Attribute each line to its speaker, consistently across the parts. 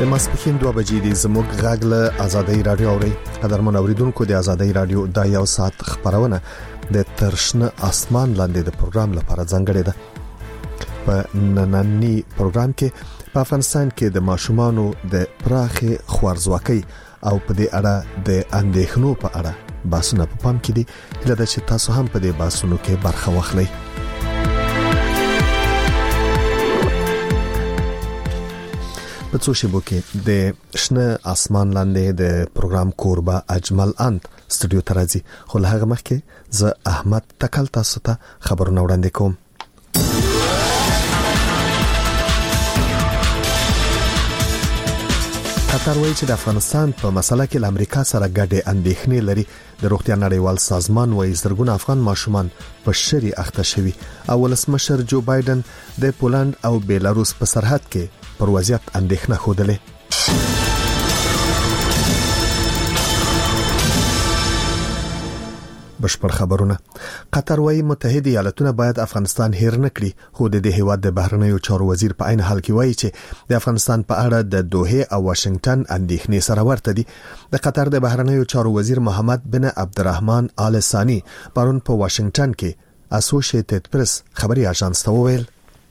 Speaker 1: ماسپښین 2 بجې د زموږ غږ له آزادۍ رادیو اوري. قدرمن اوریدونکو د آزادۍ رادیو د یو ساعت خبرونه د ترشنه اسمان لاندې د پروګرام لپاره ځانګړې ده. په نننی پروګرام کې په افغانستان کې د ماشومانو د پراخه خوارزواکۍ او په دې اړه د اندېښنو په اړه باسونه په پام کې دي. لکه چې تاسو هم په دې باسونو کې برخه واخلئ. په څو شیبو کې د شنه اسمان لاندې د پروګرام کوربه اجمل انت سټوډیو ته راځي. خو له هغه مخکې زه احمد تکل تاسو ته خبرونه وړاندې کوم. قطر وایي چې د افغانستان په مسله کې له امریکا سره ګډه اندېښنې لري. د روغتیا نړیوال سازمان وایي زرګونه افغان ماشومان په شری اخته شوي. او ولسمشر جو بایدن د پولند او بیلاروس په سرحد کې پر وضعیت اندېښنه خوده. بشپړ خبرونه. قطر وايي متحده ایالاتونه باید افغانستان هیر نکړي. خو د دې هیواد د بهرنیو چارو وزیر په عین حال کې وایي چې د افغانستان په اړه د دوحه او واشنگټن اندېښنې سره ورته دي. د قطر د بهرنیو چارو وزیر محمد بن عبدالرحمن آل ثانی پرون په واشنگټن کې اسوسییټډ پریس خبري اژانس ته وویل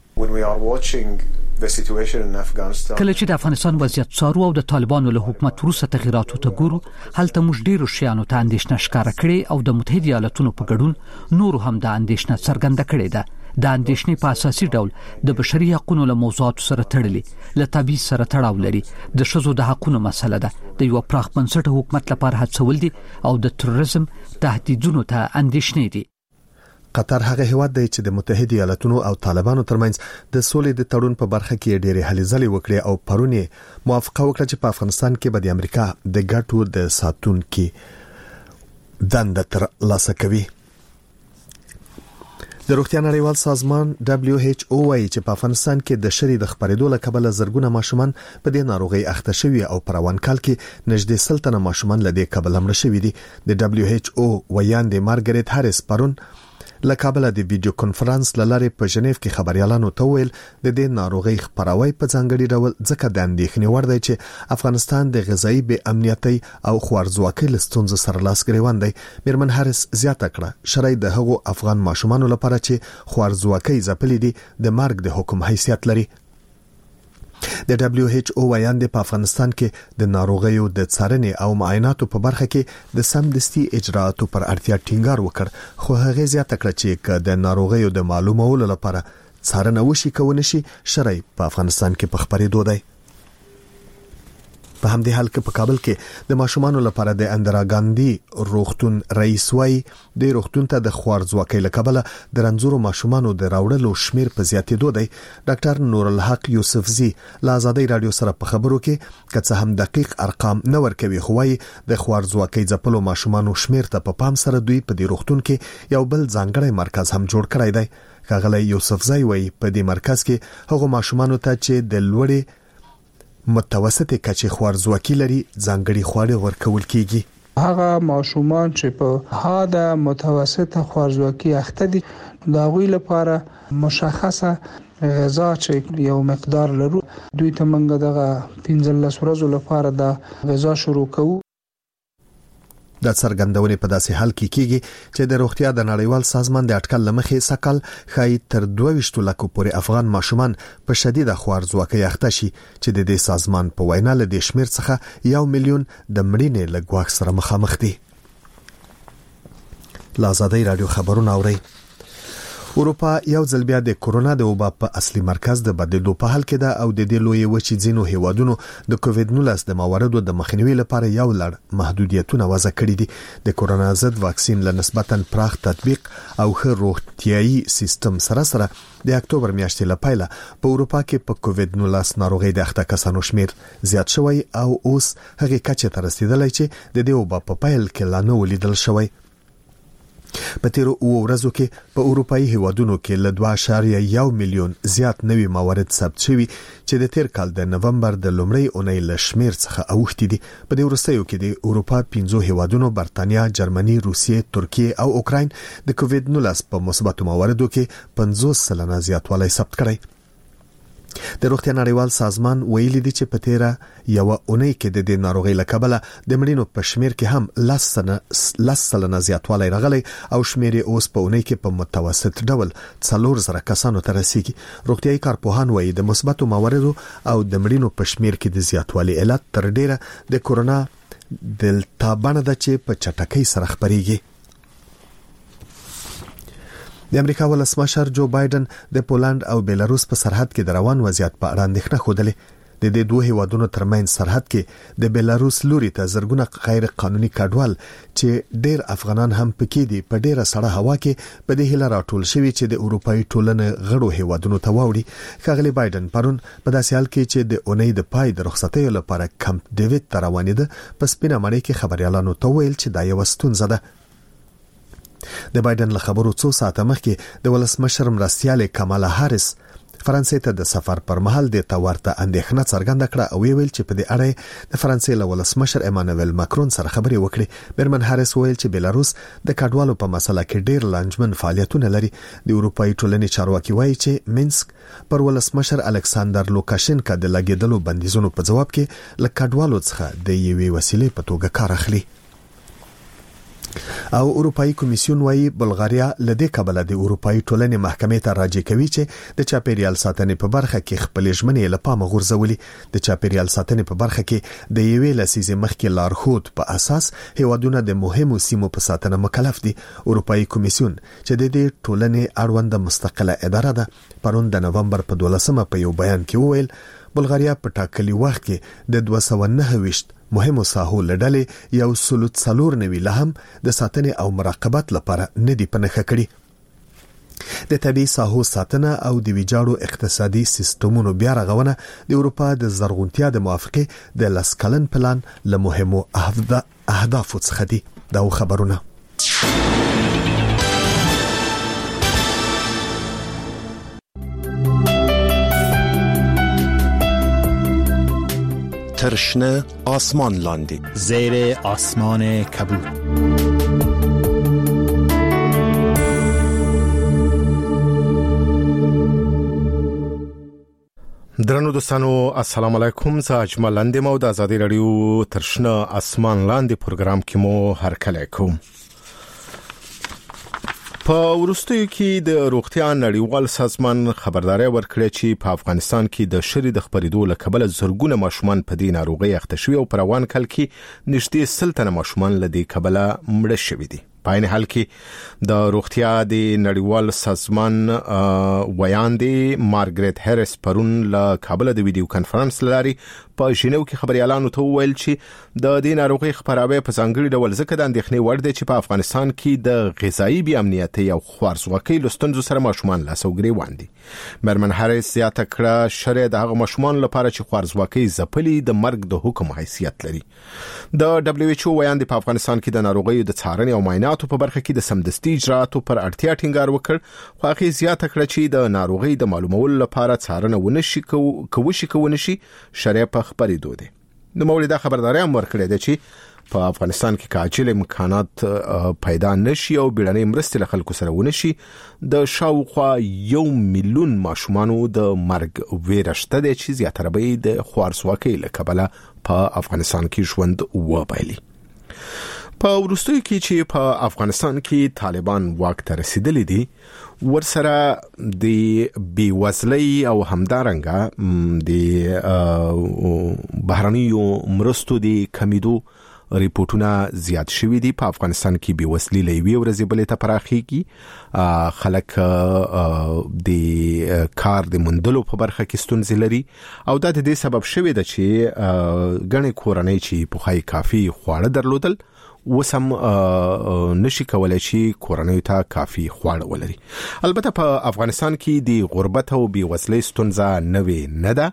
Speaker 2: کله چې د افغانستان وضعیت څارو او د طالبانو له حکومت وروسته تغیراتو ته ګورو، هلته موږ ډیرو شیانو ته اندېښنه ښکاره کړې او د متحده ایالاتونو په ګډون نور هم د اندېښنه څرګنده کړې ده. د اندېښنې په اساسي ډول د بشري حقوقو له موضوعاتو سره تړلې، له تبعیض سره تړاو لري، د ښځو د حقوقو مسله ده، د یو پراخ بنسټه حکومت لپاره هڅول دي او د تروریزم تهدیدونو ته اندېښنې دي.
Speaker 1: قطر هغه هیواد دی چې د متحده ایالاتونو او طالبانو ترمنځ د سولې د تړون په برخه کې ډېرې هلې ځلې وکړې او پرونی موافقه وکړه چې په افغانستان کې به د امریکا د ګټو د ساتونکو دنده تر لاسه کوي. د روغتیا نړیوال سازمان WHO وايي چې په افغانستان کې د شری د خبرېدو له کبله زرګونه ماشومان په دې ناروغي اخته شوي او په روان کال کې نږدې 100 تنه ماشومان له دې کبله مړ شوي دي. د WHO ویاندې مارګریټ هاریس پرون له کابل د ویډیو کانفرنس لاره په ژنیف کې خبريالانو ته ویل د دې ناروغي خبروي په ځانګړي ډول ځکه د اندېښنې وړ دی چې افغانستان د غذایی بې امنیتۍ او خوارزواکۍ له ستونزو سره لاس ګریوان دی. میرمن هاریس زیاته کړه شرای د هغو افغان ماشومانو لپاره چې خوارزواکۍ ځپلې دي د مرګ د حکم حیثیت لري. د WHO ویاندې په افغانستان کې د ناروغیو د څارنې او معایناتو په برخه کې د سمدستي اجراءاتو پر اړتیا ټینګار وکړ. خو هغه زیاته کړه چې د ناروغیو د معلومولو لپاره څارنه وشي کوي شي شرای په افغانستان کې په خبرېدو دی. په همدې حال کې په کابل کې د ماشومانو لپاره د اندرا ګاندی روغتون رئیس وايي د روغتون ته د خوارزواکۍ له کبله د رنځورو ماشومانو د راوړلو شمیر په زیاتېدو دی. ډاکټر نور الحق یوسفزی له آزادۍ رادیو سره په خبرو کې کڅه هم دقیق ارقام نه ورکوي. خو وايي د خوارزواکۍ ځپلو ماشومانو شمیر ته په پام سره دوی په دې روغتون کې یو بل ځانګړی مرکز هم جوړ کړی دی. ښاغلی یوسفزی وايي په دې مرکز کې هغو ماشومانو ته چې د لوړې متوسطه کچې خوارزواکي لري ځانګړي خواړه ورکول کیږي.
Speaker 3: هغه ماشومان چې په حاده متوسطه خوارزواکي اخته دي دا غوي لپاره مشخصه غذا چې یو مقدار لرو دوی ته منګه دغه 15 ورځې لپاره د غذا شروع کوو.
Speaker 1: د څرګندونې په داسې حال کې کیږي چې د روغتیا د نړیوال سازمان د اټکل لمخې سکل خای تر 22 لک پورې افغان ماشومان په شدیده خوارزواکۍ اخته شي چې د دې سازمان په وینا له دې شمیر څخه 1 میلیون د مړینې له ګواښ سره مخامخ دي. آزادۍ رادیو خبرونه اوري. اروپا یو ځل بیا د کورونا د وبا په اصلي مرکز د بدلېدو په حال کې ده او د دې لوی وچې ځینو هیوادونو د کووید-19 د مواردو د مخنیوي لپاره یو لړ محدودیتونه وضع کړي دي. د کورونا ضد واکسین له نسبتاً پراخ تطبیق او ښه روغتیايي سیستم سره د اکتوبر میاشتې لپاره په اروپا کې په کووید-19 ناروغي د اخته کسانو شمیر زیات شوی او اوس هغه کچه ته رسیدلی چې د دې وبا په پیل کې لا نه ولیدل شوی. په تیرو ورځو کې په اروپאי هیوادونو کې له 2.1 میلیون زیات نوي موارد ثبت شوي چې د تیر کال د نومبر د لومړۍ اونۍ له شمیر څخه اوښتي دي. په دې وروستیو کې د اروپا 15 هیوادونو برتانیا، جرمني، روسیې، ترکیه او اوکراین د کووید-19 په مثبت مواردو کې 50% زیاتوالی ثبت کړی. د روغتیا نړیوال سازمان ویلي دی چې په تیره یو اونۍ کې د دې ناروغۍ له کبله د مړینو په شمیر کې هم 10% زیاتوالی راغلی او شمیر یې اوس په اونۍ کې په متوسط ډول 4,000 کسانو ته رسیږي. روغتیايي کارپوهان وایي د مثبتو مواردو او د مړینو په شمیر کې د زیاتوالي علت تر ډیره د کورونا دلتا بڼه ده چې په چټکۍ سره خپريږي. د امریکا ولسمشر جو بایدن د پولند او بیلاروس په سرحد کې د روان وضعیت په اړه اندېښنه خوده. د دې دوه هیوادونو ترمنځ سرحد کې د بیلاروس لوري ته زرګونه غیر قانوني کډوال چې ډېر افغانان هم پکې دي په ډېره سړه هوا کې په دې هیله راټول شوي چې د اروپאי ټولنې غړو هیوادونو ته واوړي. ښاغلي بایدن پرون په داسې حال کې چې د اونۍ د پای د رخصتۍ لپاره کمپ ډیوډ ته روانېده په سپینه مړۍ کې خبريالانو ته ویل چې دا یو ستونزه ده. د بایدن له خبرو څو ساعته مخکې د ولسمشر مرستیال کمالا هاریس فرانسې ته د سفر پر مهال د تورته اندېښنه څرګنده کړه او ویل چې په دې اړه د فرانسې له ولسمشر ایمانوئل ماکرون سره خبرې وکړي. برمن هاریس ویل چې بیلاروس د کډوالو په مسله کې ډېر لانجمن فعالیتونه لري. د اروپאי ټولنې چارواکي وایي چې مینسک پر ولسمشر الکساندر لوکاشینکا د لګیدلو بندیزونو په جواب کې له کډوالو څخه د یوې وسیلې په توګه کار اخلي. او اروپאי کمیسیون وایي بلغاریا لدې کبله د اروپאי ټولنې محکمې ته راجع کوي چې د چاپیریال ساتنې په برخه کې خپل ژمنې له پامه غورځولي. د چاپیریال ساتنې په برخه کې د یوې لسیزې مخکې لارښود په اساس هیوادونه د مهمو سیمو په ساتنه مکلف دي. اروپאי کمیسیون چې د دې ټولنې اړوند مستقله اداره ده پرون د نومبر په 12مه په یو بیان کې وویل بلغاریا په ټاکلي وخت کې د 229 مهمو ساحو لړلې یو 194 لهم د ساتنې او مراقبت لپاره ندي پنهخه کړي. د طبي ساحو ساتنه او د ویجاړو اقتصادي سیستمونو بیا رغونه د اروپا د زرغونتیا د موافقه د لسکلن پلان له مهمو اهدافو څخه دي. دا خبرونه
Speaker 4: ترشنه آسمان لاندی
Speaker 5: زیر آسمان کبود.
Speaker 4: درنو دوستانو السلام علیکم. زه اجمل لاندې مو د ازادي رادیو ترشنه آسمان لاندې پروګرام کې مو هرکلی کوم. په وروستیو کې د روغتیا نړیوال سازمان خبرداري ورکړه چې په افغانستان کې د شری د خبرېدو له کبله زرګونه ماشومان په دې ناروغي اخته شوي او پر روان کال کې نږدې 100 ماشومان له دې کبله مړه شوي دي. په عین حال کې د روغتیا د نړیوال سازمان ویاندې مارګریت هریس پرون له کابل د ویډیو کانفرنس لاري په ژنیو کې خبريالانو ته ویل چې د دې ناروغي خبراوي په ځانګړي ډول ځکه د اندېښنې وړ دی چې په افغانستان کې د غذایی بې امنیتي او خوارزواکۍ لستونزو سره ماشومان لا سوګري واندي. مرمن هریس زیاته کړه شرع د هغه ماشومان لپاره چې خوارزواکۍ زپلي د مرګ د حکم حیثیت لري. د دبليو ایچ او ویاندې په افغانستان کې د ناروغي د څارنې او معایناتو په برخه کې د سمدستي اجراءاتو پر اړتیا ټینګار وکړ. خو هغه زیاته کړه چې د ناروغي د معلومولو لپاره څارنه ونشي شرع په خبرېدو دي. د مولده خبرداري هم ورکړې ده چې په افغانستان کې کاجل امکانات پیدا نشي او بیړنۍ مرستې له خلکو سره ونشي د شاوخوا 1 میلیون ماشومانو د مرګ ویره شته ده چې زیاتره به د خوارزواکۍ له کبله په افغانستان کې ژوند وبایلي. په وروستیو کې چې په افغانستان کې طالبان واک ته رسیدلي دي ورسره د بیوزلۍ او همدارنګه د بهرنیو مرستو د کمیدو ریپورتونه زیات شوي دي. په افغانستان کې بیوزلۍ لوي ورځې بلې ته پراخیږي. خلک د کار د مندلو په برخه کې ستونزې لري او دا د دې سبب شوی ده چې ګڼې کورنۍ چې په خای کافي خواړه درلودل وسم نشي کولای چې کورنۍ ته کافي خواړه ولري. البته په افغانستان کې د غربت او بیوزلۍ ستونزه نه ده.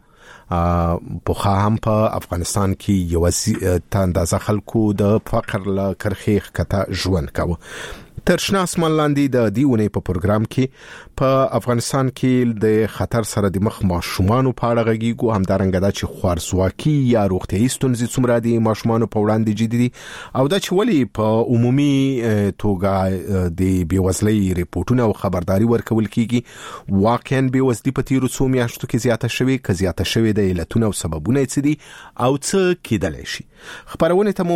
Speaker 4: په هم په افغانستان کې یو اندازه خلکو د فقر له کرخې ښکته ژوند کاوه. تر شنه اسمان لاندې د دیونه په پروګرام کې په افغانستان کې د خطر سره د مخ ماشومان په اړه غږیږو، همدارنګه دا چې خوارزواکي یا روغتيایي ستونزې څومره دي ماشومان په وړاندې جدي دي، او دا چې ولی په عمومي توګه د بیوزلۍ ریپورتونه او خبرداري ورکول کیږي. واقعا بیوزلي په تیرو څو میاشتو کې زیاته شوې د علتونو او سببونه څه دي او څه کېدلی شي. خبرونه ته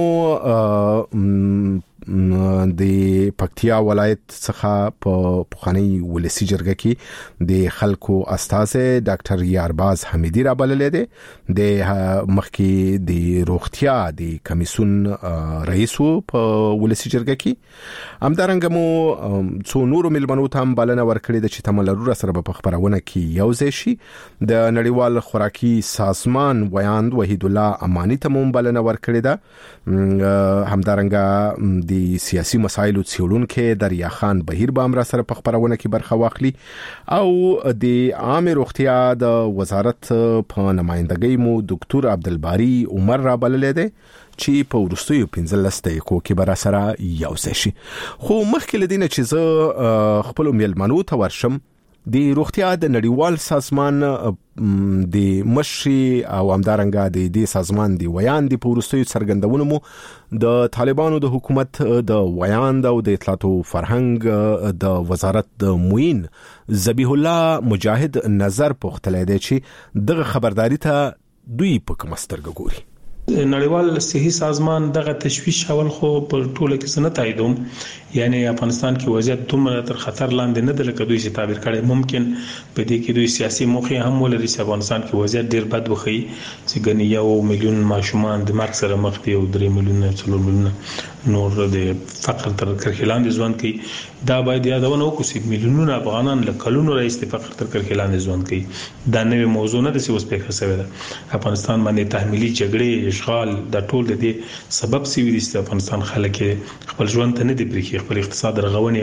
Speaker 4: مو د پکتیا ولایت څخه په پخوانی ولسی جرګه کې د خلکو استاذ ډاکټر یارباز حمیدی را بللې ده، د مخکې د روغتیا د کمیسون رئیس په ولسی جرګه کې. همدارنګه مو څو نورو ملمنو ته هم بلنه ورکړې ده چې تملرور سره په خبرونه کې یو ځای شي. د نړیوال خوراکي سازمان ویاند وحید الله امانی ته هم بلنه ورکړې ده. همدارنګه د سیاسي مسایلو څېړونکو دریا خان بهیر به امر سره په خبرونه کې برخه واخلي، او د عامه روغتیا د وزارت په نمائندګۍ مو ډاکټر عبدالباری عمر را بللې ده چې په ورستیو 15 دقیقو کې بر سره یو ځای شي. خو مخکې لدینه چې زه خپل میلمنو ته ورشم، د روغتیا د نړیوال سازمان د مشري او همدارنګه د دې سازمان دی ویاند په ورستیو څرګندونه مو د طالبانو د حکومت د ویاند او د اطلاعات او فرهنګ د وزارت د موین ذبیح الله مجاهد نظر پوښتلې دی چې دغه خبرداري ته دوی په کوم سترګه ګوري.
Speaker 6: نړیوال صحي سازمان دغه تشویش حواله خو په ټوله کې سنت تاییدوم، یعنی افغانستان کې وضعیت دومره تر خطر لاندې نه ده لکه دوی چې تعبیر کړي. ممکن په دې کې دوی سیاسي موخه هم ولري چې افغانستان کې وضعیت ډیر بد وخی چې ګنې 1 میلیون ماشومان د مرګ سره مخ دي او 3 میلیون 4 میلیون نور د فقر تر کرښې لاندې ژوند کوي. دا باید یادونه وکړو چې میلیونونه افغانان له کلونو راځي د فقر تر کرښې لاندې ژوند کوي. دا نوې موضوع نه ده چې اوس په خسوي ده. افغانستان باندې تحمیلي جګړې اشغال د ټول د دې سبب سوي دي چې افغانستان خلک خپل ژوند ته نه دی پرېږي، خپل اقتصاد رغونې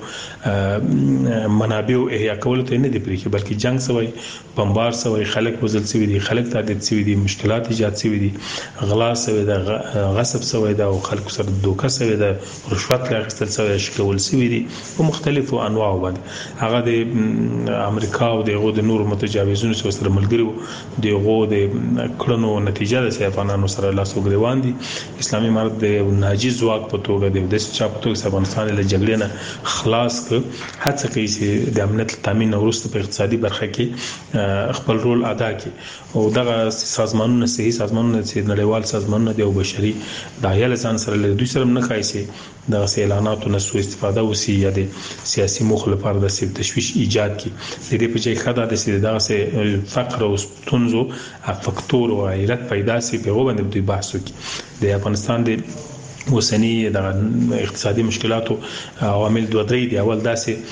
Speaker 6: خپل منابع احیا کول ته نه دی پرېږي، بلکې جنگ سوی، بمبار سوی، خلک وزل سوي دي، خلک تعدید سوي دي، مشکلات ایجاد سوي دي، غلا سوي ده، غصب سوي ده او خلک سره دوکه سوي ده، رشوت اخیستل سوي، شکول سوي دي په مختلفو انواعو باندې. هغه د امریکا او د نورو متجاوزونو سره ملګرو دغه د کړنو نتیجه ده چې افغانانو سره لاس وګریوان دي. اسلامي امارت د ناجیز ځواک په توګه د چا په توګه افغانستان له جګړې نه خلاص ک هڅه کوي چې د امنیت تامین او وروسته په اقتصادي برخه کې خپل رول ادا کړي. او دغه سازمانونه صحي سازمانونه چې نړیوال سازمانونه دي او بشري دایله ځان سره له دوی سره نه خایسي د اعلاناتو نه سوء استفاده وسی یا د سیاسي موخ لپاره د سیب تشویش ایجاد کی. د دې په ځای خدای د سید دغه فقر او ستونزو فاکتور او علت پیدا سي په وبند دوی بحث وکي. د افغانستان د وسنی د اقتصادي مشکلاتو عوامل دوه درې دي. اول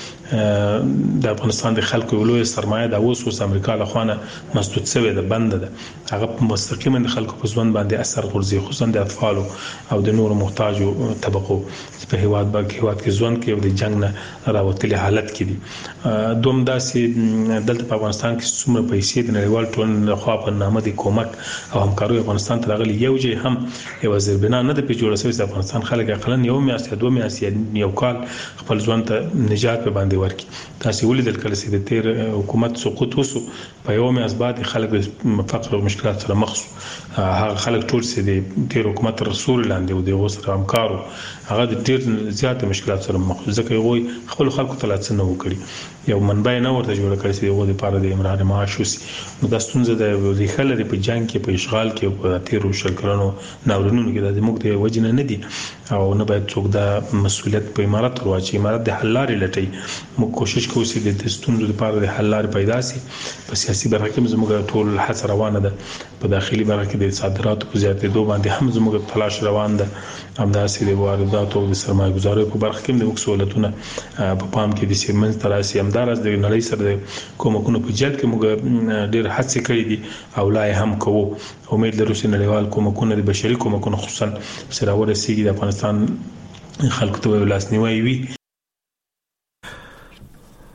Speaker 6: داسې د افغانستان د خلکو لوی سرمایه د اوس امریکا له خوانه مسدود شوی ده، بند ده، هغه مستقیما د خلکو په ژوند باندې اثر غورځي، خصوصا د اطفال او د نورو محتاجو طبقو په هیواد کې ژوند کې او د جنگ نه راوتلي حالت کې دي. دوم داسې دلته په افغانستان کې څومره پیسې د نړیوال ټولنې لخوا په نامه د کومک او همکاري افغانستان ته راغلي، یو ځای هم یو زیربنا نه د پیجوړ سوي. افغانستان خلک اقلا یو میاشت یا 2 میاشتې یو کال خپل ژوند ته نجات په باندې ورکي. تاسو ولیدل کله چې د تیر حکومت سقوط وسو په یو میاشت بعد خلک فقر او مشکلات سره مخ شو. هغه خلک ټول چې د تیر حکومت رسول لاندې او د غوسه همکارو هغه د ډیر زیات مشکلات سره مخ ځکه یو خپل خلکو ته لاڅ نه وکړي، یو منبع نه ورته جوړ کړی چې یو د پاره د امران معاش وسی. نو د ستونزې د ریخل لري په جنگ کې، په اشغال کې او په تیر شل کلونو ناورینونو کې د موږ د وجنه نه دي او نه باید څوک د مسولیت په امارت ورواچي. امارت د حل لارې لټي. موږ کوشش کوو چې د ستونزو لپاره د حل لارې پیدا شي. په سیاسي برخه کې زموږ ټول هڅه روانه ده، په داخلي برخه کې د صادراتو په زیاتېدو باندې هم زموږ تلاش روان ده. همداسې د وارداتو او د سرمایه گذارۍ په برخه کې د مسؤلیتونو په پام کې د سیمنز تراسي همدارس د نړۍ سره کومکونو په جلد کې موږ ډېر هڅې کړې دي او لا هم کوو. امید لرو چې نړیوال کومکونه د بشري کومکونو خصوصا سره ورسیږي د افغانستان خلکو ته ولاسنیوي وي.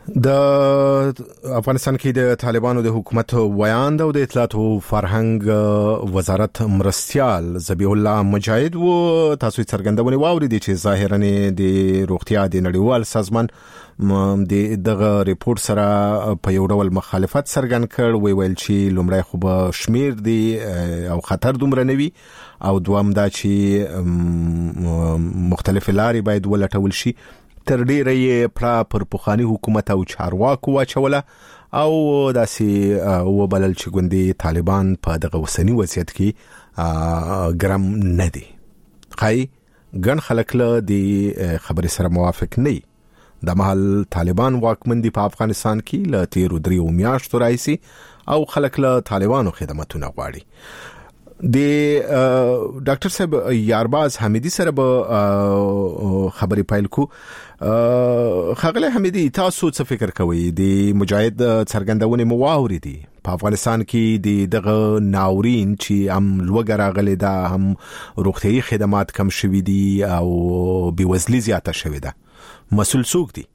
Speaker 4: د افغانستان کې د طالبانو د حکومت ویاند او د اطلاعات او فرهنګ وزارت مرستيال ذبیح الله مجاهد و تاسو څرګندونه واوریدي چې ظاهرا د روغتیا د نړیوال سازمان دغه ریپورت سره په یو ډول مخالفت څرګند کړ ویل چې لومړی خو به شمیر دی او خطر دومره نوي او دوام دا چې مختلف لارې باید ولټول شي تر ډیره یې پر پخوانی حکومت او چارواکو واچوله او داسې وبلل چې ګوندې طالبان په دغه وسنی وضعیت کې ګرام نه دي خای ګڼ خلک له دې خبرې سره موافق نه دي د محل طالبان واکمن دي په افغانستان کې له 13 میاشتو راځي او خلک له طالبانو خدماتونه غواړي د ډاکټر صاحب یارباز حمیدی سره به خبرې پایل کو خغله حمیدی تاسو څه فکر کوئ د مجاهد څرګندونه مو واوریدي په افغانستان کې دغه ناورین چې هم لوګراغله دا هم روغتيایي خدمات کم شوي دي او بیوزلي زیاته شوي ده مسؤل څوک دي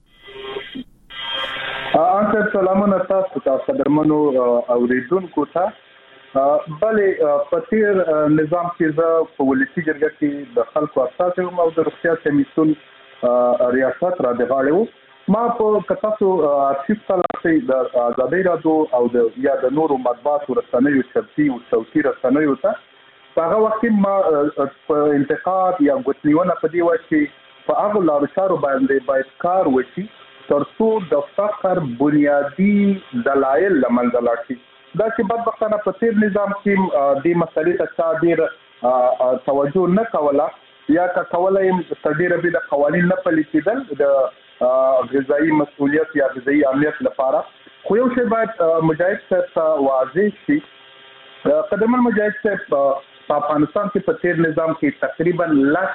Speaker 7: انکه سلامونه تاسو ته قدرمنو اوریدونکو ته بلې پتیر نظام کې د پولیسي جرګه کې د خلکو اساس او د روغتیا کمیسیون ریاست را د غاړو ما په کتاسو ارشیف تلاسي د آزادۍ رادیو او د یا د نورو مطبوعات رسنیو چپتي او صوتي رسنیو ته هغه وخت ما په انتقاد یا غوښتنونه په دی وخت کې په هغه لارو چارو باید کار وشي ترڅو د فقر بنیادی دلایل لمنځه لاړ شي دا چې بدبختانه په تیر نظام کې د مسلې ته ډیر توجه نه کوله یا کولای ډیر به د قوانين نه پلي کېدل د غذایی مسؤلیت یا غذایی امنیت لپاره خو یو شی باید مجاهد صاحب واضح شي قدمن مجاهد صاحب په افغانستان کې په تیر نظام کې تقریبا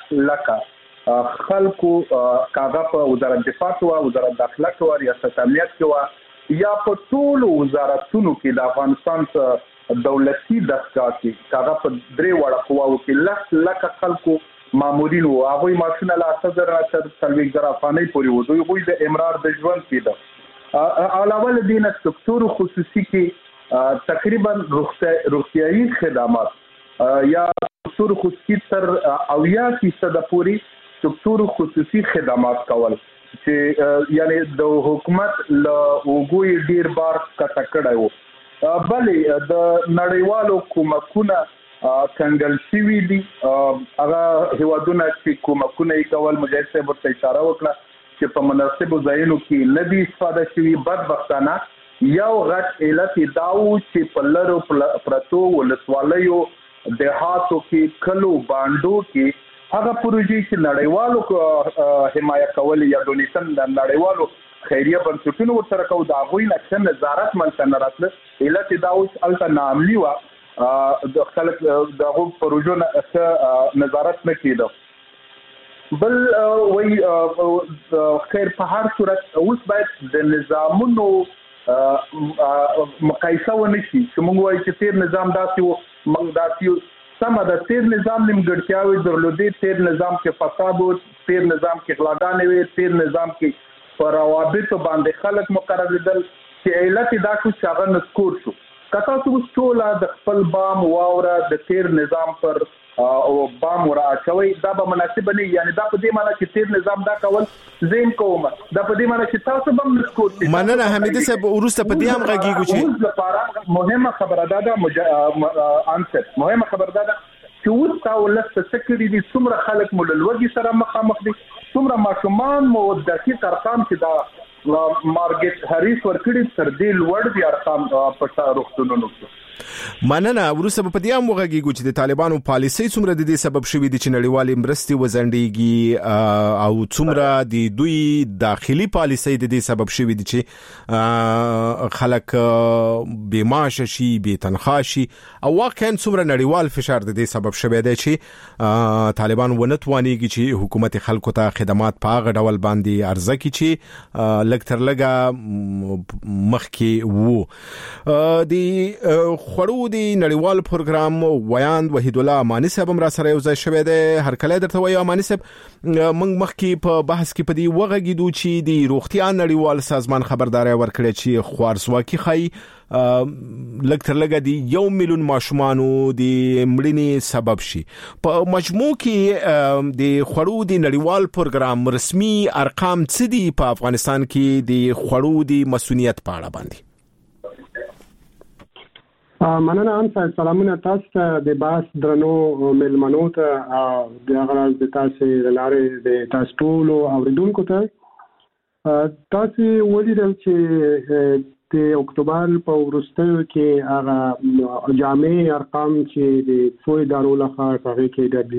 Speaker 7: لکه خلکو کاغه په وزارت دفاع او وزارت داخله او ریاست امنیت کې یا په ټولو وزارتونو کې د افغانستان څخه دولتي دستګاه کې کاغه په درې وړه قواو کې لکه خلکو مامورین او هغه ماشینه لا 8000 افغانۍ پورې وو دوی د امرار د ژوند کې ده علاوه دین سکتور خصوصي کې تقریبا روغتيایي خدمات یا سکتور خصوصي تر 80% پورې سکتور خصوصي خدمات کول چې یعنی د حکومت له وګوي ډیر بار کټه کړایو بلې د نړیوالو کومکونه کنګل شوی دي هغه هیوادونه چې کومکونه یې کول مجاهد صاحب ورته اشاره وکړه چې په مناسبو ځایونو کې نه دي استفاده شوی بدبختانه یو غټ علت داو چې په لرو پرتو ولسوالیو دهاتو کې کلو باندو کې هغه پروژې چې نړیوالو حمایت کول یا ډونیشن د نړیوالو خیریه بنسټونو ورسره کوي دا غوي نه نظارت منځ نه راتله علت دا اوس الته ناملی و د خلک دغه پروژو نه نظارت نه کېده بل وای خیر په هر صورت اوس باید د نظامونو مقایسه ونشي چې موږ وایو چې تیر نظام داسې و موږ داسې سمه د تیر نظام نیمګړتیاوې درلودې تیر نظام کې فساد و تیر نظام کې غلاګانې وې تیر نظام کې پر روابط باندې خلک مقرر لیدل چې علت دا چې هغه نسکور شو کته څو ټول د خپل بام واوره د تیر نظام پر او بام ورا اچوي دا به مناسب نه یعنی دا په دې معنی چې تیر نظام دا کول زین کوم دا په دې معنی چې تاسو به نسکور
Speaker 4: مننه حمیدی صاحب ورسته په دې هم غږیږي چې
Speaker 7: لپاره مهمه خبره ده انصر مهمه خبره ده چې اوس تاسو لسته سکري دي څومره خلک مولوږي سره مخامخ دي څومره ماشومان مو د دقیق ارقام چې دا مارګټ هریس ورکړي تر دې لوړ دي ارقام په روغتونونو کې
Speaker 4: مننه ورسره په دې هم وغږیږي چې د طالبانو پالیسي څومره د دې سبب شوې دي چې نړیوالې مرستې وزندګي او څومره د دوی داخلي پالیسي د دې سبب شوې دي چې خلک بیماش شي بې تنخواه شي او واقعا څومره نړیوال فشار د دې سبب شوی دی چې طالبان ونتوانيږي چې حکومت خلکو ته خدمات په هغه ډول باندې ارزه کړي چې لګ تر لګه مخکې وو د خړو دی نړیوال پروګرام ویاند وحید الله امانی صاحب را سره یو ځای شوی دی. هر کله درته وایو امانی صاحب موږ مخکې په بحث کې پدی وغږیدو چې دی روغتیا نړیوال سازمان خبرداري ورکړي چې خوارزواکي خای لږ تر لږه دی 1 میلیون ماشومانو دی مړینې سبب شي. په مجموع کې دی خړو دی نړیوال پروګرام رسمي ارقام څه دي په افغانستان کې دی خړو دی مسؤلیت په اړه باندې؟
Speaker 8: مننه ان سلامونه تاسو ته د باس درنو ملمنو ته د غراز د تاسو لارې د تاسو ټول اوریدونکو ته تاسو ولیدل چې د اکتوبر په وروستیو کې هغه جامع ارقام چې د څو ادارو لخوا هغه کې د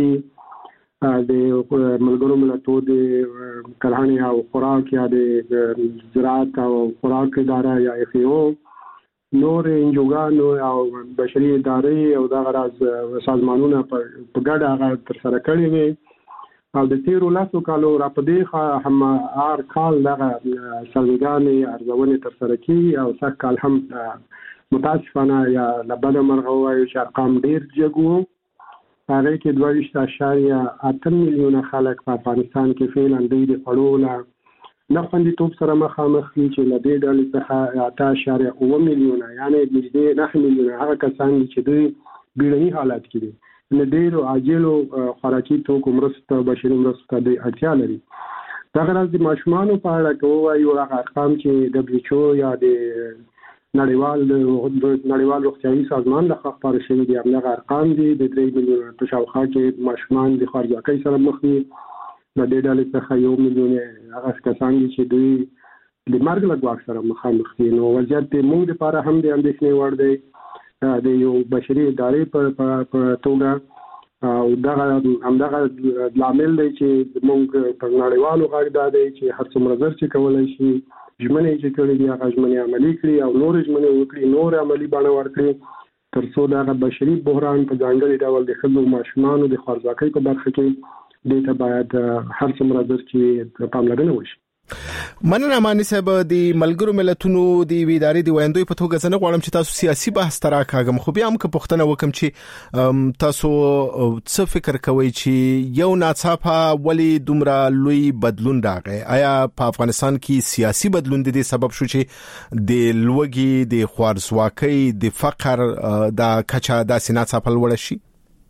Speaker 8: WHO د ملګرو ملتونو د کرهڼې او خوراک یا د زراعت او خوراک اداره یا FAO نور انجوګانو او بشري ادارې او د غراز سازمانونو په ګډه هغه تر سره کړی وي او د تیرو لاسو کالو را پدې هم هر کال دغه سرګانې ارزونه تر سره کی او څک کال هم متاسفانه یا لبنه مرغوي چې ارقام ډیر جګو هغه کې 2.8 میلیونه خلک په افغانستان کې فعلا د خړوله نه خوندیتوب سره مخامخ دي چې له دې ډلې څخه 8.9 میلیونه یعنی نږدې 9 میلیونه هغه کسان چې دوی بیړني حالات کې دي نه ډېرو عاجلو خوراکي توکو مرسته بشري مرسته د اړتیا لري. دا غراض د ماشومانو په اړه کوي هغه ارقام چې WHO یا د نړیوال روغتیايي سازمان لخوا خپاره شوي دي هغه ارقام دي د 3 میلیونه په شاوخوا کې ماشومان د خوارځواکۍ سره مخ دي. د دې ډلې څخه 1 میلیون هغه کسان چې دوی د مرګ له ګواښ سره مخامخ دي. نو وضعیت د موږ لپاره هم د اندېښنې وړ دی د یو بشري ادارې په توګه او دغه لامل دی چې موږ په نړیوالو غږ دا دی چې هر څومره زر چې کولای شي ژمنې چې کړي دي هغه ژمنې عملي کړي او نور ژمنې وکړي نور عملي بڼه ورکړي تر څو دغه بشري بحران په ځانګړي ډول د ښځو ماشومانو د خوارځواکۍ په برخه کې دته باید هر څومره در چې پاملرنه وشي.
Speaker 4: مننه امانی صاحب د ملګرو ملتونو د ادارې د ویاندوی په توګه زنه غواړم چې تاسو سیاسي بحث تراکاګم خو بیا هم که پښتنه وکم چې تاسو څه فکر کوئ چې یو ناڅاپه ولی دومره لوی بدلون راغی؟ آیا په افغانستان کې سیاسي بدلون د دې سبب شو چې د لوږې د خوارځواکۍ د فقر د کچا د ناڅاپه لوړ شي؟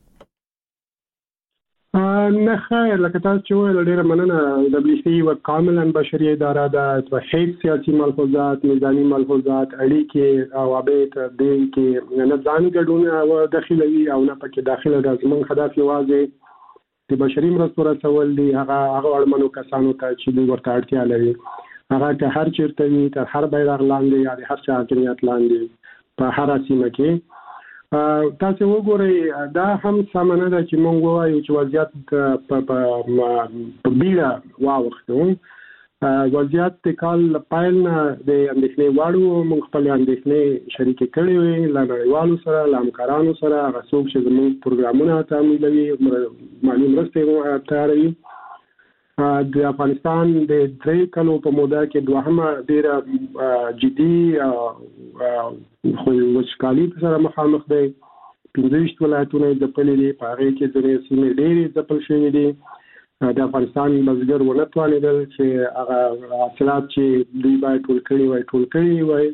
Speaker 8: نه خیر لکه تاسو چې ویل ډیره مننه. WHO و کاملا بشري اداره ده په هیڅ سیاسي ملحوظات نظامی ملحوظات اړیکې او ابیت د کې نه ځان ګډون او داخلي او نه پکې داخله د زمون هدف یوازې د بشري مرستو رسول دي هغه اړمنو کسانو ته چې دوی ورته اړتیا لري هغه ته هر چیرته وي تر هر بیرغ لاندې یا د هر چا حاکمیت لاندې په هر سیمه کې تاسو وګورئ دا هم سمانه ده چې مونږ وایو چې وضعیت په بیړه واوښتو وضعیت د کال پایل نه د اندېښنې واړو مونږ خپل اندېښنې شریک کړې وي له نړیوالو سره له همکارانو سره هغه څوک چې زموږ پروګرامونه تعمیلوي مالي مرستې تیاروي. د افغانستان د 3 کلو په موده کې دوهمه ډیره جدي خو وچکالي سره مخامخ دی. 15 ولایتونه د پلي په هغه کې د سیمې ډېرې ځپل شوې دي. د افغانستان بزګر ونه توانېدل چې هغه حاصلات چې دوی باید ټول کړي وای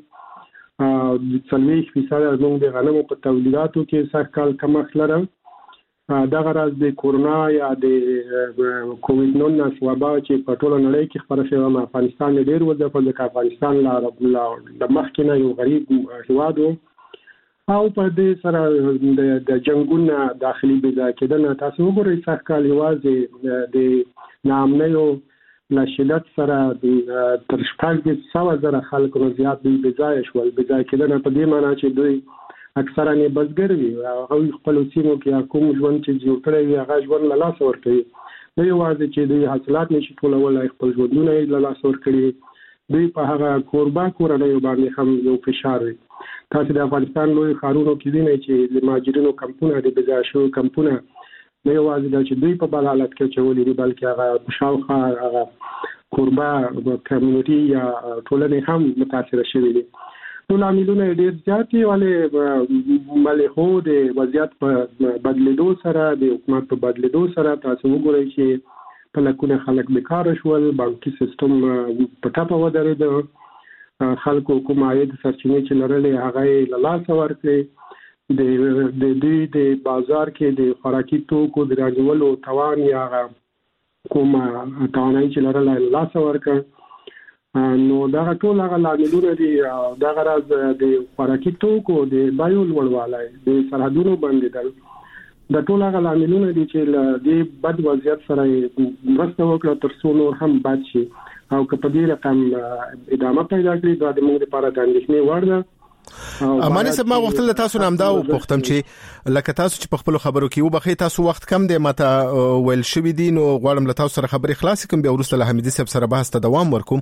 Speaker 8: 40% زموږ د غنمو په تولیداتو کې سږ کال کمښت لري. دا غراض د کورونا یا د کووډ-19 وبا چې په ټوله نړۍ کې خبره شوه افغانستان ډېر وځي په افغانستان د مخکنه یو غریب هیواد او په دې سره د جنگونو داخلي بيځا کېدنه تاسو وګورئ څه کال یوازې د نامنیو له شدت سره تر 100,000 خلکو زیات بيځا شول. بيځا کېدنه په دې معنی چې دوی اکثرا نه بزګر وي هغه خپل سیمو کې کوم ژوند چې جوړ کړی وي هغه ژوند له لاس ورکوي. نو یوازې چې دوی حاصلات نشي ټولولای خپل ژوندونه له لاس ورکړي دوی په هغه کوربه کورنۍ باندې هم یو فشار وي. تاسو د افغانستان لوی ښارونو کې وینئ چې د مهاجرینو کمپونه د بځا شو کمپونه نه یوازې د چې دوی په بل حالت کې چولې دي بلکې هغه شاوخوا هغه کوربه کمیونټي یا ټولنې هم متاثر شوي دي. ټول عاملونه ډېر زیات دي ولې ملهو د وضعیت په بدلیدو سره د حکومت په بدلیدو سره تاسو وګورئ چې په لکونه خلک بیکار شول، بانکي سیستم په ټاپه ودرېد، خلکو کوم عاید سرچینې چې لرلې هغه له لاسه ورکړې، د دې د بازار کې د خوراکي توکو د راجولو توان یا کوم توانایي چې لرله له لاسه ورکړ. نو دا ټول هغه لاملونه دي. دا غرض د خوراکي توکو د بایو لوړوالی، د سرحدونو بندیدل، دا ټول هغه لاملونه دي چې د بد وضعیت سره مرسته وکړه تر څو نور هم بد شي، او که په دې رقم ادامه پیدا کړي دا د موږ لپاره د اندېښنې وړ ده.
Speaker 4: اماني صاحب، ما غوښتل تاسو نام دا وپوښتم چې لکه تاسو چې په خپل خبرو کې وبخې تاسو وخت کم دی ماته ویل شوی دی، نو غواړم له تاسو سره خبرې خلاص کوم، بیا ورسته له حمیدي صاحب سره بحث ته دوام ورکوم.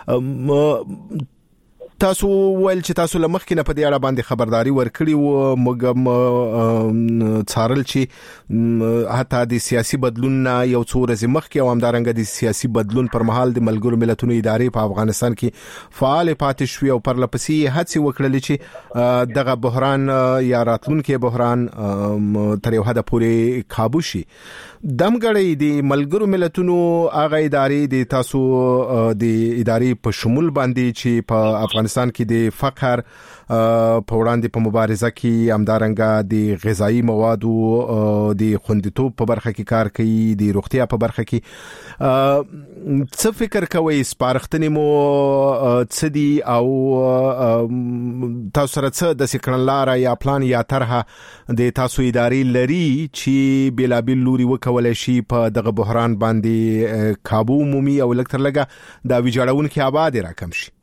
Speaker 4: تاسو ویل چې تاسو لمخکې نه په دې اړه باندې خبرداري ورکړي او موږ څارل چې حتی د سیاسي بدلون یو څو ورځې مخکې او همدارنګه د سیاسي بدلون پر مهال د ملګرو ملتونو ادارې په افغانستان کې فعال پاتې شوې او پرلپسې هڅې وکړلې چې دغه بحران یا راتلونکي بحران تر یو حد پورې قابو شي. دمګړی د ملګرو ملتونو هغه ادارې د تاسو د ادارې په شمول باندې چې په افغانستان کې د فقر په وړاندې په مبارزه کې همدارنګه د غذایی موادو د خوندیتوب په برخه کې کار کوي، د روغتیا په برخه کې څه فکر کوي؟ سپارښتنې مو څه دي او تاسو سره څه د سکرنلاره یا پلان یا طرحه د تاسو ادارې لري چې بلابل لوري وکولای شي په دغه بحران باندې قابو مومي او لکتر لګه د ویجاړونکو آباد راکم شي؟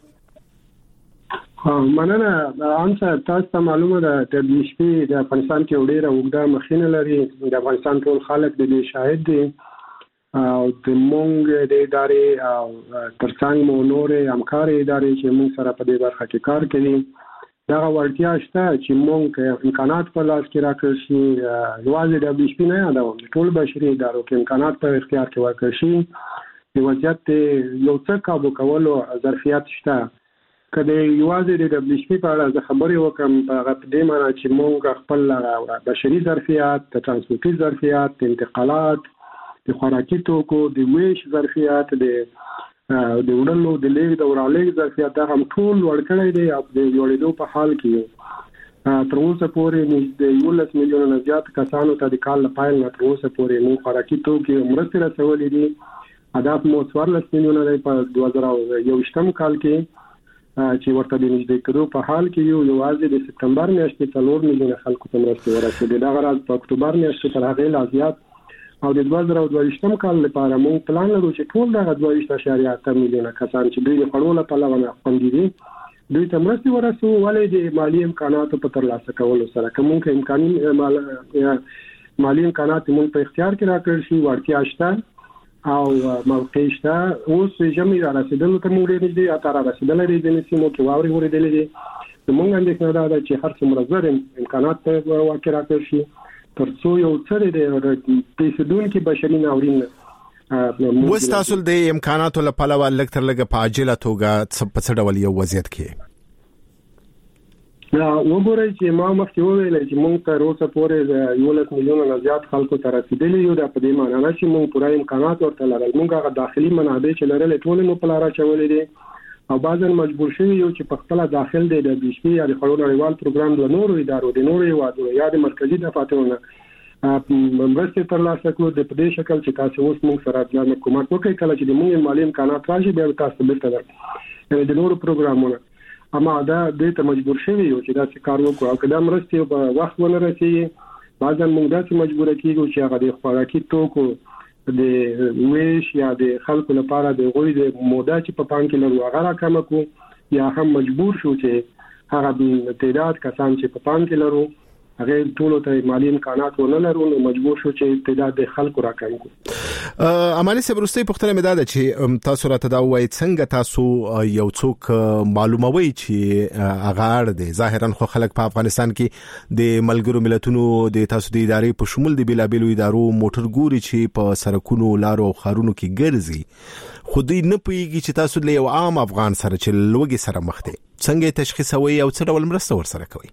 Speaker 8: مننه. انصر تاسو ته معلومه ده د BHP د افغانستان کې ډېره اوږده مخینه لري. د افغانستان ټول خلک د دې شاهد دي او د مونږ د ادارې او ترڅنګ مو نورې همکارې ادارې چې مونږ سره په دې برخه کې کار کوي، دغه وړتیا شته چې مونږ امکانات په لاس کې راکړل شي. یوازې د BHP نه یادوم، ټول بشري ادارو کې امکانات په اختیار کې ورکړل شي. د وضعیت یو څه قابو کولو ظرفیت شته. کله یوازې د BHP په اړه زه خبرې وکم په هغه دې معنی چې مونږ خپل بشري ظرفیت، د ترانسپورتي ظرفیت، د انتقالات، د خوراکي توکو، د ویش ظرفیت، د وړلو د لیږد او رالېږد ظرفیت دا هم ټول لوړ کړی دی او د لوړېدو په حال کې یو. تر اوسه پورې د 11 میلیونه نه زیات کسانو ته د کال له پیل نه تر اوسه پورې مونږ خوراکي توکي مرستې رسولې دي. هدف مو 14 میلیونه دی په 2021 کال کې چې ورته د نږدې کېدو په حال کې یوازې د سپتمبر میاشتې 4 میلیونه خلکو ته مرستې ورسېدې. دغه راز په اکتوبر میاشتې تر هغې لا زیات او د 2022 کال لپاره موږ پلان لرو چې ټول دغه 22.8 میلیونه کسان چې دوی د خوړو له پلوه نه خوندي دي دوی ته مرستې ورسوو، ولې د مالي امکاناتو په ترلاسه کولو سره که موږ مالي امکانات موږ په اختیار کې راکړل شي، وړتیا شته او موقع شته. اوس ژمي را رسیدلو ته موږ ډېر نږدې اته را رسېدلی دی، ځینې سیمو کې واورې ورېدلې دي. زموږ اندېښنه دا ده چې هر څومره زر امکانات واقع راکړل شي تر څو یو څه د پیسېدونکي بشري ناورین
Speaker 4: اوس تاسو د امکاناتو له پلوه لږ تر لږه په عاجله توګه په څه ډول یو وضعیت کې
Speaker 8: وګورئ چې ما مخکې وویل چې موږ تر اوسه پورې 11 میلیونه نه زیات خلکو ته رسېدلي یو. دا په دې معنی نه چې موږ پوره امکانات ورته لرل. موږ هغه داخلي منابع چې لرل ټول مو په لاره اچولي دي او بعضاً مجبور شوي یو چې په خپله داخل دی د BHP یا د خوړو نړیوال پروګرام له نورو ادارو د نورو هیوادونو یا د مرکزي دفاترو نه مرستې ترلاسه کړو د په دې شکل چې تاسو اوس موږ سره بیا کومک وکړئ. کله چې د موږ مالي امکانات راشي بیا تاسو بیرته یعنې د نورو پروګرامونه اما دا دې ته مجبور شوي یو چې داسې کار وکړو او که دا مرستې په وخت ونه رسېږي بعضاً موږ داسې مجبوره کېږو چې هغه د خوراکي توکو د ویش یا د خلکو لپاره د هغوی د موده چې په پام کې لرو هغه راکمه کړو یا هم مجبور شو چې هغه تعداد کسان چې په پام کې لرو هغه ټول ته مالی امکانات ونه لرو نو مجبور شو چې تعداد د خلکو راکم کړو.
Speaker 4: اماني صاحب وروستۍ پوښتنه مې دا ده چې تاسو راته دا وایي څنګه تاسو یو څوک معلوموي چې هغه اړ دی؟ ظاهرا خو خلک په افغانستان کې د ملګرو ملتونو د تاسو د ادارې په شمول د بلابلو ادارو موټر ګوري چې په سرکونو لارو او خارونو کې ګرځي، خو دوی نه پوهیږي چې تاسو له یو عام افغان سره چې لوږې سره مخ دي څنګه تشخیصوي او څه ډول مرسته ورسره کوي؟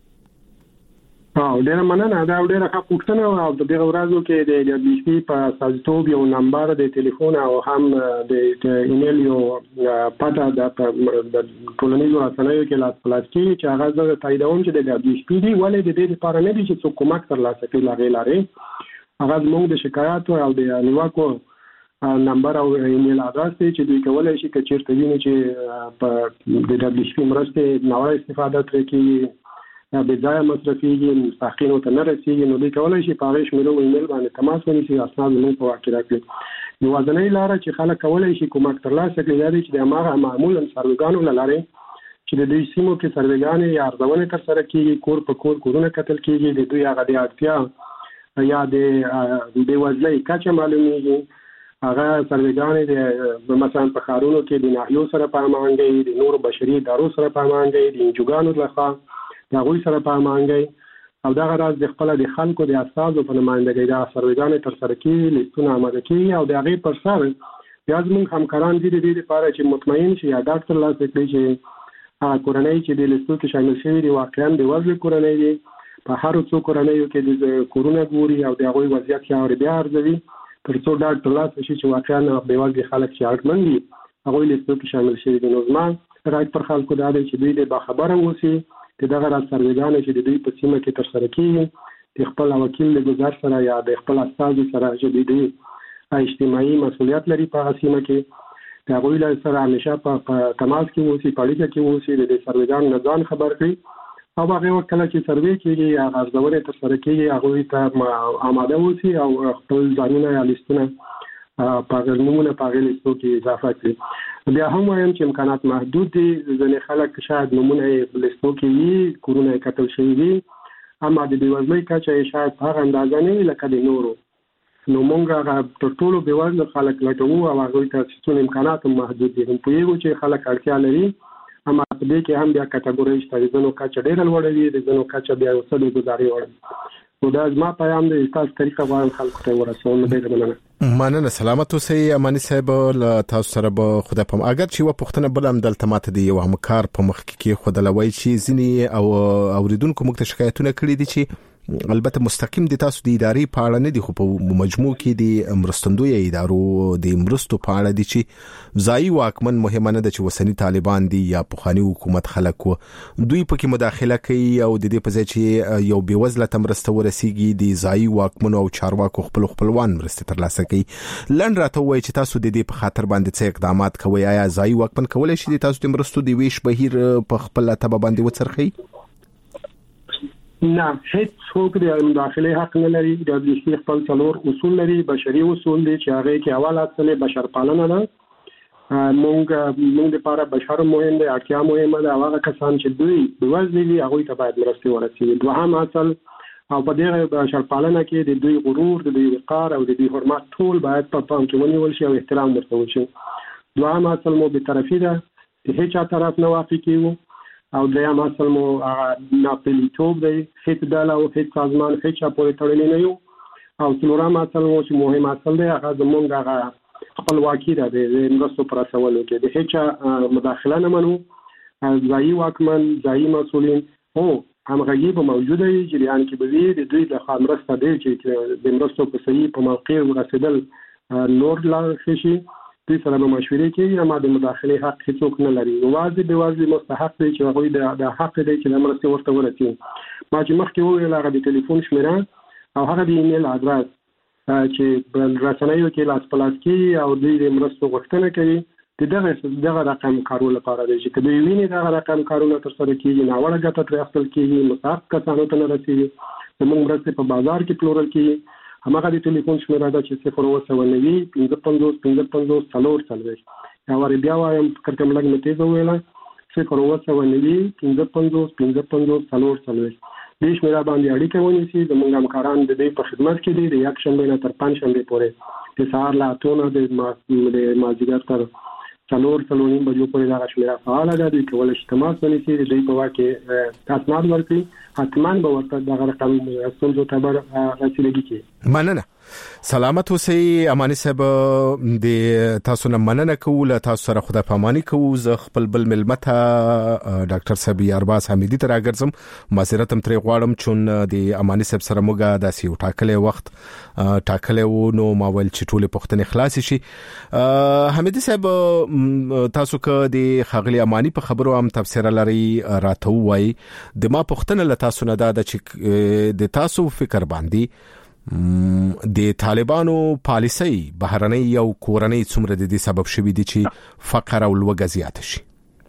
Speaker 8: ډیره مننه. دا ډیره ښه پوښتنه او د دې ورځو کې د DWP په سازټوب یو نمبر د ټلیفون او هم د ایمیل یو پته د ټولنیزو رسنیو کې لاس پلاستیک چې هغه د تاییدوم چې د DWP دی ولې د دې لپاره نه دي چې څوک کومک ترلاسه کړي لارې هغه موږ د شکایت او د نیوکو نمبر او ایمیل ادرس چې دوی کولای شي چې چیرته ویني چې په د DWP مرسته نوې استفاده کوي به ځای مصرفيږي مستحقین ته نه رسیږي نو دوی کولای شي په هغه شمیرو ایمیل باندې تماس ونیسي اسناد موږ په واقع راکړي. یو ځنې لاره چې خلک کولای شي کومک ترلاسه کړي چې د هغه معمولا سروګانو لاره چې د دوی سیمو کې سروګانې یا ارزونه تر سره کیږي کور په کور کورونه کتل کیږي د دوی هغه د اړتیا یا د وزلې کچه معلومیږي هغه سروګانې د مثلا په خارونو کې د ناحیو سره پامانګي د نور بشري ادارو سره پامانګي د انجوګانو لخوا دا غوي سره پامانګي او دا غراض د خپل د خلکو د اساسو په نمائندګۍ د سروګانې تر سره کې لیستونه آماده کړي او د هغه پر سر بیا زموږ همکاران دي د دې لپاره چې مطمئن شي یا ډاکټر لاسه کړي چې کورنۍ چې د لیستو کې شامل شوي دي واقعا د وزن کورنۍ دي په هر څو کورنۍ کې د کورونا ګوري او د هغه وضعیت کې بیا ارزوي تر څو ډاکټر لاسه شي چې واقعا د وزن خلک چې اړتمن دي هغه لیستو کې شامل شوي دي. نو زما راځي پر خلکو دا چې دوی د باخبره اوسي دغه را سروګانې چې د دوی په سیمه کې تر سره کیږي د خپل وکیل له گزار سره یا د خپل استاد سره چې دوی اجتماعي مسؤلیت لري په سیمه کې دا غوړي سره همیشه په تماس کې اوسي په اړیکه کې اوسي د سروګان نه ځان خبر کړي او هغه وخت کله چې سروې کیږي یا غرضونه تر سره کیږي هغه ته آماده اوسي او خپل ځانونه یا لیستونه په نمونه په غیر لیستو کې اضافه کړي. بیا هم وایم چې امکانات محدود دي ځینې خلک شاید نمونه لیستو کې وي کورونه کتل شوي دي اما د بیوزلۍ کچه شاید هغه اندازه نه لکه د نورو نو مونږ هغه ټولو بیوزله خلک لټوو او هغه ته څونه امکانات محدود دي په یو چې خلک اړتیا لري اما په دې کې هم بیا کټګوري شته د نو کچه ډېر لوړ وي د نو کچه بیا وسه د گزاري وړ نو دا زما پیغام دی تاسو طریقه وایي خلکو ته ورسول نه
Speaker 4: مننه. سلامت اوسئ امانی صاحب تاسو سره به خدای په اگر چې و پښتنه بل هم دلته ماته دی یو همکار په مخ کې خدلوي چې ځینی او اوریدونکو موږ ته شکایتونه کړي دي چې البته مستقیم د تاسو د ادارې په اړه نه دي خو په مجموع کې د مرستندوی ادارو د مرستو په اړه دي چې ځای واکمن مهمه نه ده چې وسنی طالبان دي یا پخوانی حکومت خلک دوی پکې مداخله کوي او د دې په ځای چې یو بیوزله تمرسته ورسیږي د ځای واکمن او چارواکو خپلوان مرسته ترلاسه کوي. لن راته وایي چې تاسو د دې په خاطر باندې څه اقدامات کوي آیا ځای واکمن کولای شي د تاسو د مرستو د ویش بهیر په خپل تبه باندې وڅرخي؟
Speaker 8: نه هیڅ څوک د مداخله حق نه لري. د دې خپل څلور اصول لري بشري اصول دي چې هغه کې اول اصل بشر پالنه ده. موږ لپاره بشر مهم دي اړتیا مهمه ده هغه کسان چې دوی د وزن دي هغه ته باید مرسته ورسیږي. دوهم اصل او په دې بشر پالنه کې د دوی غرور د دوی وقار او د دوی حرمت ټول باید په پام کې ونیول شي او احترام ورته وشي. دوهم اصل مو به طرفي ده چې هیڅ طرف نه وافقي او دریم اصل مو ناپلیتوب دی هیڅ ډله او هیڅ سازمان هیڅ پورې تړلی نه یو او څلورم اصل مو چې مهم اصل دی هغه زموږ هغه خپلواکي ده د مرستو پر رسولو کې د هیڅ مداخله نه منو. ځایي واکمن ځایي مسؤلین او همغږي به موجوده وي چې بیان کې به د دوی له مرسته دی چې د مرستو په صحیح په موقع ورسېدل نور لا شي دوی سره به مشورې کوي اما د مداخله حق هیڅوک نه لري. واجب به واجب مستحق دی چې هغه د حق دی چې د مرستې ورته ورسي. ما چې مخکې وویل هغه د ټلیفون شمیره او هغه د ایمیل ادرس چې بل رسنیو کې لاس پلاس کوي او دوی د مرستو غوښتنه کوي دغه رقم کارول لپاره دی چې دوی ویني دغه رقم کارونه تر سره کیږي ناوړه ګټه تر اخیستل کیږي مستحق کسانو ته نه رسیږي زموږ مرستې په بازار کې پلورل کیږي. همغه د ټلیفون شمیره ده چې 090 55 55 440 یا ور بیا وایم کړم لګ مته زه ویل 090 55 55 440 دې شمیره باندې اړیکه ونیسي زموږ همکاران د دې په خدمت کې دي د یک شنبه نه تر پنځ شنبه پورې د سهار لا اتونه د مازیګر تر 4:30 بجو پورې دا شمیره فعال ده د کول اجتماع ونیسي د دې په واکه اسناد ورکړي حتمان به ورته دغه رقم څنګه تعبیر رسیدګي کی.
Speaker 4: مننه. سلامت اوسئ اماني صاحب. د تاسو نه مننه کوم، تاسو سره خدای پاماني کوم. زه خپل بل ملمته ډاکټر صاحب ارباز حمیدي ته راګرځم، معذرت هم ترې غواړم چون د اماني صاحب سره موږ داسې یو ټاکلې وخت ټاکلې و، نو ما ول چې ټول پوښتنې خلاص شي. حمیدي صاحب تاسو که د خغلی اماني په خبرو هم تفسیر لري راته وایي. د ما پوښتنه له تاسو نه ده چې د تاسو فکر باندې د طالبانو پالیسي بهرنۍ او کورنۍ څومره د دې سبب شوي دي چې فقر او لوږه زیات شي؟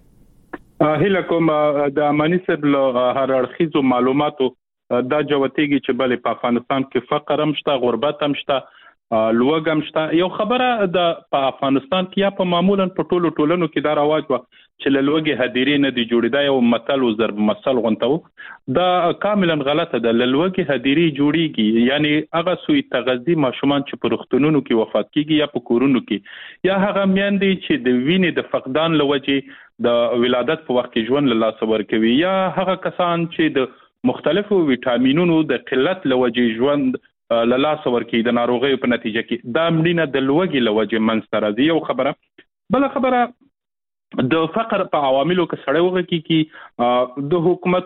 Speaker 9: هله کوم د اماني صاحب له هر اړخیزو معلوماتو دا جوتېږي چې بلې په افغانستان کې فقر هم شته، غربت هم شته، لوږه هم شته. یو خبره د په افغانستان کې یا په معمولا په ټولو ټولنو کې دا رواج و چې له لوږې هدیرې نه دی جوړېدا، یو متل و ضرب مثل غونته و. دا کاملا غلطه ده. له لوږې هدیرې جوړیږي، یعنی هغه سوی تغذی ماشومان چې په روغتونونو کې وفات کیږي یا په کورونو کې، یا هغه میندې چې د وینې د فقدان لوجې د ولادت په وخت کې ژوند له لاسه ورکوي، یا هغه کسان چې د مختلفو ویټامینونو د قلت لوجې ژوند له لاسه ورکوي د ناروغیو په نتیجه کې. دا مړینه د لوږې لوجې منځته راځي. یو خبره. بل خبره د فقر په عواملو کې سړی وغږی کی د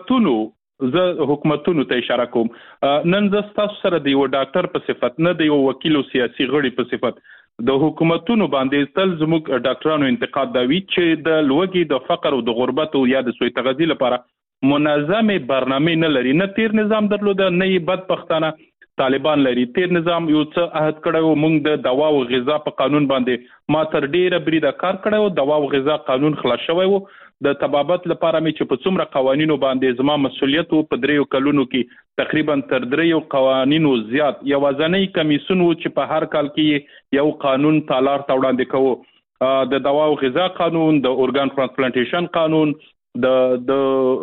Speaker 9: حکومتونو ته اشاره کوم. نن زه تاسو سره د یو ډاکټر په صفت، نه د یو وکیل او سیاسي غړي په صفت، د حکومتونو باندې تل زموږ ډاکټرانو انتقاد دا وی چې د لوږې، د فقر او د غربت او یا د سوء تغذیه لپاره منظمه برنامه نه لري. نه تیر نظام درلوده، نه بدبختانه طالبان لري. تیر نظام یو څه عهد کړو، موږ د دوا او غذا په قانون باندې ما تر ډیره بریده کار کړو. دوا او غذا قانون خلاص شوی وو. د تبابت لپاره مې چې په څومره قوانینو باندې زما مسولیت وو، په 3 کلونو کې تقریبا تر 3 قوانینو زیات یوازنۍ کمیسون وو چې په هر کال کې یو قانون تالار ته وړاندې کوو. د دوا او غذا قانون، د اورګان ترانسپلانټیشن قانون، د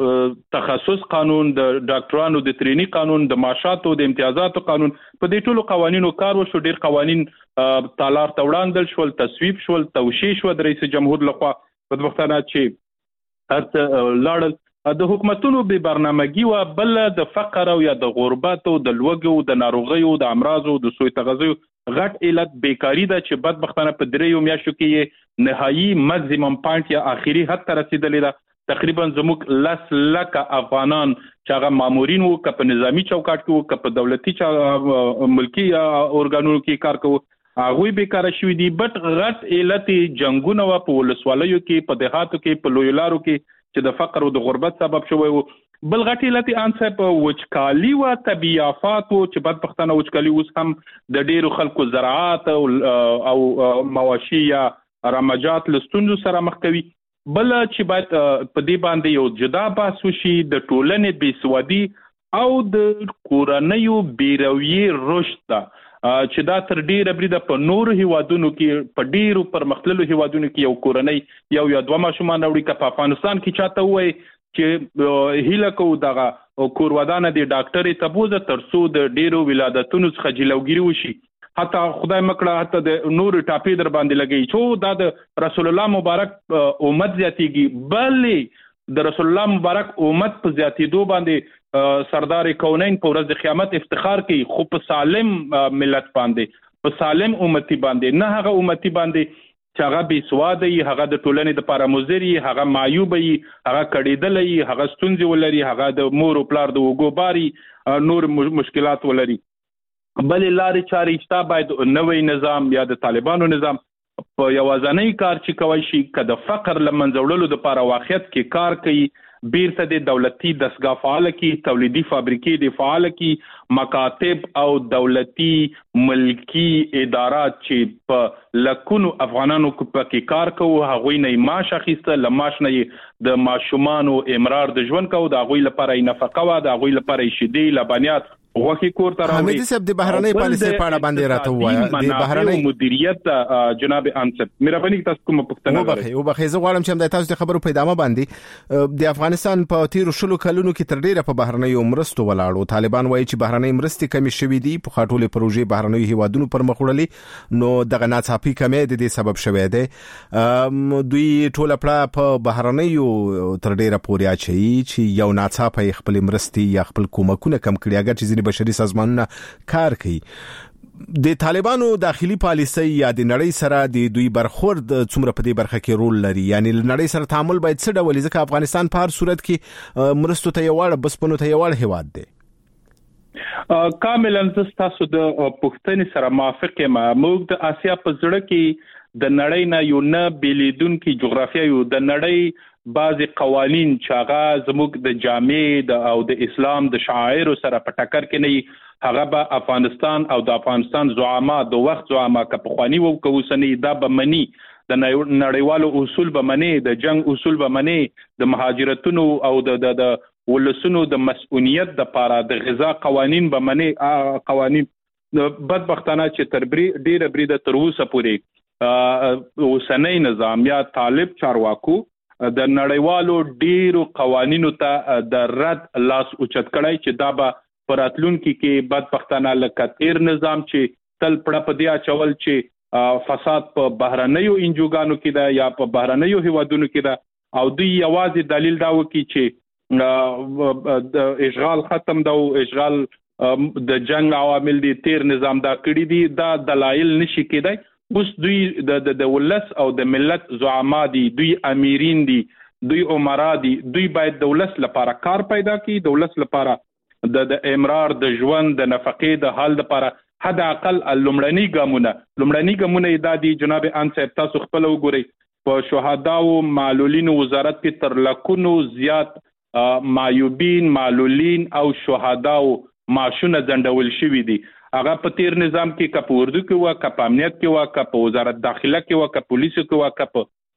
Speaker 9: تخصص قانون، د ډاکټرانو د ترینی قانون، د معاشاتو د امتیازاتو قانون، په دې ټولو قوانینو کار وشو. ډیر قوانین تالار ته وړاندل شول، تصویب شول، توشیح شو د رئیس جمهور لخوا. بدبختانه چې هرڅه لاړل. د حکومتونو به برنامه‌ګي و، بل د فقر او یا د غربت او د لوږې او د ناروغیو، د امراضو، د سوء تغذیه غټ علت بیکاری ده چې بدبختانه په 3 میاشتو کې نهایی ماکسیمم پوینټ یا اخیری حد ته رسیدلې ده. تقریبا زموږ 10 لک افغانان چې هغه مامورین وو، که په نظامی چوکاټ کې وو، که په دولتي ملکی اورګانونو کې کار کوو، هغه بیکاره شوي دي. بټ غټ علت جنگونه و په ولسوالیو کې، په دهاتو کې، په لویلارو کې چې د فقر او د غربت سبب شوی وو. بل غټ علت انسه په وچکالي او طبيعي آفات چې بدبختانه وچکالي اوس هم د ډیرو خلکو زراعت او مواشي یا رمجات لستونزو سره مخ کوي. بل چې باید په دې باندې یو جدا بحث وشي د ټولنې بېسوادي او د کورنیو بیرویي رشد چې دا تر ډیره بریده په نورو هیوادونو کې، په ډیرو پرمختللو هیوادونو کې یو کورنۍ یو یا 2 ماشومان وړي. که په افغانستان کې چاته وایي چې هیله کوو دغه کورودانه د ډاکټرې تبوزه ترڅو د ډیرو ولادتونو څخه جلوګیری وشي، حتی خدای مکړه حتی د نور ټاپې در باندې لګي چې دا د رسول الله مبارک امت زیاتیږي. بلې د رسول الله مبارک امت په زیاتېدو باندې سردار کونین په ورځ د قیامت افتخار کوي، خو په سالم ملت باندې، په سالم امتی باندې، نه هغه امتی باندې چې هغه بې سواده وي، هغه د ټولنې دپاره مضر وي، هغه معیوبه وي، هغه کړېدلی وي، هغه ستونزې ولري، هغه د مور او پلار د اوږو باري، نور مشکلات ولري. بلې لارې چارې شته. باید نوی نظام یا د طالبانو نظام په یوازنۍ کار چې کوی شي، که د فقر له منځه وړلو دپاره واقعیت کې کار کوي، بیرته د دولتي دستګاه فعاله کړي، تولیدي فابریکې د فعاله کړي، مکاتب او دولتي ملکی ادارات چې په لکونو افغانانو پکې کار کوي، هغوی نه معاش اخیسته، له معاش نه د ماشومانو امرار د ژوند کوي، د هغوی لپاره یې نفقه وه، د هغوی لپاره یې شیدې، لبنیات وخی کور ته راوړي.
Speaker 4: حمیدي صاحب د بهرنۍ پالیسۍ په اړه باندې راته ووایه. د بهرنۍ
Speaker 9: مدیریت جناب انصب مهرباني تاسو کوم پوښتنه لرئ؟
Speaker 4: وبخښئ، زه غواړم چې د تاسو د خبرو په ادامه باندې د افغانستان په تیرو 20 کلونو کې تر ډیره په بهرنۍ مرستو ولاړو. طالبان وایي چې بهرنۍ مرستې کمې شوې دي، په خاطرې پروژې بهرنۍ هیوادونو پر مخ وړلې، نو دغه ناڅاپي کمې د دې سبب شوی دی. دوی ټول په بهرنۍ تر ډیره پورې اچي چې یو ناڅاپي خپل مرستې یا خپل کومکونه کم کړي، اگر چې ځینې بشري سازمانونه کار کوي. د طالبانو داخلي پالیسي یا د نړۍ سره د دوی برخورد څومره په دې برخه کې رول لري؟ یعنی نړۍ سره تعامل باید څه ډول وي؟ ځکه افغانستان په هر صورت کې مرستو ته یو وړ بسپنو ته یو وړ هیواد دی.
Speaker 9: کاملا تاسو د پښتني سره موافق یم. موږ د آسیا په زړه کې د نړۍ نه یو نه بیلیدونکو جغرافیه یو د نړۍ بعضی قوانین چې هغه زموږ د جامع او د اسلام د شعائر سره په ټکر کې نه هغه به افغانستان او د افغانستان زعما د وخت زعما کپخوانی وو کوسنی دا به منی د نړیوالو اصول به منی د جنگ اصول به منی د مهاجرتونو او د ولسونو د مسؤلیت د پاره د غذا قوانین به منی قوانین بدبختانه چې تر ډیره بریده تر اوسه پورې اوسنۍ نظام یا طالب چارواکو د نړیوالو ډیرو قوانینو ته د رد لاس اوچت کړای چې دا به پراتلونکو کې بدبختانه لکه تیر نظام چې تل پړه په دی اچول چې فساد په بهرنیو انجوګانو کې ده یا په بهرنیو هیوادونو کې ده او دوی یوازې دلیل دا وکړي چې د اشغال ختم ده او اشغال د جنگ عوامل دي تیر نظام دا کړی دي دا دلایل نشي کېدای. اوس دوی د ولس او د ملت زعما دي، دوی امیرین دي، دوی عمرا دي، دوی باید د ولس لپاره کار پیدا کړي، د ولس لپاره د امرار د ژوند د نفقې د حل لپاره حد اقل لومړني ګامونه دا دي. جناب ان صاحب تاسو خپل وګورئ په شهدا او معلولین وزارت کې تر لکونو زیات معیوبین معلولین او شهدا او معاشونه ځنډول شوي دي. هغه په تیر نظام کې کپ اردو کې وا کپ امنیت کې وا کپ وزارت داخله کې وا کپ پولیس کې وا کپ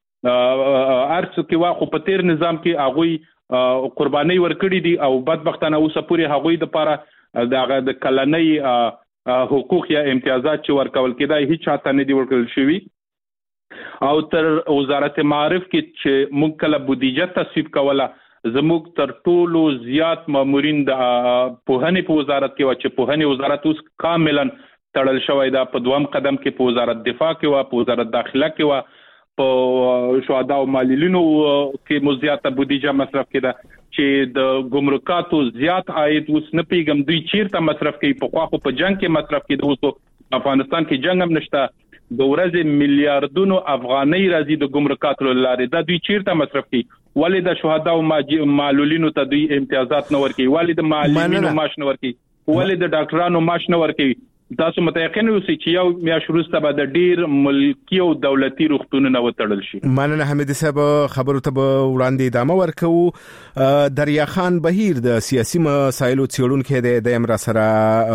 Speaker 9: ارڅ کې وا خو په تیر نظام کې هغه قرباني ورکړي دي او بدبختانه اوسه پوری هغه د لپاره د کلنۍ حقوق یا امتیازات چې ورکول کېدای هیڅ چاته نه دی ورکول شوی. او تر وزارت معارف کې چې موږ کله بودیجه تصویب کوله زموږ تر ټولو زیات مامورین د پوهنې په وزارت کې و چې پوهنې وزارت اوس کاملا تړل شوی دا په دوام قدم کې په وزارت دفاع کې و په وزارت داخله کې و په شهدا او معلولینو کې مزیاته بودیجه مصرف کړه چې د ګمرکاتو زیات عاید اوس نه پیګم دوی چیرته مصرف کوي په خو په جنگ کې مصرف کړي اوس افغانستان کې جنگ هم نشته د ورځې میلیارډونو افغانۍ راځي د ګمرکاتو لارې دا دوی چیرته مصرف کوي ولې د شهدا او معلولینو ته دوی امتیازات نه ورکوي ولې د معلمینو معاش نه ورکوي ولې د ډاکټرانو معاش نه ورکوي تاسو متيقن اوسئ چې یو میاشت وروسته به د ډیر ملکی او دولتي روغتونونه وتړل شي.
Speaker 4: مننه حمید صاحب خبرو ته وړاندې ادامه ورکوو. دریا خان بهیر د سیاسي مسایلو څېړونکی د امر سره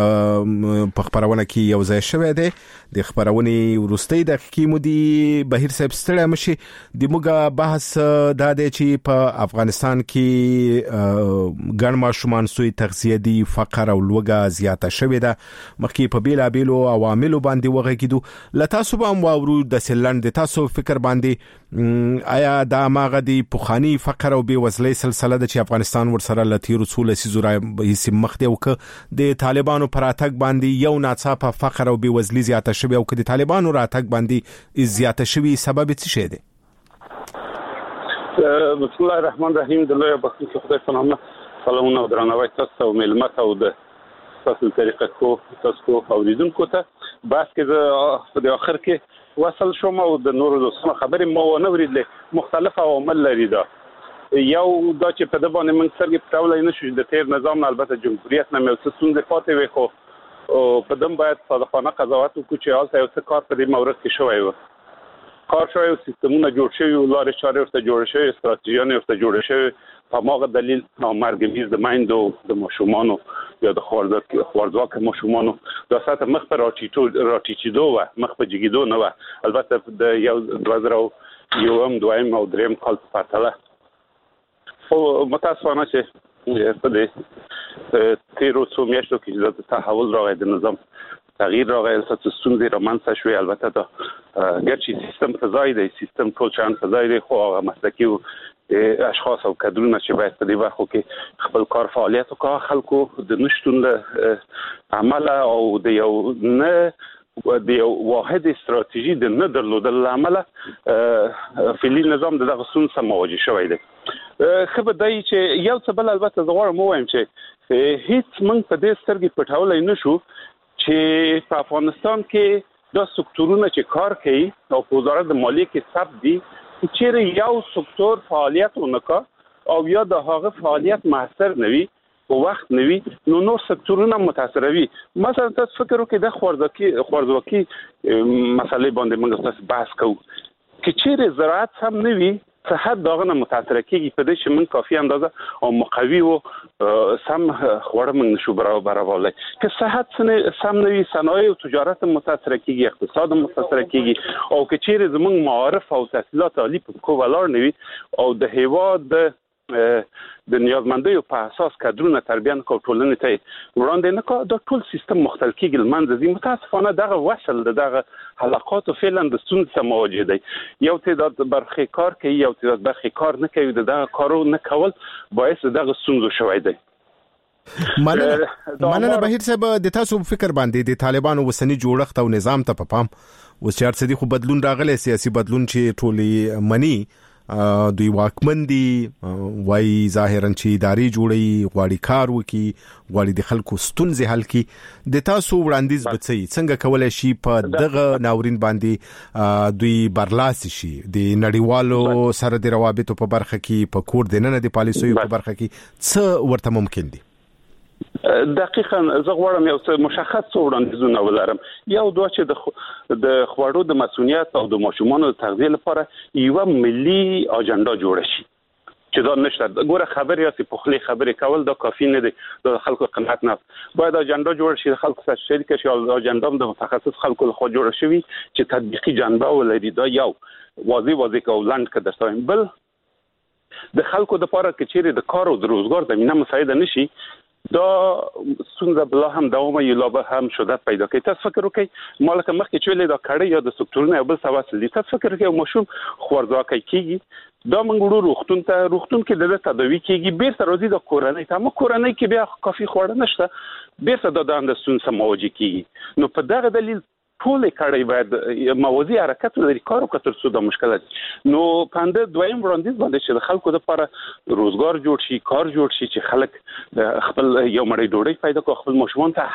Speaker 4: په خبرونه کې یو ځای شوی دی د خبرونې ورستۍ دقیقې مودي بهیر صاحب ستړی مشي د موږ بحث دا دی چې په افغانستان کې ګڼ ماشومان سوی تغذیه دي فقر او لوږه زیاته شوې ده مخکې په بیلا بیلو عواملو باندې وغږیدو لتاسو به واورو د سلند تاسو فکر باندې آیا دا ماغه دی پوخانی فقر او بیوزلۍ سلسله د چې افغانستان ورسره لتیرو څول سيزورای هیڅ مخ دی او ک د طالبانو پراتګ باندې یو ناڅاپه فقر او بیوزلۍ زیاته شوی او ک د طالبانو راتګ باندې زیاته شوی سبب څه شي دی؟
Speaker 10: بسم الله الرحمن الرحیم د لوی بخښنې خدای په نامه سلامونه او درناوی تاسو او ملمت او د تاسو طریقه کو تاسو اوریدونکو ته بس کې د اخر کې وصل شوم او د نورو دوستانو خبرې مو نه ورېدلې مختلف عوامل لري دا یو دا چې په د باندې موږ سرګې پټولای نشو د تیر نظام البته جمهوریت نه مې څه څنګه پاتې وي خو په دم باید صادقانه قضاوت وکړو چې حالت یو څه کار په دې مورد کې شوی و کار شوی سیستمونه جوړ شوی لارې چارې ورته جوړ شوی استراتیژیانې ورته جوړ شوی په ماغه دلیل مرګمیز د مایندو د ماشومانو یا د خوارځواک ماشومانو د ساته مخ پر راټیټېدو و مخ په جګیدو نه و البته د یو 2001 دویم او دریم کال په پرتله خو متاسفانه چې په دې تیرو څو میاشتو کې د تحول راغی د نظام تغییر راغی ستاسو ستونزې رامنځته شوې البته دا ګرچې سیستم فضای دی سیستم ټول چان فضای دی خو هغه مسلکي اشخاص او کادرونه چې باید په دې وخت کې خپل کار فعالیت وکړي خلکو د نشټون له عمل او د یو نه د یو واحد استراتیژي د نه درلودل عمل فعلی نظام دغه ستونزه مواجه شوی دی خبر دی چې یو څه بل البته زغوړم وایم چې هیڅ من په دې سترګې پټولای نشو چې په افغانستان کې د سکتورونو چې کار کوي او په وزارت مالیه کې ثبت دي چې یو سکتور فعالیت ونکړي او یا د هغه فعالیت موثر نه وي او وخت نه وي نو نور سکتورونه متاثر وي. مثلا تاسو فکر وکړئ د خوارځواکي مسلې باندې موږ تاسو بحث کوو چې چیرې زراعت هم نه وي صحت داغه متاثر کیږي په دې چې من کافي اندازه او مقوي او سم خوړه من نشو برابرولای که صحت سم نه وي صنایع او تجارت متاثر کیږي اقتصاد متاثر کیږي او که چیرې زموږ معارف او تحصیلات عالی په کوولار نه وي او د هیواد د نیازمندیو په اساس کادرونه تربیه نه ټولنې ته وړاندې نه کا د ټول سیستم مختل کېږي لمنځه متاسفانه دغه وصل دغه حلقات فعلا د ستونزې سره مواجه دي. یو تعداد برخې کار کوي یو تعداد برخې کار نه کوي دغه کارو نه کول باعث دغه ستونزو شوی دی.
Speaker 4: مننه بهیر صاحب د تاسو فکر باندې د طالبانو وسنی جوړښت او نظام ته په پام وسیار صدیق بدلون راغلی سیاسي بدلون چې ټولي منی دوی واکمن دي وای ظاهرا چې اداري جوړي غواړي کار وکي غواړي د خلکو ستونزې حل کړي د تاسو وړاندیز بچي څنګه کولای شي په دغه ناورین باندې دوی برلاسي شي د نړیوالو سره د روابطو په برخه کې په کور د نن د پالیسیو په برخه کې څه ورته ممکن دي؟
Speaker 10: دقیقاً زه غواړم یو مشخص وړاندیزونه ولرم. یو دوه چې د خوړو د مسؤلیت او د ماشومانو د تغذیه لپاره یو ملي اجنډا جوړ شي چې دا نشته. ګوره خبرې یا پخلی خبرې کول دا کافی نه دي د خلکو قناعت نه باید اجنډا جوړ شي خلکو سره شریک شي او اجنډا د متخصص خلکو له خوا جوړ شي چې تطبیقي جنبه ولري. دا یو واضح کولاند که درته بل د خلکو د لپاره کې چیرې د کار او د روزګار زمينه مساعده نشي دا څنګه بل هم دوام یو لا هم شدت پیدا کوي. تاسو فکر وکړئ مالک مخکې چې له دا کړي یا د سکتورونو یو بل سواس دي تاسو فکر وکړئ مشوم خوارځواکي کیږي دا منګړو روختون کې د تداوی کیږي بیرته راځي د کورنۍ ته مو کورنۍ کې بیا کافي خوړه نشته بیرته د اندستون سم مواجه کیږي. نو په دغه دلیل ټول کړي باید موازی حرکت لري کارو کتر څه د مشکلات. نو پاند دویم وړاندیز باندې چې د خلکو لپاره روزګار جوړ شي کار جوړ شي چې خلک خپل یو مړی ډوډۍ پیدا کوي خپل ماشومان ته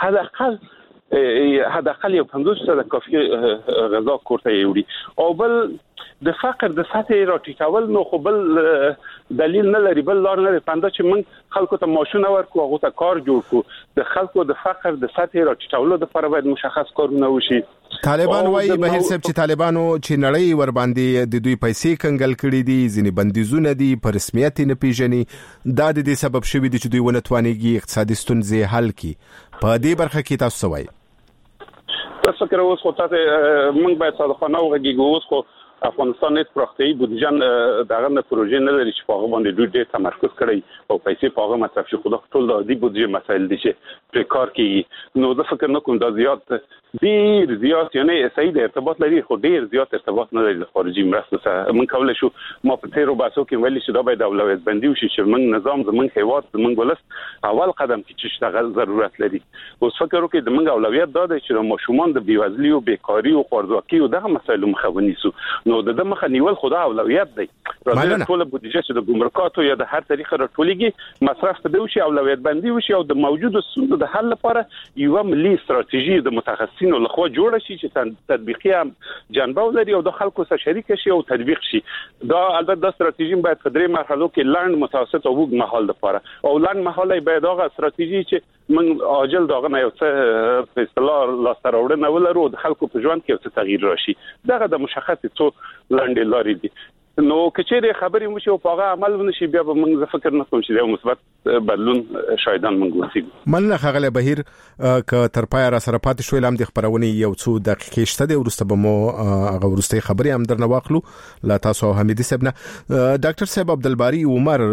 Speaker 10: حداقل یو 50% کافي غذا کوړته یوړي او بل د فقر د سطح راټیټول نو خو بل دلیل نه لري بل لار نه لري پنده چې من خلکو ته ماشونه ورکو هغه ته کار جوړ کو د خلکو د فقر د سطح راټیټولو لپاره باید مشخص کارونه وشي.
Speaker 4: طالبان وایي بهیر صاحب چې طالبانو چې نړۍ ور باندې د دوی پیسې کنګل کړي دي ځینې بندیزونه دي په رسمیت نه پیژني دا د دې سبب شوی دي چې دوی ونه توانېږي اقتصادي ستونزې حل کړي. په دې برخه کې تاسو وایي
Speaker 10: تاسو فکر اوس خو تاسو موږ باید صادقانه وګورو اوس خو افغانستان هیڅ پراختیايي بودیجه دغه نه پروژې نه لري چې په هغه باندې دوی ډېر تمرکز کړی او پیسې په هغه مصرف شي. خو دا ټول د عادي بودیجه مسایل دي چې پر کار کوي. نو زه فکر نه کوم دا ډېر زیات یعنی صحیح ارتباط لري خو ډېر زیات ارتباط نه لري خارجي مرستو سره. من کولای شو ما په تیرو باسو کې ویلي چې دا باید اولویت بندي وشي چې من نظام زمونږ هیواد زمونږ ولس اول قدم کې چې اشتغال ضرورت لري. اوس فکر وکړئ د موږ اولویت دا دی چې ماشومان د بیوزلي او بیکاری او خوارځواکي او دغه مسایلو مخه ونیسو. نو د مخه نیول خدا اولویت دی. راځي ټول بودیجه چې د ګمرکاتو یا د هر طریقه راټولېږي مصرف ته وشي اولویت بندي وشي او د موجوده ستونزو د حل لپاره یو ملي ستراتیژي د متخصصینو لخوا جوړه شي چې تطبیقي جنبه ولري او د خلکو سره شریک شي او تطبیق شي. دا البته د ستراتیژي باید په درې مرحلو کې لاند متوسط او اوږد مهال لپاره او لاند مهال باید هغه ستراتیژي چې من عاجل دغه نه یو څه په اصطلاح لاس راوړنه ولرو د خلکو په ژوند کې یو څه تغییر راشي. دغه د مشخص څو لاندې لارې دي. نو کچېره خبرې مو شي او په عمل ونشي بیا به موږ فکر نه کوم چې یو مثبت بدلون شایدان موږ وسیږو.
Speaker 4: مننه خغله بهیر ک تر پای را سره پاتې شوې لام د خبرونه یو څو دقیقې شته د ورسته به مو هغه ورسته خبرې هم درنه واخلو لا تاسو حمیدی صاحب نه. ډاکټر صاحب عبدالباری عمر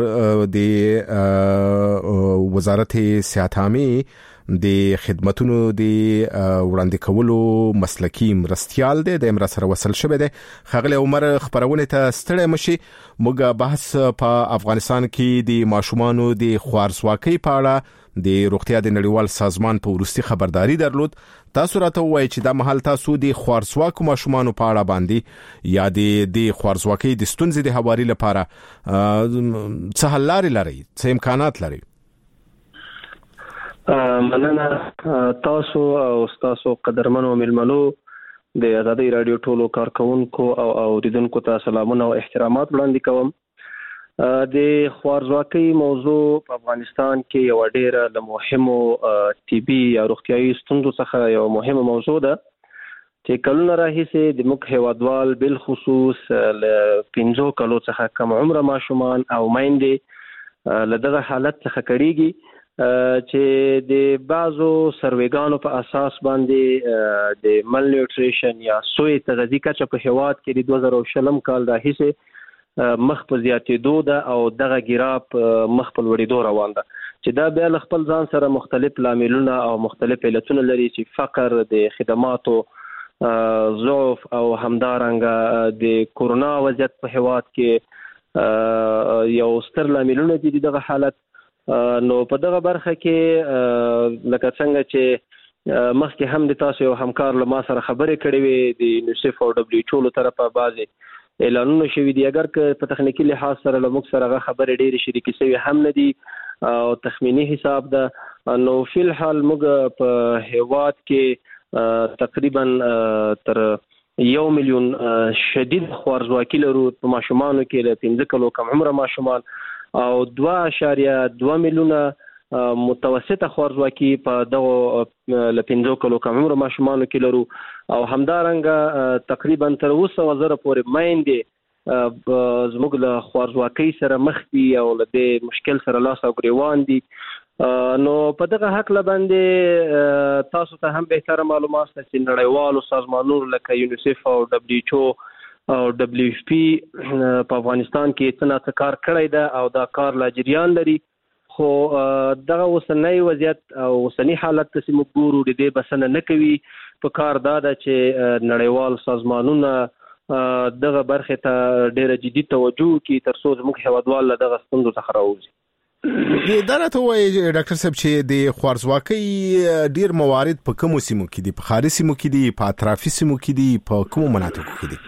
Speaker 4: د وزارت صحت عامه د خدماتونو د وړاندې کولو مسلکی مرستيال دی د امر سره وصل شوی دی. خغله عمر خبرونه ته ستړی مشي موږ بحث په افغانستان کې د ماشومانو د خوارځواکۍ په اړه د روغتیا د نړیوال سازمان په ورستي خبرداري درلود. تاسو راته وایي چې دا محل تاسو د خوارځواکو ماشومانو په اړه باندې یا د خوارځواکۍ د ستونزې د هواري لپاره څه حل لري څه امکانات لري؟
Speaker 11: مننه تاسو او تاسو قدرمنو ملمنو د آزادۍ رادیو ټولو کارکونکو او اوریدونکو ته سلامونه او احترامات وړاندې کوم. د خوارزواکۍ موضوع په افغانستان کې یو ډېره له مهمو طبي او روغتیايي ستونزو څخه یو مهمه موضوع ده چې کلونه راهیسې د موږ هیوادوال بالخصوص له 15 کالو څخه کم عمره ماشومان او میندې له دغه حالت څخه کړيږي چې د بعضو سروېګانو په اساس باندې د مل نیوټریشن یا سوی تغذیه کچه په هیواد کې د 2020 کال راهیسې مخ په زیاتېدو ده او دغه ګراف مخ په لوړېدو روان ده چې دا بیا له خپل ځان سره مختلف لاملونه او مختلف علتونه لري چې فقر د خدماتو ضعف او همدارنګه د کورونا وضعیت په هیواد کې یو ستر لاملونه دي دغه حالت. نو په دغه برخه کې لکه څنګه چې مخکې هم د تاسو یو همکار له ما سره خبرې کړې وې د یونیسف او دبليو ایچ او له طرفه بعضې اعلانونه شوي دي، اگر که په تخنیکي لحاظ سره له موږ سره هغه خبرې ډېرې شریکې شوي هم نه دي او تخمینی حساب ده. نو فی الحال موږ په هیواد کې تقریبا تر 1 میلیون شدید خوارزواکي لرو په ماشومانو کې له 15 کالو کم عمره ماشومان او 2.2 میلیونه متوسطه خوارزواکي په دغه له 15 کالو کم عمره ماشومانو کې لرو او همدارنګه تقریبا تر 200,000 پورې میندې زموږ له خوارزواکۍ سره مخ دي او له دې مشکل سره لاس او ګریوان دي. نو په دغه حق باندې تاسو ته هم بهتره معلومات شته چې نړیوالو سازمانونو لکه یونیسف او دبليو ایچ او او دبليو ایف پی په افغانستان کې څه کار کړی ده او دا کار لا جریان لري، خو دغه اوسنۍ وضعیت او اوسنۍ حالت ته موږ ګورو د دې بسنه نه کوي. په کار دا ده چې نړیوال سازمانونه دغه برخه ته ډېر جدي توجه کوي تر څو موږ هیوادوال دغه ستونزو څخه راوځي.
Speaker 4: دا راته وایي ډاکټر صاحب چې د خوارزواکۍ ډېر موارد په کومو سیمو کې دي؟ په ښاري سیمو کې دي، په اطرافي سیمو کې دي، په کومو مناطقو کې دي؟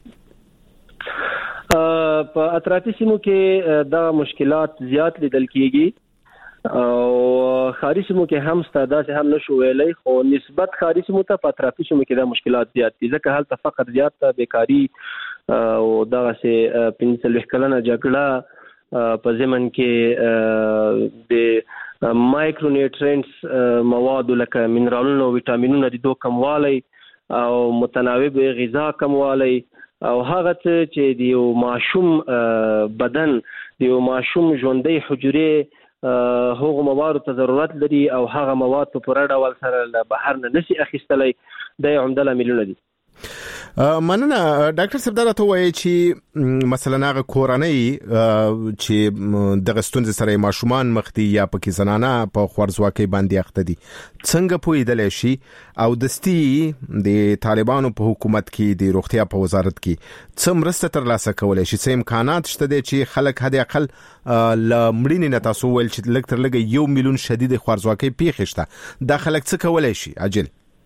Speaker 11: په اطرافي سیمو کې دا مشکلات زیات لیدل کیږي او ښاري سیمو کې هم ستاده چې هم نشو ویلای، خو نسبت ښاري سیمو ته په اطرافي سیمو کې دا مشکلات زیات دي ځکه هلته فقر زیات ده، بیکاری او دغه سه 45 کلنه جګړه په ضمن کې د مایکرو نیوټرینټس مواد لکه منرالونه او ویټامینونه د دوه کموالی او متناوب غذا کموالی او هغه چې د یو ماشوم بدن د یو ماشوم ژوندۍ حجرې هغه مواد ته ضرورت لري او هغه مواد په پوره ډول سره له بهر نه نشي اخیستلای، د عمده لاملونه دي.
Speaker 4: مننه ډاکټر صاحب. دا راته وایي چې مثلا هغه کورنۍ چې دغه ستونزې سره ماشومان مخ دي یا پکې زنانه په خوارزواکۍ باندې اخته دي څنګه پوهیدلی شي او دستي د طالبانو په حکومت کې د روغتیا په وزارت کې څه مرسته ترلاسه کولی شي؟ څه امکانات شته دي چې خلک حد اقل له مړینې نه تاسو ویل چې لږ تر لږه 1 میلیون شدید خوارزواکۍ پیښې شته، دا خلک څه کولی شي عاجل؟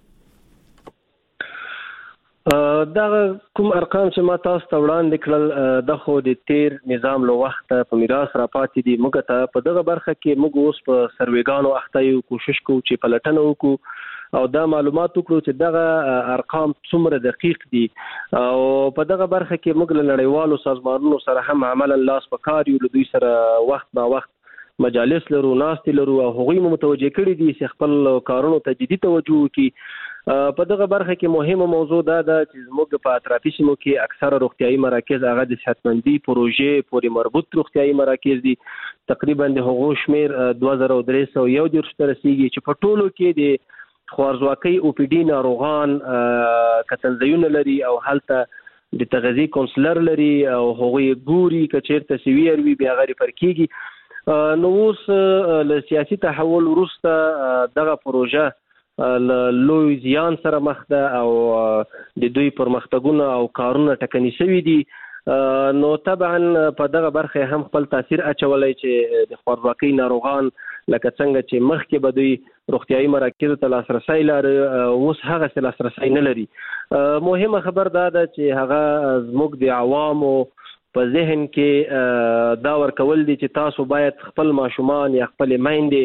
Speaker 11: دا کوم ارقام چې ما تاسو ته وړاندې کړل د خو د تیر نظام له وخت په میراث راپاتې دي. موږ ته په دغه برخه کې موږ اوس په سروېګانو اخته یو، کوشش کوو چې پلټنه وکړو او دا معلومات وکړو چې دغه ارقام څومره دقیق دي او په دغه برخه کې موږ له نړیوالو سازمانونو سره هم عملا لاس په کار یو، له دوی سره وخت با وخت مجالس لرو، ناستې لرو او هغوی متوجه کړي دي چې خپل کارونو ته جدي توجه وکړي. په دغه برخه کې مهمه موضوع دا ده چې موږ په اطرافي سیمو کې اکثره روغتیايي مراکز هغه د صحتمندي پروژې پورې مربوط روغتیايي مراکز دي، تقریبا د هغو شمیر 2301 ته رسیږي چې په ټولو کې د خوارزواکۍ او پی ډي ناروغان کتنځایونه لري او هلته د تغذیه کونسلر لري او هغوی ګوري که چیرته سیویر وي بیا غیر پر کیږي. نو اوس له سیاسي تحول وروسته دغه پروژه لوی زیان سره مخ ده او د دوی پرمختګونه او کارونه ټکني شوي دي. نو طبعا په دغه برخه هم خپل تاثیر اچولای چې د خوارزواکۍ ناروغان لکه څنګه چې مخکې به دوی روغتیايي مراکزو ته لاسرسی لري اوس هغه لاسرسی نه لري. مهمه خبر دا ده چې هغه زموږ د عوامو په ذهن کې دا ورکول دي چې تاسو باید خپل ماشومان یا خپل میندې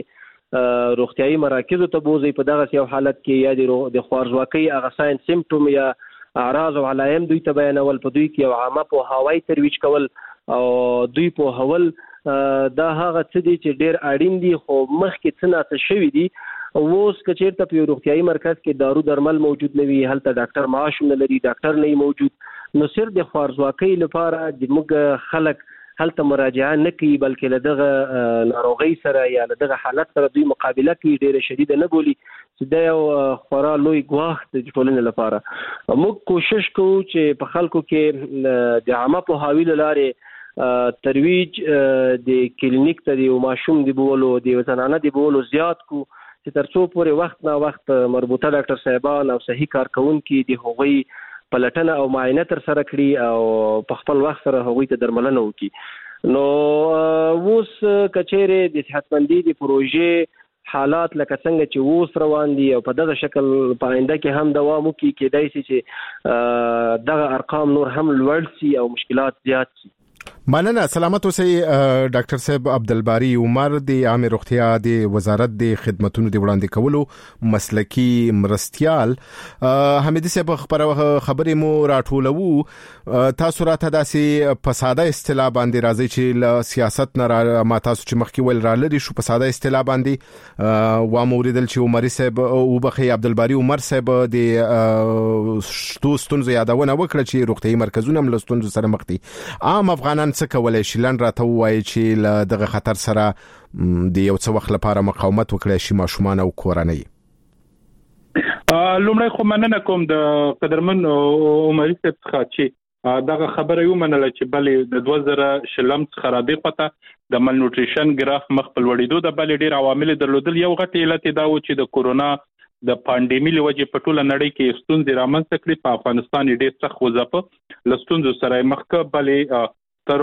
Speaker 11: روغتيایي مراکز ته بوزي په دغه یو حالت کې یا د خوارزواکۍ هغه ساين سیمټوم یا اعراض او علائم دوی ته بیانول، په دوی کې یو عامه په هوایی ترویج کول او دوی په هول دا هغه څه دي چې ډېر اړین دي، خو مخکې څه نه شوي دي. اوس که چېرته په یو روغتیایي مرکز کې دارو درمل موجود نه وي، هلته ډاکټر معاش نه لري، ډاکټر نه موجود، نو صرف د خوارزواکۍ لپاره د موږ خلک هلته مراجعه نه کوي، بلکې له دغه ناروغۍ سره یا له دغه حالت سره دوی مقابله کوي، ډېره شدیده نه بولي، چې دا یو خورا لوی ګواښ د ټولنې لپاره. موږ کوشش کوو چې په خلکو کې د عامه پوهاوي له لارې ترویج د کلینیک ته د ماشوم د بولو د زنانه د بولو زیات کو، چې ترڅو پورې وخت نه وخت مربوطه ډاکټر صاحبان او صحیح کارکونکي د هغوی پلټنه او معاینه تر سره کړي او په خپل وخت سره هغوی ته درملنه وکړي. نو اوس کچېره د صحتمندۍ د پروژې حالات لکه څنګه چې اوس روان دي او په دغه شکل په آینده کې هم دوام وکړي، کېدای شي چې دغه ارقام نور هم لوړ شي او مشکلات زیات شي.
Speaker 4: مننه. سلامت اوسئ ډاکټر صاحب عبدالباری عمر د عامه روغتیا د وزارت د خدماتو د وړاندې کولو مسلکی مرستيال. حمیدي صاحب خبرې مو راټولو، تاسو راته داسې په ساده اصطلاح باندې راځي چې سیاست نه ما تاسو چې مخکې ول را لري شو، په ساده اصطلاح باندې و موریدل چې عمر صاحب او بخي عبدالباری عمر صاحب د ستونزو یادونه وکړه چې روغتيایي مرکزونه هم له ستونزو سره مخ دي. عام افغانان څه کولای شي لن راته وایي چې له دغه خطر سره د یو څه وخت لپاره مقاومت وکړي شي ماشومان او کورنۍ؟
Speaker 9: لومړی خو مننه کوم د قدرمن عمر صاحب څخه چې دغه خبره یو منله چې بلې د 2020 څخه را دې پته د مال نیوټریشن ګراف مخ په لوړېدو د بلې ډېر عوامل درلودل. یو غټ علت دا و چې د کورونا د پاندیمي لوجه په ټوله نړۍ کې ستونزې رامنځته کړې، په افغانستان ډېر سخت وځپه لستونزو سره مخکې بلې تر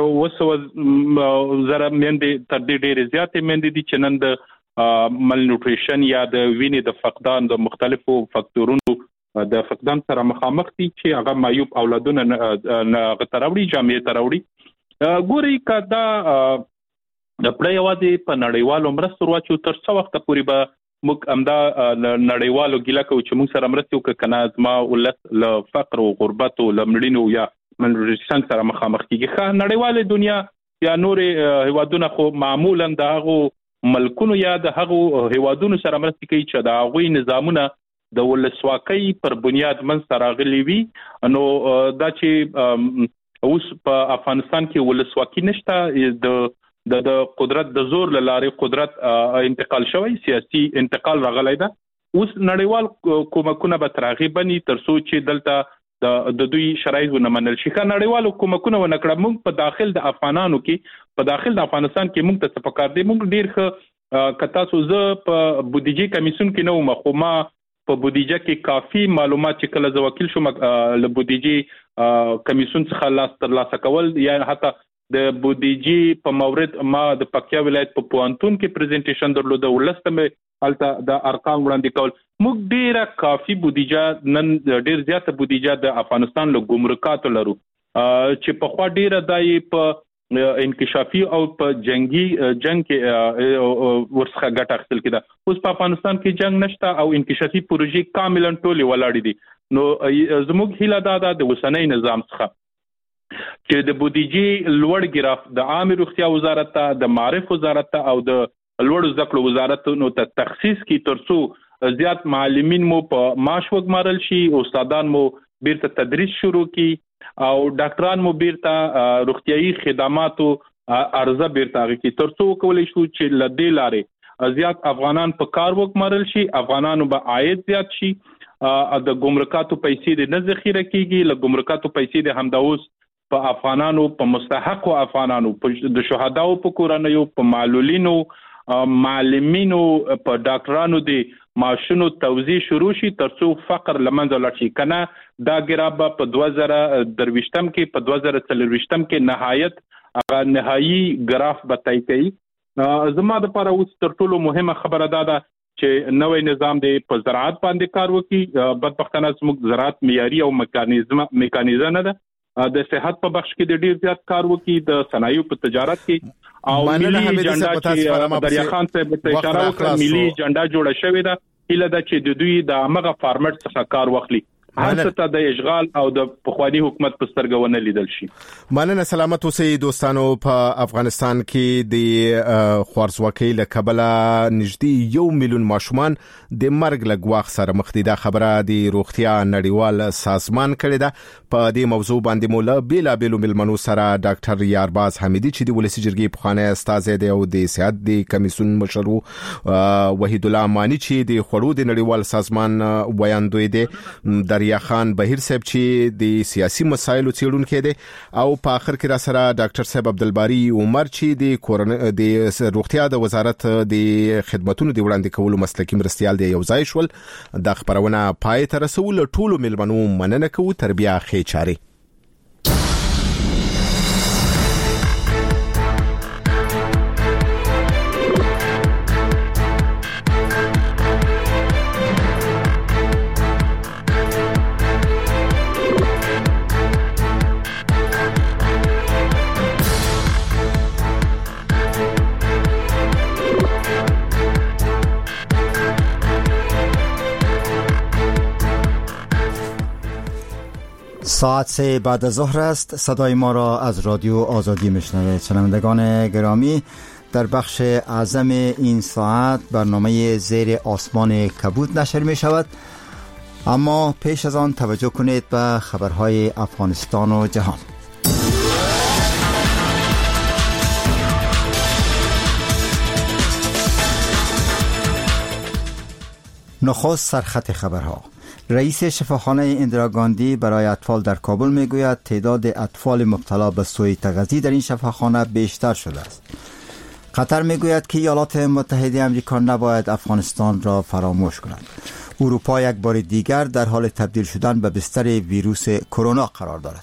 Speaker 9: 200 زره مېندې تر دې ډېرې زیاتې مېندې دي چې نن د مال نیوټریشن یا د وینې د فقدان د مختلفو فاکتورونو د فقدان سره مخامخ دي چې هغه معیوب اولادونه غتراوړي جامعې تراوړي. ګوري کدا د پړې یوازې په نړیوالو مرستو ورچو تر څو وخت پورې به موږ امدا نړیوالو ګیله کوو چې موږ سره مرستو کنه ازما ولس له فقر او غربت او لمړینو یا منورستان سره مخامخ کیږي. نړیواله دنیا یا نور هیوادونه خو معمولا د هغه ملکونو یا د هغه هیوادونو سره مرسته کوي چې د هغه نظامونه د ولسواکۍ پر بنیاد منځ راغلي وي. نو دا چې اوس په افغانستان کې ولسواکي نشته، د قدرت د زور لاره قدرت انتقال شوی، سیاسي انتقال راغلی ده. اوس نړیوال کومکونه به ترغیب بني ترڅو چې دلته د دوی شرایط نه منل شي. نړیوالو کومکونه ونکړه موږ په داخل د افغانانو کې په داخل د افغانستان کې موږ ته پکار دی. موږ ډیر ښه کتا سو ز په بودیجه کمیسیون کې نو مخوما په بودیجه کې کافي معلومات چې کله ز وکیل شوم له بودیجه کمیسیون څخه لاس تر لاسه کول یا حتی د بودیجه په مورد ما د پکتیا ولایت په پوانتون کې پریزنټیشن درلوده ولستمه الته د ارقام وړاندې کول. موږ ډیره کافي بودیجه نن ډیر زیاته بودیجه د افغانستان له ګمرکاتو لرو چې په خوا ډیره دای په انکشافي او په جنگي جنگ کې ورڅخه ګټه اخیستل کېده. اوس په افغانستان کې جنگ نشته او انکشافي پروژې کاملا ټولې ولاړې دي. نو زموږ هیله دا ده د وسنۍ نظام څخه چې د بودیجه لوړ ګراف د عامه روغتیا وزارت ته د معرف وزارت ته او د لوړ زده کړو وزارت نو ته تخصیص کی ترڅو زیات معلمین مو په معاش وګمارل شي، استادان مو بیرته تدریس شروع کی او ډاکټران مو بیرته روغتیایي خدماتو ارزه بیرته کی ترڅو کولای شو چې لدې لارې زیات افغانان په کار وګمارل شي، افغانانو به عاید زیات شي، د ګمرکاتو پیسې د نه ذخیره کیږي، له ګمرکاتو پیسې د همداوس په افغانانو په مستحق او افغانانو د شهداو په کورنیو په معلولینو معلمینو په ډاکټرانو دي معاشونو توزیع شروع شي ترڅو فقر لمنځه لاړ شي. کنه دا ګراب په 2023 کې په 2024 کې نهایي ګراف بتای کوي. زما د لپاره اوس تر ټولو مهمه خبره ده چې نوې نظام دی په زراعت باندې کار وکړي. بدبختانه زموږ زراعت معیاري او میکانیزم نه ده. د صحت په بخش کې د ډیر زیات کار وکړي، د صنایعو په تجارت کې او ملي جنډا چې دریا خان صاحب ته اشاره وکړه ملي جنډا جوړه شوې ده اله د چې د دوی د هغه فارمټ څخه کار واخلي هڅه ته د اشغال او د پخوانی حکومت په سترګونه لیدل شي.
Speaker 4: مننه سلامت اوسئ دوستانو. په افغانستان کې د خوارزواکۍ له کبله نږدې 1 میلیون ماشومان د مرګ له ګواښ سره مخ دي. دا خبره د روغتیا نړیوال سازمان کړې ده. په دې موضوع باندې مولا بیلابیلو ملمنو سره ډاکټر یارباز حمیدی چې د ولسی جرګې پخوانی استاد دی او د صحت د کمیسیون مشر وحید الله مانی چې د خړو د نړیوال سازمان ویاندوی دی، دریا خان بهیر صاحب چې د سیاسي مسایلو څیړونکو دی، او په اخر کې را سره ډاکټر صاحب عبدالباری عمر چې د روغتیا د وزارت د خدماتونو د وړاندې کولو مسلکي مرستيال دی. یو ځای شول د خبرونه پای ته رسول ټولو ملمنو مننه کوو. تربیه خې چاري
Speaker 12: ساعت 3 بعد از ظهر است. صدای ما را از رادیو آزادی میشنوید. شنوندگان گرامی، در بخش اعظم این ساعت برنامه زیر آسمان کبود نشر می شود، اما پیش از آن توجه کنید به خبرهای افغانستان و جهان. نخست سرخط خبرها. رئیس شفاخانه اندراگاندی برای اطفال در کابل میگوید تعداد اطفال مبتلا به سوی تغذی در این شفاخانه بیشتر شده است. قطر میگوید که ایالات متحده آمریکا نباید افغانستان را فراموش کند. اروپا یک بار دیگر در حال تبدیل شدن به بستر ویروس کرونا قرار دارد.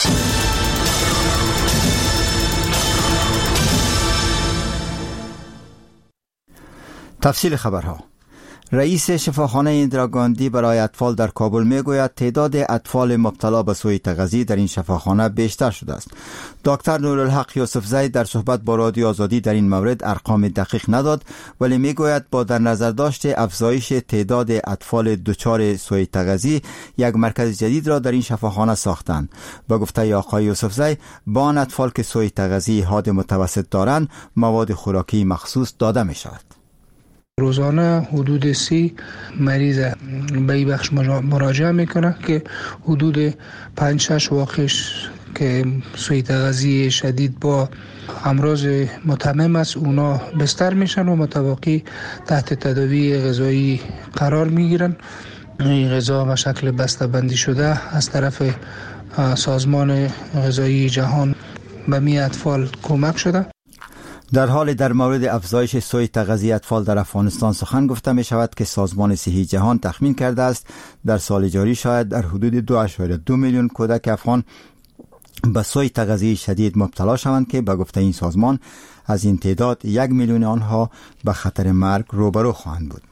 Speaker 12: تفصیل خبرها. رئیس شفاخانه اندراگاندی برای اطفال در کابل میگوید تعداد اطفال مبتلا به سوی تغذی در این شفاخانه بیشتر شده است. دکتر نورالحق یوسفزی در صحبت با رادیو آزادی در این مورد ارقام دقیق نداد، ولی میگوید با در نظر داشت افزایش تعداد اطفال دچار سوی تغذی یک مرکز جدید را در این شفاخانه ساختند. با گفته آقای یوسفزی، با آن اطفال که سوی تغذی حاد متوسط دارند مواد خوراکی مخصوص داده می شود.
Speaker 3: روزانه حدود 30 مریض به این بخش مراجعه میکنه که حدود 5-6 واقعش که سوی تغذی شدید با امراض متمم است اونا بستر میشن و متواقی تحت تداوی غذایی قرار میگیرن. این غذا به شکل بسته بندی شده از طرف سازمان غذایی جهان به می اطفال کمک شده.
Speaker 12: در حال در مورد افزایش سوی تغذی اطفال در افغانستان سخن گفته می شود که سازمان صحی جهان تخمین کرده است در سال جاری شاید در حدود 2.2 میلیون کودک افغان به سوی تغذی شدید مبتلا شوند که به گفته این سازمان از این تعداد 1 میلیون آنها به خطر مرگ روبرو خواهند بود.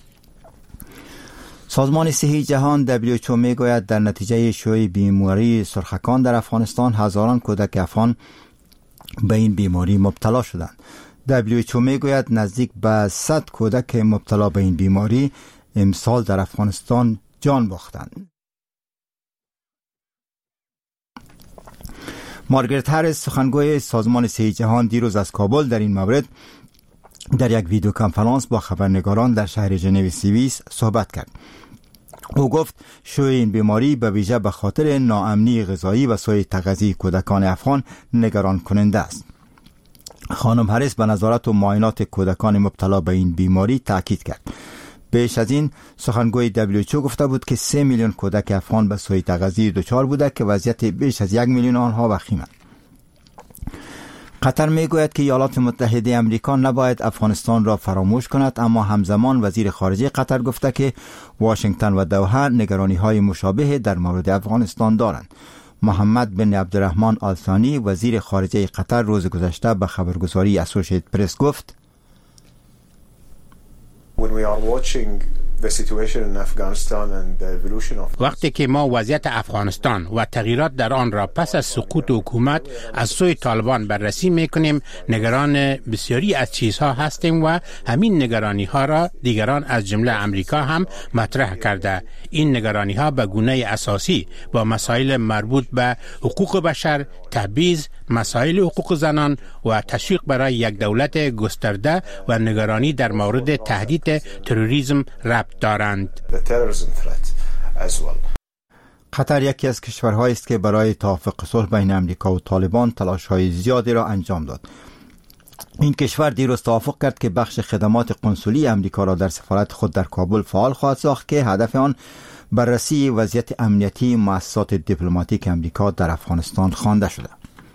Speaker 12: سازمان صحی جهان WHO می گوید در نتیجه شیوع بیماری سرخکان در افغانستان هزاران کودک افغان به این بیماری مبتلا شدند. WHO می گوید نزدیک به 100 کودک مبتلا به این بیماری امسال در افغانستان جان باختند. مارگرت هریس سخنگوی سازمان صحی جهان دیروز از کابل در این مورد در یک ویدیو کنفرانس با خبرنگاران در شهر ژنو سوئیس صحبت کرد. او گفت شیوع این بیماری به ویژه به خاطر ناامنی غذایی و سوء تغذیه کودکان افغان نگران کننده است. خانم هریس به نظارت و معاینات کودکان مبتلا به این بیماری تاکید کرد. بیش از این سخنگوی WHO گفته بود که 3 میلیون کودک افغان به سوء تغذیه دچار بوده که وضعیت بیش از 1 میلیون آنها وخیم است. قطر میگوید که ایالات متحده آمریکا نباید افغانستان را فراموش کند، اما همزمان وزیر خارجه قطر گفته که واشنگتن و دوحه نگرانی‌های مشابه در مورد افغانستان دارند. محمد بن عبدالرحمن آل ثانی وزیر خارجه قطر روز گذشته به خبرگزاری اسوسییتد پرس گفت:
Speaker 13: وقتی که ما وضعیت افغانستان و تغییرات در آن را پس از سقوط حکومت از سوی طالبان بررسی میکنیم، نگران بسیاری از چیزها هستیم و همین نگرانی ها را دیگران از جمله امریکا هم مطرح کرده. این نگرانی ها به گونه اساسی با مسائل مربوط به حقوق بشر، تبعیض، مسائل حقوق زنان و تشویق برای یک دولت گسترده و نگرانی در مورد تهدید تروریسم ربط دارند.
Speaker 12: قطر یکی از کشورهایی است که برای توافق صلح بین امریکا و طالبان تلاش‌های زیادی را انجام داد. این کشور دیروز توافق کرد که بخش خدمات قنسولی امریکا را در سفارت خود در کابل فعال خواهد ساخت که هدف آن بررسی وضعیت امنیتی مؤسسات دیپلماتیک امریکا در افغانستان خوانده شده.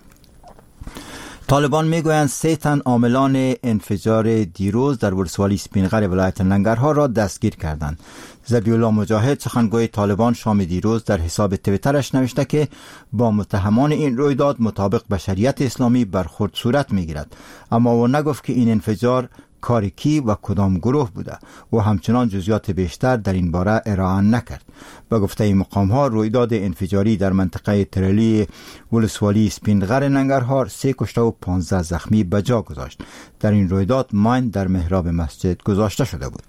Speaker 12: طالبان میگویند 3 تن عاملان انفجار دیروز در ولسوالی سپینغر ولایت ننگرهار را دستگیر کردند. ذبیح‌الله مجاهد سخنگوی طالبان شام دیروز در حساب توییترش نوشته که با متهمان این رویداد مطابق به شریعت اسلامی برخورد صورت میگیرد، اما او نگفت که این انفجار کار کی و کدام گروه بوده و همچنان جزئیات بیشتر در این باره ارائه نکرد. به گفته این مقام‌ها رویداد انفجاری در منطقه ترلی ولسوالی سپینغر ننگرهار 3 کشته و 15 زخمی به جا گذاشت. در این رویداد ماین در محراب مسجد گذاشته شده بود.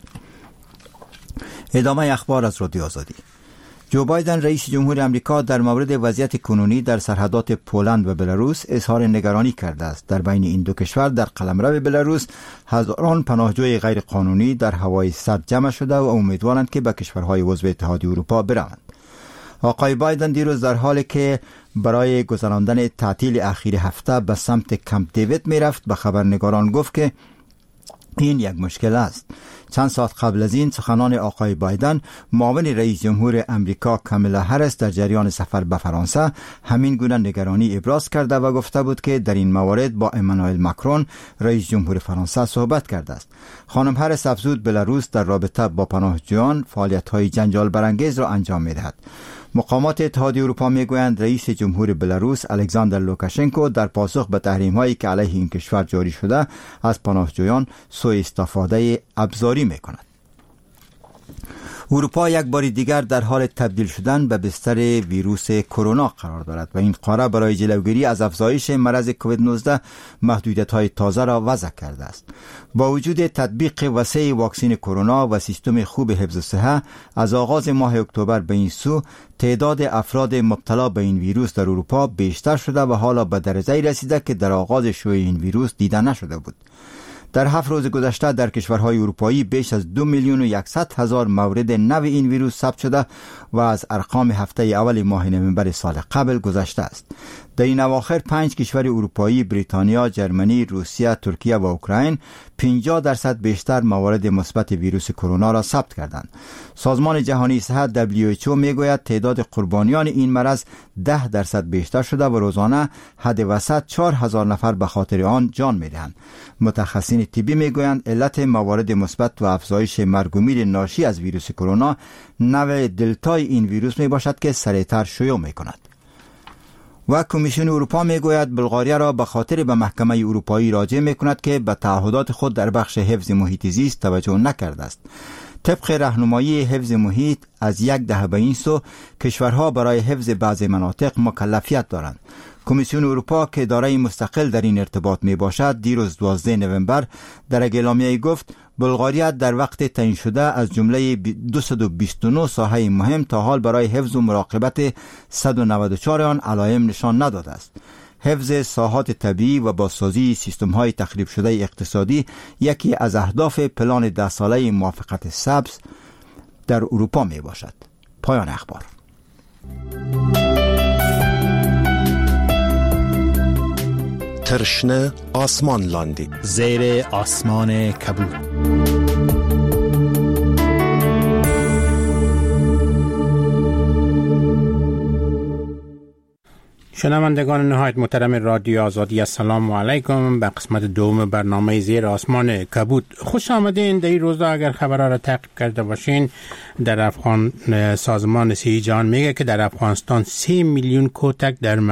Speaker 12: ادامه اخبار از رادیو آزادی. جو بایدن رئیس جمهور آمریکا در مورد وضعیت کنونی در سرحدات پولند و بلاروس اظهار نگرانی کرده است. در بین این دو کشور در قلمرو بلاروس هزاران پناهجوی غیر قانونی در هوای سرد جمع شده و امیدوارند که به کشورهای عضو اتحادیه اروپا بروند. آقای بایدن دیروز در حالی که برای گذراندن تعطیل اخیر هفته به سمت کمپ دیوید میرفت به خبرنگاران گفت که این یک مشکل است. چند ساعت قبل از این سخنان آقای بایدن، معاون رئیس جمهور امریکا کامالا هریس در جریان سفر به فرانسه همین گونه نگرانی ابراز کرده و گفته بود که در این موارد با امانوئل ماکرون رئیس جمهور فرانسه صحبت کرده است. خانم هریس افزود بلاروس در رابطه با پناهجویان فعالیت‌های جنجال برانگیز را انجام می‌دهد. مقامات اتحادیه اروپا میگویند رئیس جمهور بلاروس الکساندر لوکاشنکو در پاسخ به تحریم‌هایی که علیه این کشور جاری شده از پناهجویان سوء استفاده ابزاری می‌کند. اروپا یک بار دیگر در حال تبدیل شدن به بستر ویروس کرونا قرار دارد و این قاره برای جلوگیری از افزایش مرض کووید 19 محدودیت‌های تازه را وضع کرده است. با وجود تطبیق وسیع واکسن کرونا و سیستم خوب حفظ صحت از آغاز ماه اکتبر به این سو تعداد افراد مبتلا به این ویروس در اروپا بیشتر شده و حالا به درجه‌ای رسیده که در آغاز شیوع این ویروس دیده نشده بود. در 7 روز گذشته در کشورهای اروپایی بیش از 2,100,000 مورد نو این ویروس ثبت شده و از ارقام هفته اول ماه نوامبر سال قبل گذشته است. در این اواخر 5 کشور اروپایی بریتانیا، جرمنی، روسیه، ترکیه و اوکراین 50% بیشتر موارد مثبت ویروس کرونا را ثبت کردند. سازمان جهانی صحت WHO میگوید تعداد قربانیان این مرض 10% بیشتر شده و روزانه حد وسط 4,000 نفر به خاطر آن جان میدهند. متخصصین طبی میگویند علت موارد مثبت و افزایش مرگ و میر ناشی از ویروس کرونا نوع دلتای این ویروس می باشد که سریعتر شیوع می کند. و کمیسیون اروپا میگوید بلغاریا را به خاطر به محکمه اروپایی راجع می کند که به تعهدات خود در بخش حفظ محیط زیست توجه نکرده است. طبق راهنمایی حفظ محیط از یک دهه به این سو کشورها برای حفظ بعض مناطق مکلفیت دارند. کمیسیون اروپا که اداره مستقل در این ارتباط می باشد دیروز 12 نوامبر در اعلامیه گفت بلغاریا در وقت تعیین شده از جمله 229 ساحه مهم تا حال برای حفظ و مراقبت 194 آن علائم نشان نداده است. حفظ ساحات طبیعی و بازسازی سیستم‌های تخریب شده اقتصادی یکی از اهداف پلان 10 ساله موافقت سبز در اروپا می باشد. پایان اخبار.
Speaker 5: ترشنه آسمان لاندی زیر آسمان کبود.
Speaker 13: شنوندگان نهایت محترم رادیو آزادی، السلام علیکم. به قسمت دوم برنامه زیر آسمان کبود خوش آمدین. در این روزا اگر خبرها را تعقیب کرده باشین، در افغان سازمان صحی جهان میگه که در افغانستان 3 میلیون کودک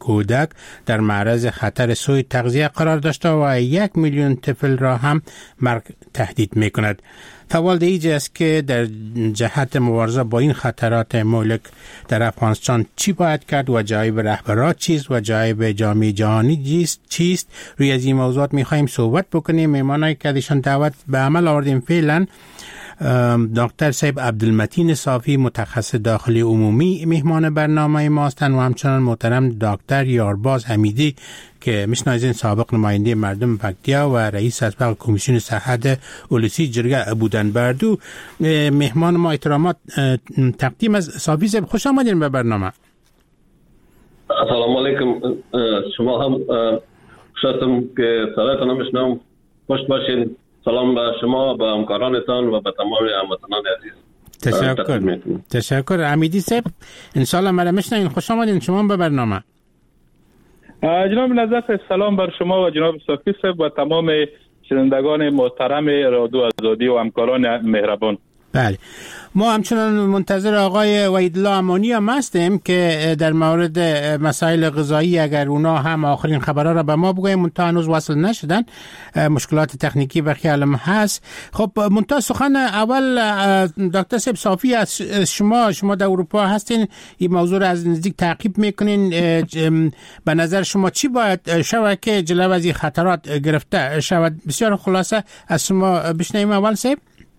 Speaker 13: کودک در معرض خطر سوء تغذیه قرار داشته و 1 میلیون طفل را هم مرگ تهدید می‌کند. سوال دیگه است که در جهت مبارزه با این خطرات مهلک در افغانستان چی باید کرد و جایب رهبران چیست و جایب جامعه جهانی چیست؟ روی از این موضوعات می‌خوایم صحبت بکنیم. مهمانایی که ازشان دعوت به عمل آوردیم فعلا دکتر صاحب عبدالمتین صافی متخصص داخلی عمومی مهمان برنامه ما هستند و همچنان محترم دکتر یارباز حمیدی که میشناسین سابق نماینده مردم پکتیا و رئیس اسبق کمیسیون صحت اولسی جرگه بودند. بر دو مهمان ما احترامات تقدیم از صافی صاحب. خوش آمدین به برنامه.
Speaker 14: سلام علیکم. شما هم خوشم که صدایتان میشنوم. خوش باشین. سلام به شما، به همکارانتان و به تمام هموطنان عزیز.
Speaker 13: تشکر. حمیدی صاحب انشالله مرا میشنوین. خوش آمدین شما به برنامه.
Speaker 9: جناب نظر سلام بر شما و جناب صافی صاحب و تمام شنوندگان محترم رادیو آزادی و همکاران مهربان.
Speaker 13: بله، ما همچنان منتظر آقای وحیدالله امانی هم هستیم که در مورد مسائل غذایی اگر اونا هم آخرین خبرها را به ما بگویم. منتها هنوز وصل نشدن، مشکلات تکنیکی به خیالم هست. خب منتها سخن اول دکتر صاحب صافی از شما در اروپا هستین، این موضوع را از نزدیک تعقیب میکنین. به نظر شما چی باید شود که جلو از این خطرات گرفته شود؟ بسیار خلاصه از شما بشنویم اول صاحب.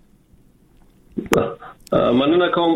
Speaker 14: مننه کوم.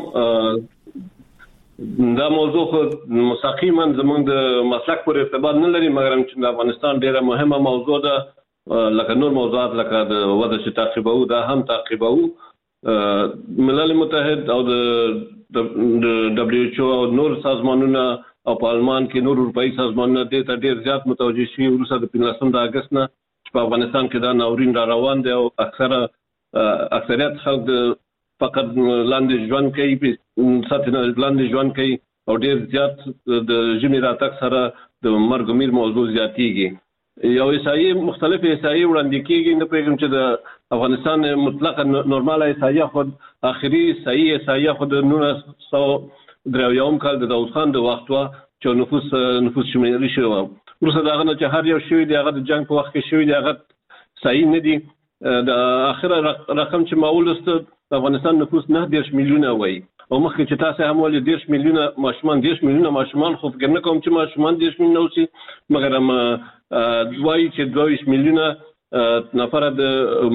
Speaker 14: دا موضوع خو مستقیما زموږ د مسلک پر ارتباط نه لري، مګر چې د افغانستان ډیره مهمه موضوع ده، لکه نور موضوعات لکه د وضع چې تعقیبو دا هم تعقیبو. ملل متحد او د WHO او نور سازمانونه او په آلمان کې نور اروپאי سازمانونه د ډیر زیات متوجه شي ورسره د 15 اگست نه چې په افغانستان کې دا ناورین را روان دی او اکثریت خلک فقط لاندې ژوند کوي، ساتنه لاندې ژوند کوي او ډیر زیات د ژمي راتګ سره د مرګ میر موضوع زیاتیږي. یو احصایې مختلف احصایې وړاندې کیږي. نه پېږم چې د افغانستان مطلقاً نورمال احصایه خود اخري صحیح احصایه خود 1993 کال د داود خان د وخت وا چې نفوس شمیرې شو. ورسره داغه نه چې هر یو شوی دی هغه د جنگ په وخت کې شوی دی، هغه صحیح نه دی. د اخره رقم چې معولست د افغانستان نفوس 9 میلیونه وای او مخکې چې تاسو هم ولې 10 میلیونه ماشومان خو فکر نه کوم چې ماشومان 10 میلیونه اوسي، مګر هم وای چې 22 میلیونه نفر د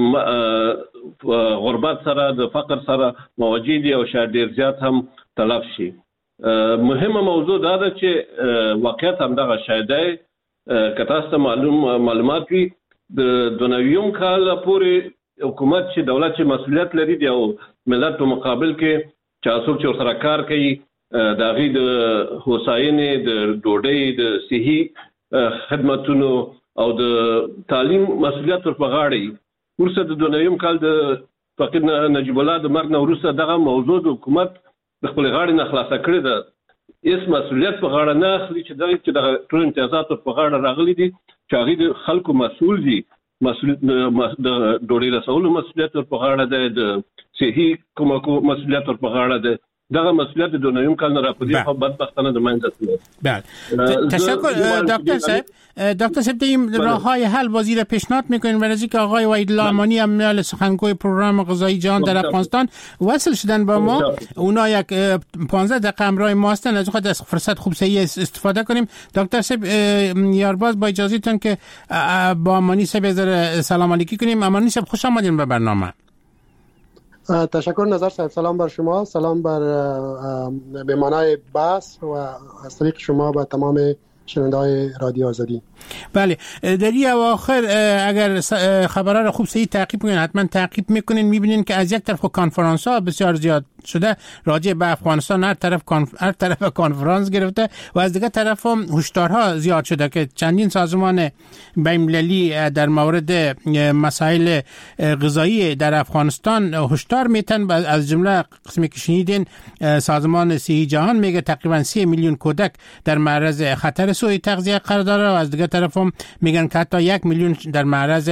Speaker 14: غربت سره د فقر سره مواجه دي او شاید ډیر زیات هم تلف شي. مهمه موضوع دا ده چې واقعیت هم دغه شاید که تاسو معلومات وي د 2009 کال پورې حکومت چې دولت چې مسؤلیت لري دی او ملت په مقابل کې چې څوک چې سره کار کوي د غي د هوساینې د ډوډۍ د صحي خدماتونو او د تعلیم مسؤلیت پر غاړه ورسره د 2009 کال د فقید نجیب الله د مرګ نه ورسره دغه موضوع د حکومت د خپل غاړې نه خلاص کړی ده. اس مسؤلیت په غاړه نه اخلي چې د ټول امتیازات په غاړه راغلي دي چې هغه د خلکو مسؤل دي. مسؤلیت د ډوډۍ رسولو مسؤلیت په غاړه ده، د صحي کومکو مسؤلیت په غاړه ده. دغه مسؤلیت د 2009 کال نه راپدې خو بدبختانه د منځ تللی.
Speaker 13: بله، تشکر دکتر صاحب. دکتر صاحب این راههای حل وزیر پیشنهاد میکنین برای اینکه آقای وحیدالله امانی امیال سخنگوی پروگرام غذایی جهان در افغانستان وصل شدن با ما. اونا یک 15 دقیقه همراه ما هستن، از خود از فرصت خوب صحیح استفاده کنیم. دکتر صاحب یارباز با اجازهتون که با امانی صاحب سلام علیکی کنیم. امانی صاحب خوش آمدین به برنامه.
Speaker 8: تشکر نظر صاحب. سلام بر شما، سلام بر مهمانای بحث و از طریق شما به تمام شنونده‌های رادیو آزادی.
Speaker 13: بله، در این اواخر اگر خبرها را خوب صحیح تعقیب کنین، حتما تعقیب میکنین، میبینین که از یک طرف کنفرانس ها بسیار زیاد شده راجع به افغانستان، هر طرف کنفرانس گرفته و از دیگه طرف هم هشدارها زیاد شده که چندین سازمان بین‌المللی در مورد مسائل غذایی در افغانستان هشدار میتن. از جمله قسمی که شنیدین سازمان صحی جهان میگه تقریبا 3 میلیون کودک در معرض خطر سوی تغذیه قرار داره و از دیگه طرف هم میگن که حتی 1 میلیون در معرض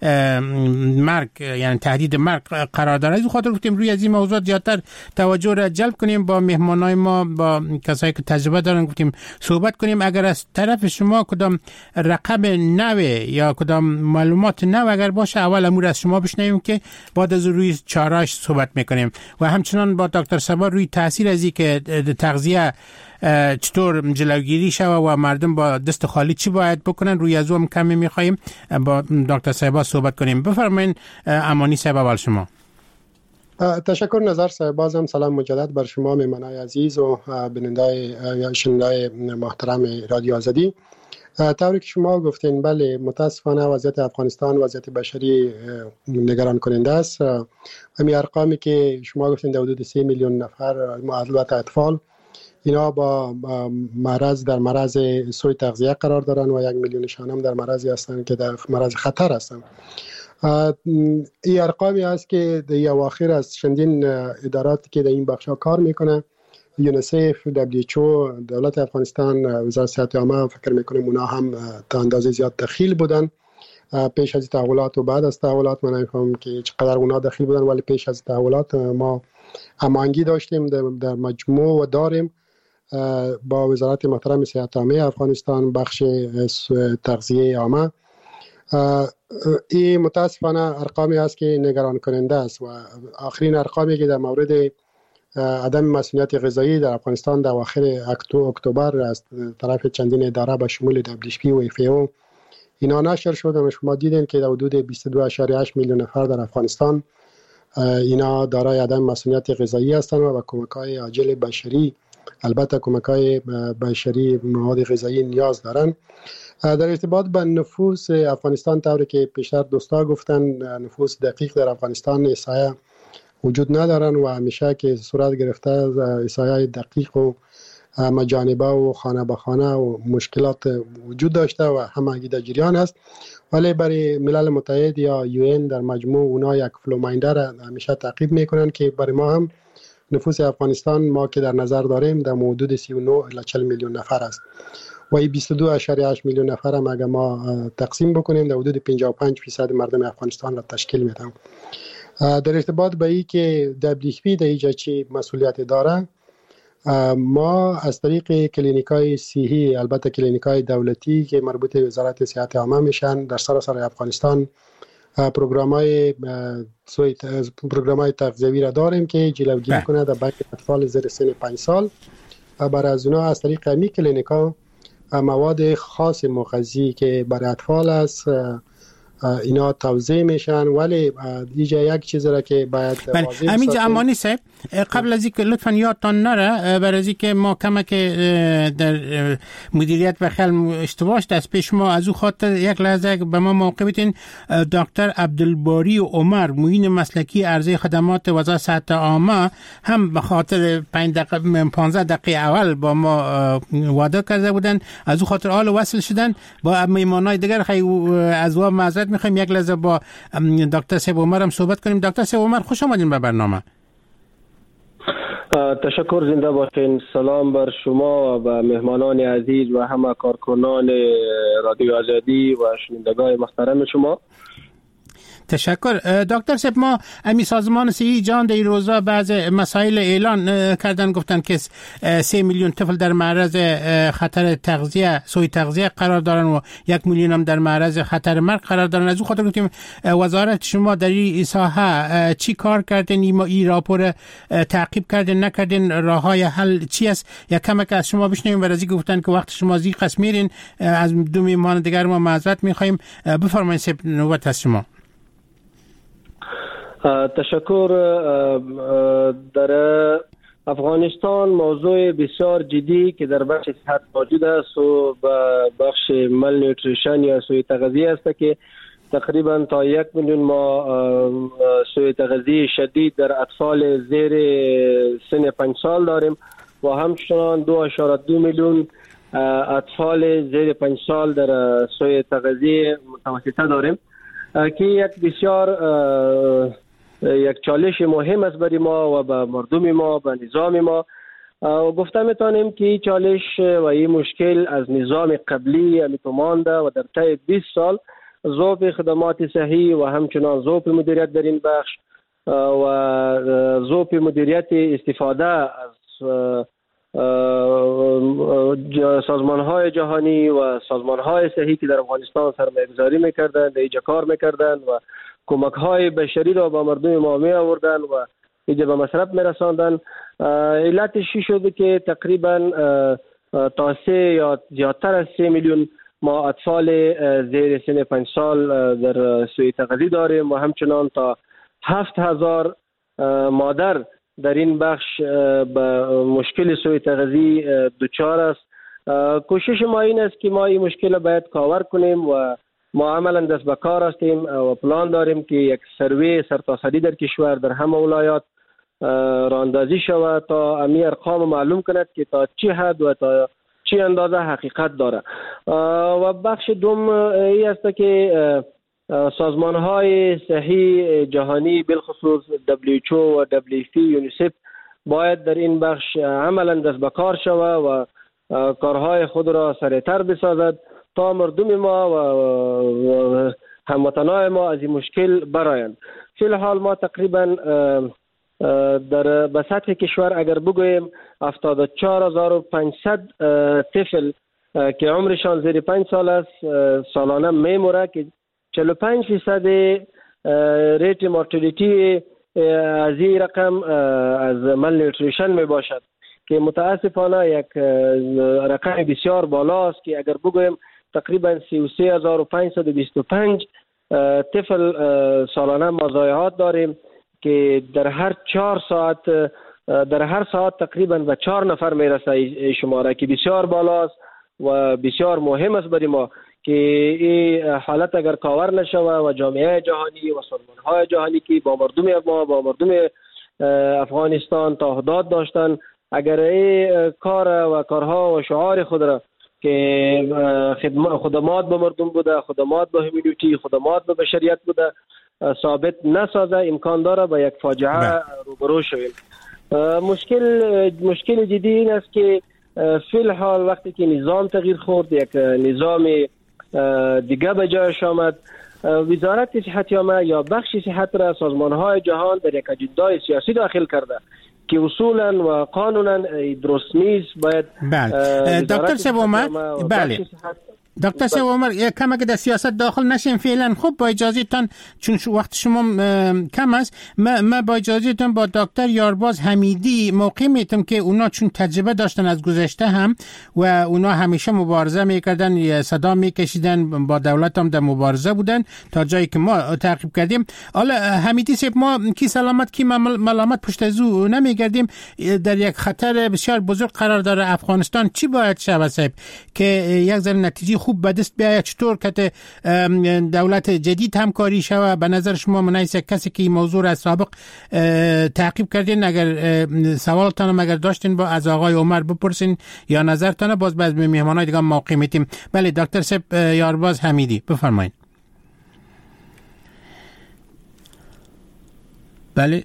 Speaker 13: مرگ یعنی تهدید مرگ قرار داره. از خاطر گفتیم روی از این موضوع زیادتر توجه را جلب کنیم، با مهمانای ما، با کسایی که تجربه دارن گفتیم صحبت کنیم. اگر از طرف شما کدام رقم نو یا کدام معلومات نو اگر باشه اول امور از شما بشنویم که بعد از روی چاراش صحبت میکنیم و همچنان با دکتر صبا روی تاثیر از این که تغذیه چطور جلوگیری شوه و مردم با دست خالی چی باید بکنن روی از اون کمی میخوایم با دکتر صبا صحبت کنیم. بفرمایید امانی صاحب اول شما.
Speaker 8: تشکر نظر صاحب. بازم سلام مجدد بر شما مهمانای عزیز و بینندای یا شنوندای محترم رادیو آزادی. طوری که شما گفتین بله متاسفانه وضعیت افغانستان وضعیت بشری نگران کننده است. همین ارقامی که شما گفتین حدود 3 میلیون نفر البته اطفال اینا با مرض در معرض سوء تغذیه قرار دارن و 1 میلیونشان هم در معرضی هستن که در معرض خطر هستن. این ارقامی است که در اواخر از چندین اداراتی که در این بخشا کار میکنه، یونیسف، WHO، دولت افغانستان، وزارت صحت عامه، فکر میکنم اونا هم تا اندازه زیاد دخیل بودن پیش از تحولات و بعد از تحولات. من نمیفهمم که چقدر اونا دخیل بودن، ولی پیش از تحولات ما هماهنگی داشتیم در مجموع و داریم با وزارت محترم صحت عامه افغانستان بخش تغذیه عامه. این متاسفانه ارقامی است که نگران کننده است و آخرین ارقامی که در مورد عدم مسئولیت غذایی در افغانستان در اواخر اکتبر از طرف چندین اداره به شمول WHO و FAO اینا نشر شد و شما دیدین که در حدود 22.8 میلیون نفر در افغانستان اینا دارای عدم مسئولیت غذایی هستند و کمک‌های عاجل بشری، البته کمک‌های بشری مواد غذایی نیاز دارن. در ارتباط با نفوس افغانستان طوری که پیشتر دوستا گفتن نفوس دقیق در افغانستان احصایه وجود ندارن و همیشه که صورت گرفته احصایه دقیق و مجانبه و خانه به خانه و مشکلات وجود داشته و همگی در جریان است، ولی برای ملل متحد یا UN در مجموع اونا یک فلوماینده را همیشه تعقیب میکنن که برای ما هم نفوس افغانستان ما که در نظر داریم در حدود 39 الی 40 میلیون نفر است و این 22.8 میلیون نفر هم اگر ما تقسیم بکنیم در حدود 55% مردم افغانستان را تشکیل میدن. در ارتباط با این که WHO در اینجا چی مسئولیت داره، ما از طریق کلینیکای صحی، البته کلینیکای دولتی که مربوط به وزارت صحت عامه میشن در سراسر افغانستان پروگرام‌های تغذیوی را داریم که جلوگیری کنه در بین اطفال زیر سن 5 سال و برای از اونها از طریق همین کلینیکا مواد خاص مغذی که برای اطفال است اینا توزیع میشن. ولی اینجا یک چیز را که باید
Speaker 13: همینجا امانی صاحب قبل از اینکه لطفاً یادتان نره برای از اینکه ما کمک در مدیریت و خل اشتباهش دست پیش ما از او خاطر یک لحظه به ما موقع بدین. دکتر عبدالباری عمر معین مسلکی عرضه خدمات وزارت صحت عامه هم به خاطر 15 دقیقه اول با ما وعده کرده بودن، از او خاطر حال وصل شدن با مهمانای دیگر. خیلی از او معذرت میخوایم. یک لحظه با دکتر صاحب عمر هم صحبت کنیم. دکتر صاحب عمر خوش آمدین به برنامه.
Speaker 11: تشکر، زنده باشین. سلام بر شما و به مهمانان عزیز و همه کارکنان رادیو آزادی و شنوندگان محترم شما.
Speaker 13: تشکر. دکتر صاحب ما امی سازمان صحی جهان در این روزها بعض مسائل اعلان کردن، گفتن که 3 میلیون طفل در معرض خطر تغذیه سوء تغذیه قرار دارن و 1 میلیون هم در معرض خطر مرگ قرار دارن. از اون خاطر گفتیم وزارت شما در این ساحه چی کار کردین؟ این راپور تعقیب کردین نکردین؟ راههای حل چی است؟ یا کمک از شما بشنویم. برای گفتن که وقت شما زی قسم میرین، از دو مهمان دیگر ما معذرت میخوایم. بفرمایید صاحب، نوبت از شما.
Speaker 11: تشکر. در افغانستان موضوع بسیار جدی که در بخش صحت موجود است و بخش مال نیوتریشن یا سوء تغذیه است که تقریبا تا 1 میلیون ما سوء تغذیه شدید در اطفال زیر سن 5 سال داریم و همچنان 2.2 میلیون اطفال زیر 5 سال در سوء تغذیه متوسطه داریم که یک بسیار یک چالش مهم است برای ما و به مردم ما، به نظام ما گفته میتونیم که چالش و این مشکل از نظام قبلی همیتو مانده و در طی 20 سال ذوب خدمات صحی و همچنان ذوب مدیریت در این بخش و ذوب مدیریت استفاده از سازمان‌های جهانی و سازمان‌های صحی که در افغانستان سرمایه‌گذاری می‌کردند، اینجا کار می‌کردند و کمک‌های بشری را با مردم ما می‌آوردند و اینجا به مصرف می‌رساندند. علتش شده که تقریباً تا 3 یا زیادتر از 3 میلیون ما اطفال زیر سن 5 سال در سوی تغذیه داریم و همچنان تا 7000 مادر در این بخش به مشکل سوی تغذیه دچار است. کوشش ما این است که ما این مشکل باید کاور کنیم و ما عملا دست به کار هستیم و پلان داریم که یک سروی سرتاسری در کشور در همه ولایات راه اندازی شود تا امی ارقام معلوم کند که تا چه حد و تا چه اندازه حقیقت داره. و بخش دوم این است که سازمان‌های صحی جهانی بالخصوص WHO و WFP یونیسف باید در این بخش عملا دست به کار شود و کارهای خود را سریعتر بسازد تا مردم ما و هموطنان ما از این مشکل برآیند. فی الحال ما تقریبا در به سطح کشور اگر بگوییم 74500 طفل که عمرشان زیر 5 سال است سالانه میموره که 45% ریت مورتالیتی از این رقم از مالنیوتریشن می باشد که متاسفانه یک رقم بسیار بالاست که اگر بگویم تقریبا 33525 طفل سالانه ما ضایعات داریم که در هر 4 ساعت در هر ساعت تقریبا به 4 نفر میرسه این شماره که بسیار بالاست و بسیار مهم است برای ما که این حالت اگر کاور نشود و جامعه جهانی و سازمان‌های جهانی که با مردم ما با مردم افغانستان تعهدات داشتن اگر این کار و کارها و شعار خود را که خدمات به مردم بوده، خدمات به هومانیتی، خدمات به بشریت بوده ثابت نسازه امکان داره با یک فاجعه روبرو شویم. مشکل جدی این است که فی الحال وقتی که نظام تغییر خورد یک نظام دیگه به جایش آمد وزارت صحت یا بخش صحت را سازمان‌های جهان در یک اجندای سیاسی داخل کرده که اصولا و قانونا درست نیست. باید
Speaker 13: دکتر صاحب عمر دکتر صاحب عمر کم اگه در سیاست داخل نشیم فعلا خب با اجازهتان چون وقت شما کم است من با اجازهتان با دکتر یارباز حمیدی موقع میتم که اونا چون تجربه داشتن از گذشته هم و اونا همیشه مبارزه میکردن صدا میکشیدن با دولت هم در مبارزه بودن تا جایی که ما تعقیب کردیم. حالا حمیدی صاحب ما کی سلامت کی ملامت پشت از او نمیگردیم در یک خطر بسیار بزرگ قرار داره افغانستان. چی باید شود صاحب که یک ذره نتیجه خوب به دست بیاید؟ چطور که دولت جدید همکاری شود؟ به نظر شما منیس کسی که این موضوع را سابق تعقیب کردین اگر سوالتان اگر داشتین با از آقای عمر بپرسین یا نظرتان باز بعد به مهمانای دیگه موقع میتیم. بله دکتر صاحب یارباز حمیدی بفرمایید. بله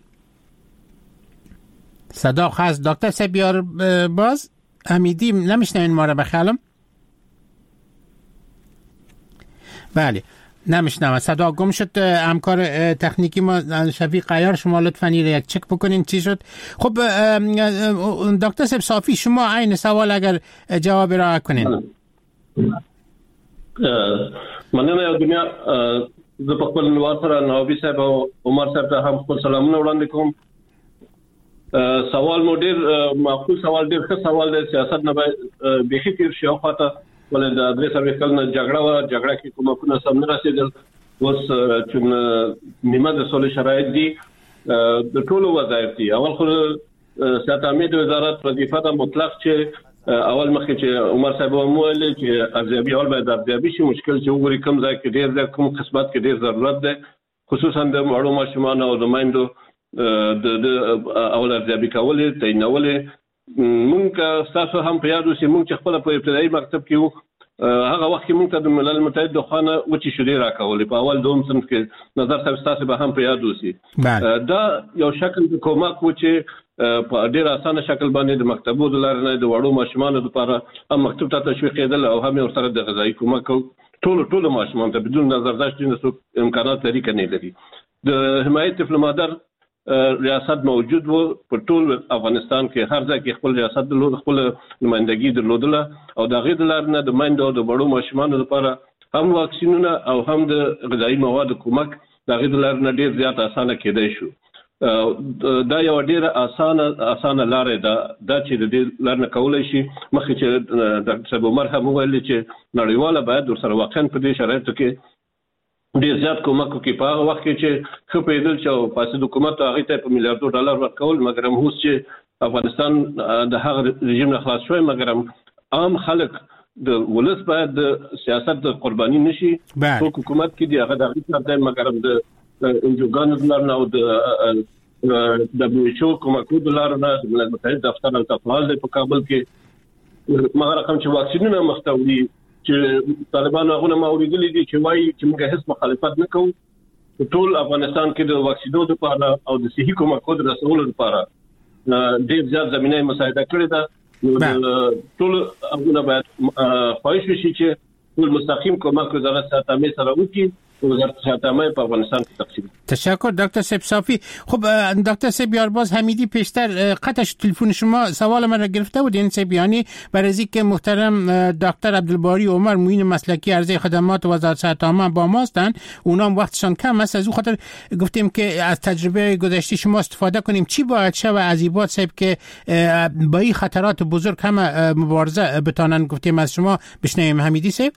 Speaker 13: صدا هست دکتر صاحب یارباز حمیدی نمیشنوین ما را بخیالم؟ بله نمیشنم صدا گم شد. همکار تکنیکی ما شفیق عیار شما لطفاً یک چک بکنین چی شد. خب دکتر صاحب صافی شما عین سوال اگر جواب را کنین.
Speaker 14: مننه یو دنیا ز په خپل نوار سره نوابي صاحب او عمر صاحب ته هم خپل سلامونه وړاندې کوم. سوال مو ډیر معقول سوال ډیر ښه سوال دی. سیاست نه باید بيخي تیر شي او خاطر ولې د درې سروي کلنه جګړه کې کومه سم نه رسیدل. اوس چې نیمه د سولې شرایط دي د ټولو وظایف دي. اول خو سیاست امید وزارت وظیفه ده مطلق چې اول مخکې چې عمر صاحب مو ویل چې ارزیابي اول باید ارزیابي شي. مشکل چې وګوري کوم ځای کې ډیر ځای کوم قسمت کې ډیر ضرورت ده خصوصا د مړو ماشومان او د مایندو د اول ارزیابي کولې تعینولې. مونږ تاسو هم په یاد اوسئ مونږ چې خپل په ابتدایي مکتب کې وو هغه وخت کې مونږ ته د ملل متحد د خانه وچی شوري راکولې په اول دوم صنف کې نظر تاسو به هم په یاد اوسئ. دا یو شکل د کومک و چې په ډیر اسانه شکل باندې د مکتبو د لارې نه د وړو ماشومانو لپاره هم مکتب ته تشویق کېدل او هم ورسره د غذایی کومک ټول ماشومان ته بدون نظر داشت چې امکانات لري کنه لري. د حمایت طفل مادر ریاست موجود وو په ټول افغانستان کې، هر ځای کې خپل ریاست درلود، خپل نمائندګي درلودله او د غیر لارنه د مایندو د وړو ماشومانو لپاره هم واکسینونه او هم د غذایی مواد کومک د غیر لارنه ډیر زیات اسانه کېدای شو. دا یو ډیره اسانه لار ده چې د دې لارنه کولای شي. مخکې چې ډاکټر صاحب عمر هم ویل چې نړیواله باید ورسره واقعا په دې شرایطو کې ډیر زیات کومک وکړي. په هغه وخت کې چې ښه پیدل چې فاسد حکومت هغه ته په میلیارډو ډالر ورکول، مګر هم اوس چې افغانستان د هغه رژیم نه خلاص شوی، مګر هم عام خلک د ولس باید د سیاست د قرباني نشي. ټول حکومت کې دی هغه د غیر د مګر هم د انجوګانو د لارنه او د WHO کومکو د لارنه د ملل متحد دفتر التفعال په کابل کې مګر کوم چې واکسینونه مختوري چې طالبانو هغه ما اوریدلې دي چې وایي چې موږ هیڅ مخالفت نه کوو. ټول افغانستان کې د واکسینو لپاره او د صحي کومکو د رسولو لپاره ډېر زیات زمينه مساعده کړې ده. ټول هغه باید خواهش وشي چې ټول مستقیم کومک وزارت ساتامه سره وکړي. وزارت ساتامه په افغانستان کې تقسیم.
Speaker 13: تشکر دکتر سیب صافی. خب دکتر سیب یارباز حمیدی پیشتر قطعش تلفن شما سوال من را گرفته بود این سیب، یعنی برای از اینکه محترم دکتر عبدالباری عمر معین مسلکی عرضه خدمات وزارت ساتامه با ما هستند، اونام وقتشان کم است، از اون خاطر گفتیم که از تجربه گذشته شما استفاده کنیم. چی باید شود از این بات سیب که با این خطرات بزرگ هم مبارزه بتانن؟ گفتیم از شما بشنویم حمیدی سیب.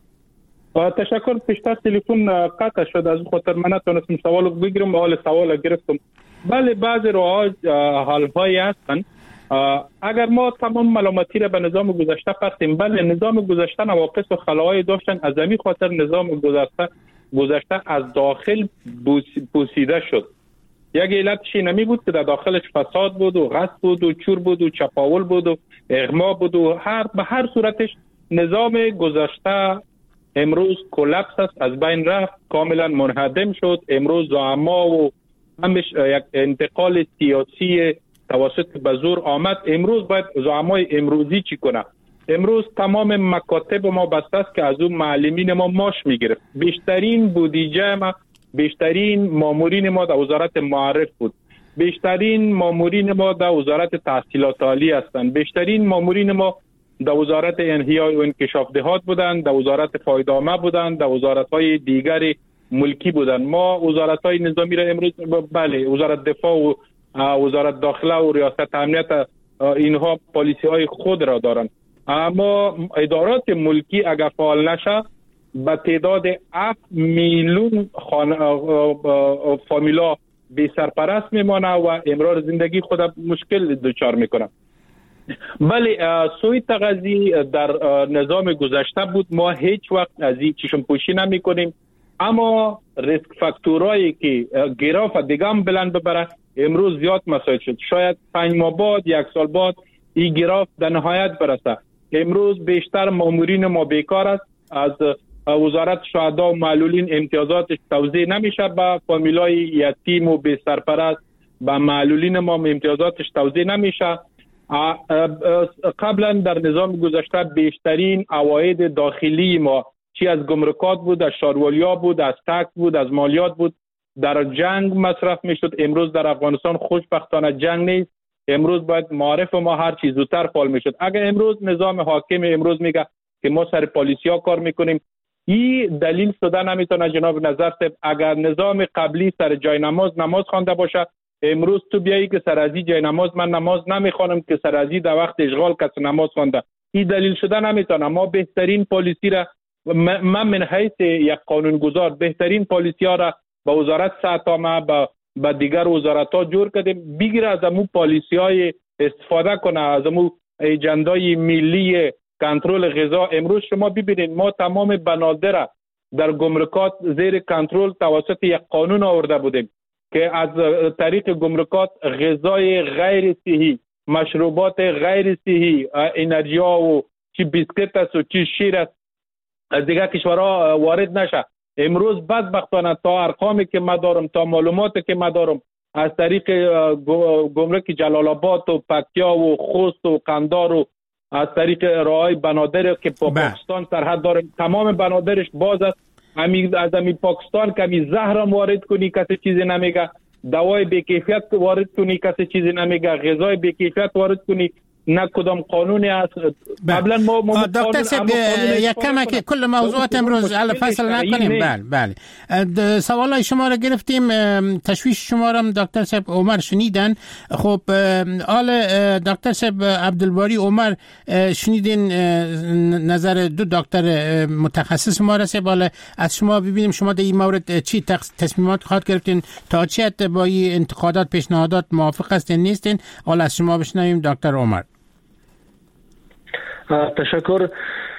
Speaker 9: تشکر. پیشتر تلفن قطع شد، از خاطر من نتونستم سوال بگیرم، حال سوال گرفتم. بله بعضی رواج حالهایی هستند. اگر ما تمام ملامتی را به نظام گذشته پرتیم، بله نظام گذشته نواقص و خلاهای داشتن، از همین خاطر نظام گذشته از داخل پوسیده شد. یک علتش نمی بود که در داخلش فساد بود و غصب بود و چور بود و چپاول بود و اغما بود و به هر صورتش نظام گذشته امروز کلپس است، از بین رفت، کاملا منهدم شد. امروز زعما و همش یک انتقال سیاسی توسط به زور آمد. امروز باید زعمای امروزی چی کنه؟ امروز تمام مکاتب ما بسته است که از اون معلمین ما ماش میگرفت. بیشترین بودجه ما، بیشترین مامورین ما در وزارت معارف بود، بیشترین مامورین ما در وزارت تحصیلات عالی هستند، بیشترین مامورین ما در وزارت احیای و انکشاف دهات بودند، در وزارت فایده‌عامه بودند، در وزارت‌های دیگر ملکی بودند. ما وزارت‌های نظامی را امروز بله وزارت دفاع و وزارت داخله و ریاست امنیت اینها پالیسی‌های خود را دارند، اما ادارات ملکی اگر فعال نشه به تعداد 7 میلیون فامیلا بی سرپرست میمانه و امرار زندگی خود مشکل دچار میکنه. بله سوی تغذی در نظام گذشته بود، ما هیچ وقت از این چشم پوشی نمی کنیم، اما ریسک فاکتورایی که گراف دیگه هم بلند ببره امروز زیاد مساعد شد. شاید 5 ماه بعد، 1 سال بعد این گراف در نهایت برسه. امروز بیشتر مامورین ما بیکار است، از وزارت شهدا و معلولین امتیازاتش توزیع نمیشه به فامیلای یتیم و بی سرپرست، به معلولین ما امتیازاتش توزیع نمیشه. قبلا در نظام گذشته بیشترین عواید داخلی ما چی از گمرکات بود، از شاروالیا بود، از تکس بود، از مالیات بود، در جنگ مصرف میشد. امروز در افغانستان خوشبختانه جنگ نیست. امروز باید معارف ما هر چیز زودتر فعال میشد. اگر امروز نظام حاکم امروز میگه که ما سر پالیسیا کار میکنیم، این دلیل شده نمیتونه جناب نظر صاحب. اگر نظام قبلی سر جای نماز خوانده باشه، امروز تو بیایی که سر ازی جای نماز من نماز نمیخوانم که سر ازی در وقت اشغال کس نماز خوانده، این دلیل شده نمیتونه. ما بهترین پالیسی را من حیث یک قانونگذار بهترین پالیسی ها را با وزارت ساتامه با دیگر وزارت ها جور کردیم، بگیره از امو پالیسی های استفاده کنه، از امو ایجندای ملی کنترل غذا. امروز شما ببینید ما تمام بنادر در گمرکات زیر کنترل توسط یک قانون آورده بودیم که از طریق گمرکات غذای غیر صحی، مشروبات غیر صحی، انرژی ها و چی بیسکت است و چی شیر است از دیگر کشورها وارد نشه. امروز بدبختانه تا ارقامی که ما دارم، تا معلوماتی که ما دارم، از طریق گمرک جلال آباد و پکتیا و خوست و قندار و از طریق راههای بنادر که با پاکستان سرحد داره، تمام بنادرش باز است. از پاکستان کمی زهرم وارد کنی کسی چیزی نمیگه، دوای بی‌کیفیت وارد کنی کسی چیزی نمیگه، غذای بی‌کیفیت وارد کنی نه کدام قانونی است. قبلا ما
Speaker 13: دکتر صاحب یکم که کل موضوعات امروز فصل نکنیم. بله سوالای شما را گرفتیم، تشویش شما را دکتر صاحب عمر شنیدن. خب آل دکتر صاحب عبدالباری عمر شنیدین نظر دو دکتر متخصص ما را. صاحب از شما ببینیم شما در این مورد چی تصمیمات خواهد گرفتین، تا چه حد با این انتقادات پیشنهادات موافق هستین نیستین؟ حالا از شما بشنویم دکتر عمر.
Speaker 11: تشکر.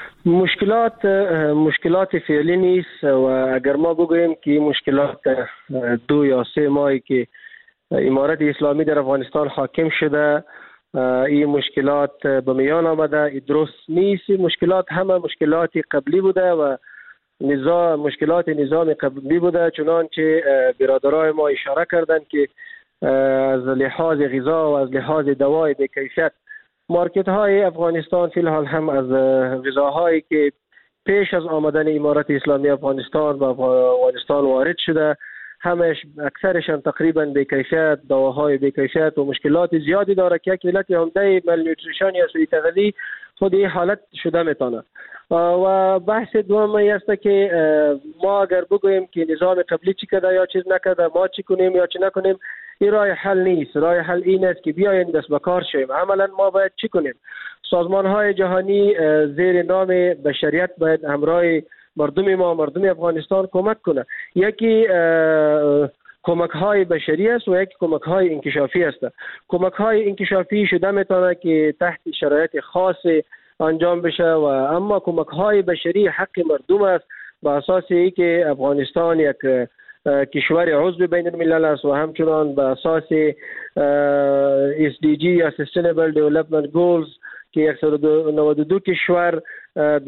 Speaker 11: مشکلات فعلی نیست و اگر ما بگوییم که مشکلات 2 یا 3 ماهی که امارت اسلامی در افغانستان حاکم شده این مشکلات به میان آمده، این درست نیست. مشکلات همه مشکلات قبلی بوده و مشکلات نظام قبلی بوده، چنانچه برادرای ما اشاره کردند که از لحاظ غذا و از لحاظ دوای به کیفیت مارکت های افغانستان فی الحال هم از غذاهایی که پیش از آمدن امارت اسلامی افغانستان به افغانستان وارد شده همش اکثرشان تقریبا به کیفیت، دواهای به کیفیت و مشکلات زیادی داره که یک علت عمده مالنیوتریشن یا سوء تغذیه خود این حالت شده میتونه. و بحث دوم است که ما اگر بگوییم که نظام قبلی چی کرده یا چیز نکرده، ما چی کنیم یا چی نکنیم، این راه حل نیست. راه حل این است که بیاین دست به کار شویم. عملا ما باید چی کنیم؟ سازمان های جهانی زیر نام بشریت باید همراه مردم افغانستان کمک کنه. یکی کمک های بشری است و یک کمک های انکشافی است. کمک های انکشافی شده میتونه که تحت شرایط خاص انجام بشه و اما کمک های بشری حق مردم است با اساس اینکه افغانستان یک کشور عضو بین الملل است و همچنان به اساس SDG یا Sustainable Development Goals که 192 کشور در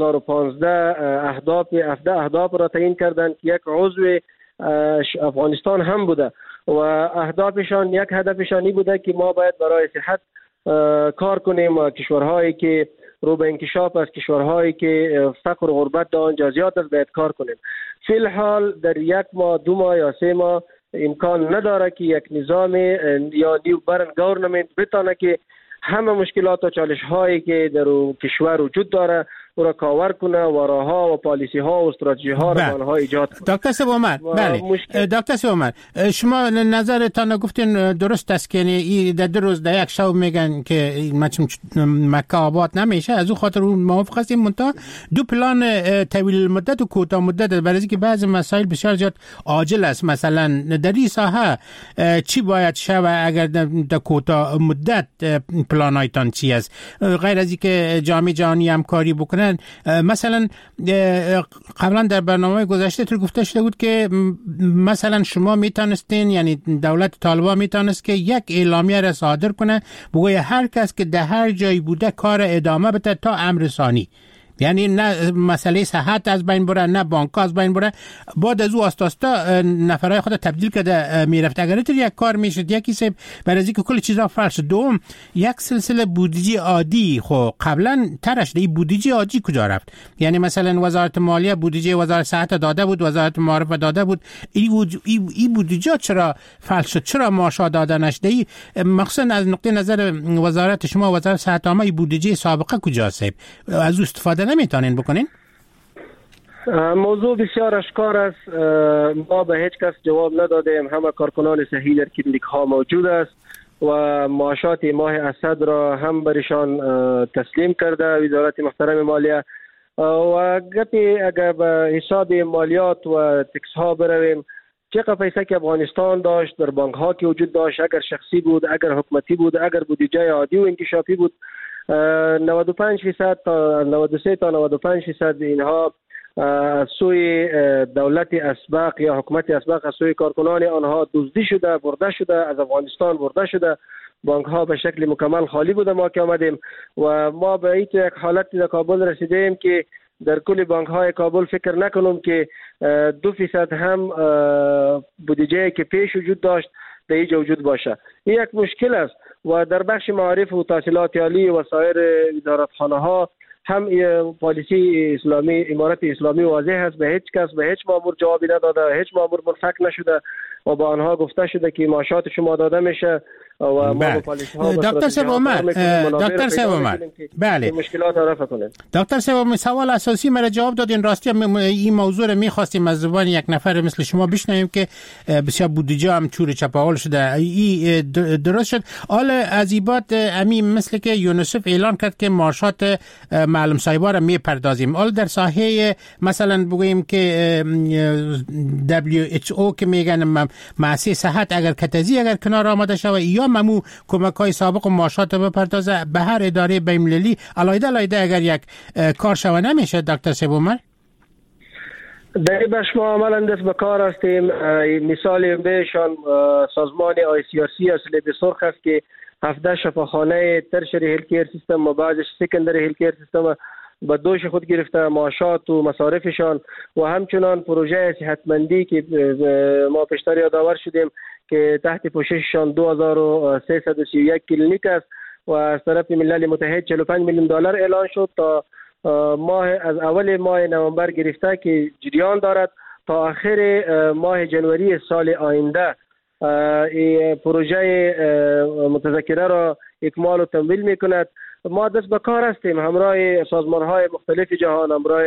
Speaker 11: 2015 اهداف را تعیین کردند که یک عضو افغانستان هم بوده و اهدافشان یک هدفشانی بوده که ما باید برای صحت کار کنیم و کشورهایی که رو به انکشاف است، کشورهایی که فقر و غربت در آنجا زیاد است باید کار کنیم. فی الحال در 1 ماه 2 ماه یا 3 ماه امکان نداره که یک نظام یا نیو برن گورنمنت بتونه که همه مشکلات و چالش هایی که در کشور وجود داره او را کاور کنه و راهها و پالیسی ها و استراتژی ها را آنها ایجاد کنه.
Speaker 13: دکتر صاحب عمر، بله دکتر صاحب عمر، شما نظرتان گفتین درست است که در 2 روز در یک شب میگن که مکه آباد نمیشه، از او خاطر موافق هستیم. منتها 2 پلان طویل مدت و کوتاه مدت برای اینکه بعضی مسائل بسیار زیاد عاجل است. مثلا در این ساحه چی باید شود اگر در کوتاه مدت پلانایتان چی است غیر از اینکه جامعه جهانی همکاری بکنه؟ مثلا قبلا در برنامه گذشته تو گفته شده بود که مثلا شما میتونستین، یعنی دولت طالبان میتونست که یک اعلامیه را صادر کنه بگوی هر کس که در هر جایی بوده کار ادامه بده تا امر ثانی، یعنی نه مسئله صحت از بین بره نه بانک از بین بره. بعد از او آستاستا نفرای خود تبدیل کرده میرفت. اگر تو یک کار میشد یکی سب برای اینکه کل چیزا فرش. دوم یک سلسله بودجه عادی خو قبلا ترش دی بودجه عادی کجا رفت؟ یعنی مثلا وزارت مالیه بودجه وزارت صحت داده بود، وزارت معارف داده بود، این بودجه چرا فرش شد؟ چرا ماشا داده نشده؟ مخصوصا از نقطه نظر وزارت شما وزارت صحت عامه بودجه سابقه کجاست؟ از او استفاده نمیتونین بکنین؟
Speaker 11: موضوع بسیار اشکار است. ما به هیچ کس جواب ندادیم. همه کارکنان صحی در کلینیک ها موجود است و معاشات ماه اسد را هم برشان تسلیم کرده وزارت محترم مالیه و گپی اگر به حساب مالیات و تکس ها برویم چقدر پیسه که افغانستان داشت در بانک ها که وجود داشت، اگر شخصی بود، اگر حکومتی بود، اگر بودجه عادی و انکشافی بود، 95% تا 93 تا 95% اینها از سوی دولت اسبق یا حکومت اسبق از سوی کارکنان آنها دزدی شده، برده شده، از افغانستان برده شده. بانک ها به شکل مکمل خالی بوده ما که آمدیم و ما به این یک حالتی در کابل رسیدیم که در کل بانک های کابل فکر نکنم که 2% هم بودجه که پیش وجود داشت در اینجا وجود باشه. این یک مشکل است و در بخش معارف و تحصیلات عالی و سایر ادارتخانه ها هم پالیسی اسلامی امارت اسلامی واضح است، به هیچ کس به هیچ مامور جوابی نداده، هیچ مامور منفک نشده و با آنها گفته شده که معاشات شما داده میشه و ما پالیسی ها
Speaker 13: دکتر صاحب عمر بله
Speaker 11: مشکلات را رفع کنیم.
Speaker 13: دکتر صاحب سوال اساسی مرا جواب دادین. راستی این موضوع را می‌خواستیم از زبان یک نفر مثل شما بشنویم که بسیار بودجه هم چور چپاول شده. این درست شد. حالا از ایبات امی مثل که یونیسف اعلان کرد که معاشات معلم صاحبا را میپردازیم. حالا در ساحه مثلا بگوییم که WHO که میگن مؤسسه صحت اگر کتزی اگر کنار آمده شود یا ممو کمک‌های سابق و معاشات بپردازه به هر اداره بین‌المللی علاوه اگر یک کار شود نمیشه دکتر صاحب عمر؟
Speaker 11: در بخش ما عملا دست به کار هستیم. مثال بهشان سازمان ICRC اصل به سرخ است که 17 شفاخانه ترشری هیلت کیر سیستم و بعضش سکندری هیلت کیر سیستم به دوش خود گرفته معاشات و مصارفشان و همچنان پروژه صحتمندی که ما پیشتر یادآور شدیم که تحت پوشششان 2331 کلینیک است و از طرف ملل متحد 45 میلیون دلار اعلان شد تا از اول ماه نوامبر گرفته که جریان دارد تا آخر ماه جنوری سال آینده پروژه متذکره را اکمال و تمویل میکند. ما دست به کار هستیم همراه سازمان‌های مختلف جهان، همراه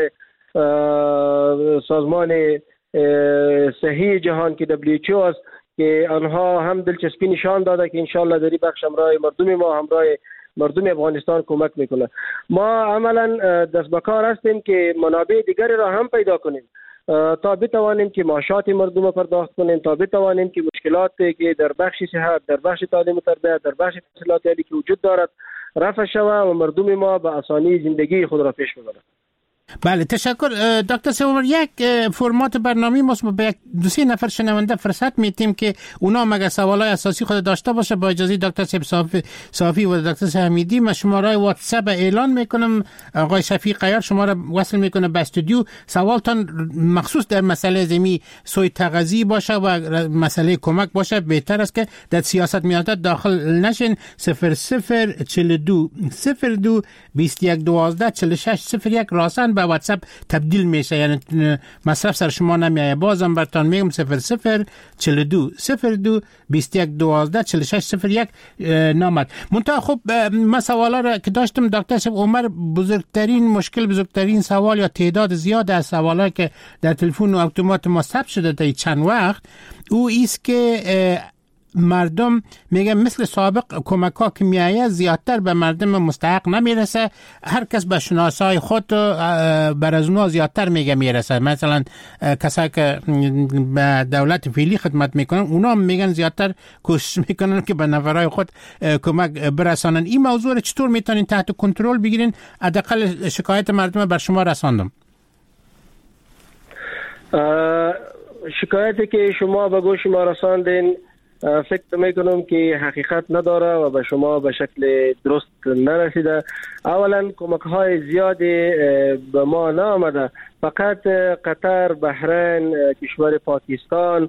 Speaker 11: سازمان صحی جهان که WHO است که آنها هم دلچسپی نشان داده که انشالله در این بخش همراه مردم ما همراه مردم افغانستان کمک میکنه. ما عملا دست به کار هستیم که منابع دیگری را هم پیدا کنیم تا بتوانیم که معاشات مردم پرداخت کنیم، تا بتوانیم که مشکلاتی که در بخش صحت، در بخش تعلیم و تربیت، در بخش تحصیلات عالی که وجود دارد رفع شود و مردم ما به آسانی زندگی خود را پیش ببرند.
Speaker 13: بله تشکر دکتر صاحب. یک فرمات برنامه ما به یک دو سه نفر شنونده فرصت میتیم که اونا مگه سوالای اساسی خود داشته باشه. با اجازه دکتر صافی و دکتر حمیدی ما شماره واتساپ اعلان میکنم. آقای شفیق عیار شما را وصل میکنه به استودیو. سوالتان مخصوص در مسئله زمینی سوء تغذیه باشه و مسئله کمک باشه بهتر است که در سیاست میانات داخل نشین. 0042 02 21 12 46 01 راسن به واتساپ تبدیل میشه، یعنی مصرف سر شما نمیایه. بازم براتون میگم 0042 02 21 12 46 01 نامد. منتها خب من سوالا را که داشتم دکتر صاحب عمر بزرگترین سوال یا تعداد زیاد از سوالا که در تلفن و اتومات ما ثبت شده تا چند وقت او است که مردم میگن مثل سابق کمک ها که میایه زیادتر به مردم مستحق نمیرسه. هر کس به شناسای خود بر از اونها زیادتر میرسه. مثلا کسایی که به دولت فعلی خدمت میکنن اونا میگن زیادتر کوشش میکنن که به نفرای خود کمک برسانن. این موضوع چطور میتونین تحت کنترل بگیرین؟ حداقل شکایت مردم بر شما رساندم.
Speaker 11: شکایتی که شما به گوش ما رساندین فکر میکنم که حقیقت نداره و به شما به شکل درست نرسیده. اولا کمک های زیادی به ما نامده. فقط قطر، بحرین، کشور پاکستان